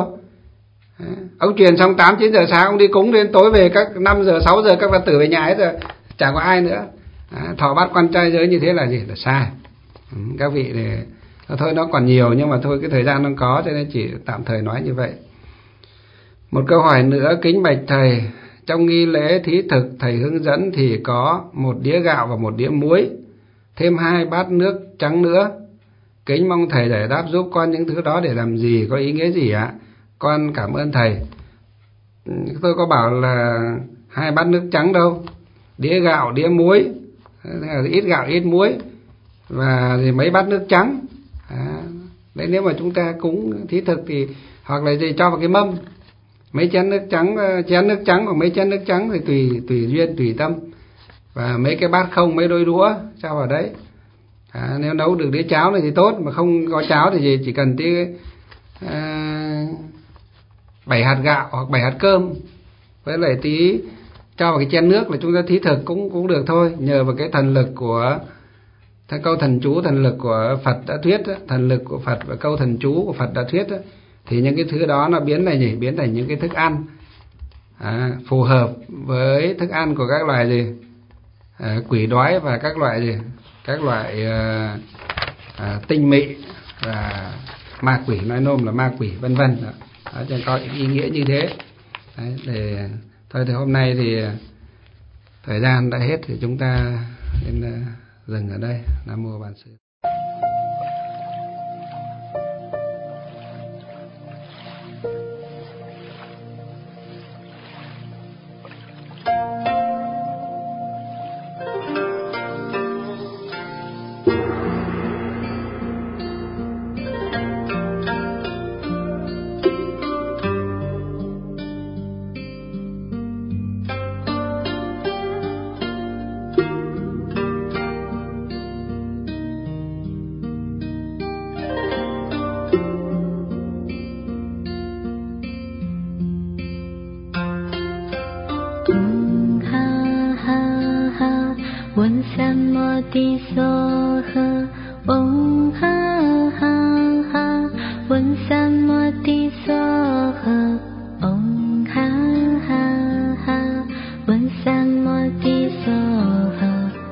Ông truyền xong tám chín giờ sáng ông đi cúng, đến tối về các năm giờ sáu giờ các Phật tử về nhà hết rồi, chẳng có ai nữa. À, thọ bát quan trai giới như thế là gì? Là sai. Ừ, các vị để thôi, nó còn nhiều nhưng mà thôi cái thời gian nó có, cho nên chỉ tạm thời nói như vậy. Một câu hỏi nữa, kính bạch thầy, trong nghi lễ thí thực thầy hướng dẫn thì có một đĩa gạo và một đĩa muối, thêm hai bát nước trắng nữa. Kính mong thầy giải đáp giúp con những thứ đó để làm gì, có ý nghĩa gì ạ? Con cảm ơn thầy. Tôi có bảo là hai bát nước trắng đâu, đĩa gạo đĩa muối, ít gạo ít muối, và mấy bát nước trắng. À, đấy, nếu mà chúng ta cúng thí thực thì hoặc là gì cho vào cái mâm, mấy chén nước trắng, chén nước trắng hoặc mấy chén nước trắng thì tùy tùy duyên tùy tâm, và mấy cái bát không, mấy đôi đũa cho vào đấy. À, nếu nấu được đĩa cháo này thì tốt, mà không có cháo thì gì chỉ cần tí à, bảy hạt gạo hoặc bảy hạt cơm với lại tí cho vào cái chén nước là chúng ta thí thực cũng cũng được thôi, nhờ vào cái thần lực của theo câu thần chú, thần lực của Phật đã thuyết đó, thần lực của Phật và câu thần chú của Phật đã thuyết đó, thì những cái thứ đó nó biến thành gì? Biến thành những cái thức ăn à, phù hợp với thức ăn của các loài gì? À, quỷ đói và các loại gì? Các loại à, à, tinh mị và ma quỷ, nói nôm là ma quỷ vân vân. Đó, đó cho có ý nghĩa như thế. Đấy, để thôi thì hôm nay thì thời gian đã hết thì chúng ta nên uh, dừng ở đây. Nam mô Bản Sư.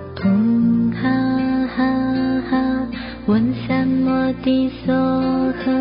One Sam Modi Soha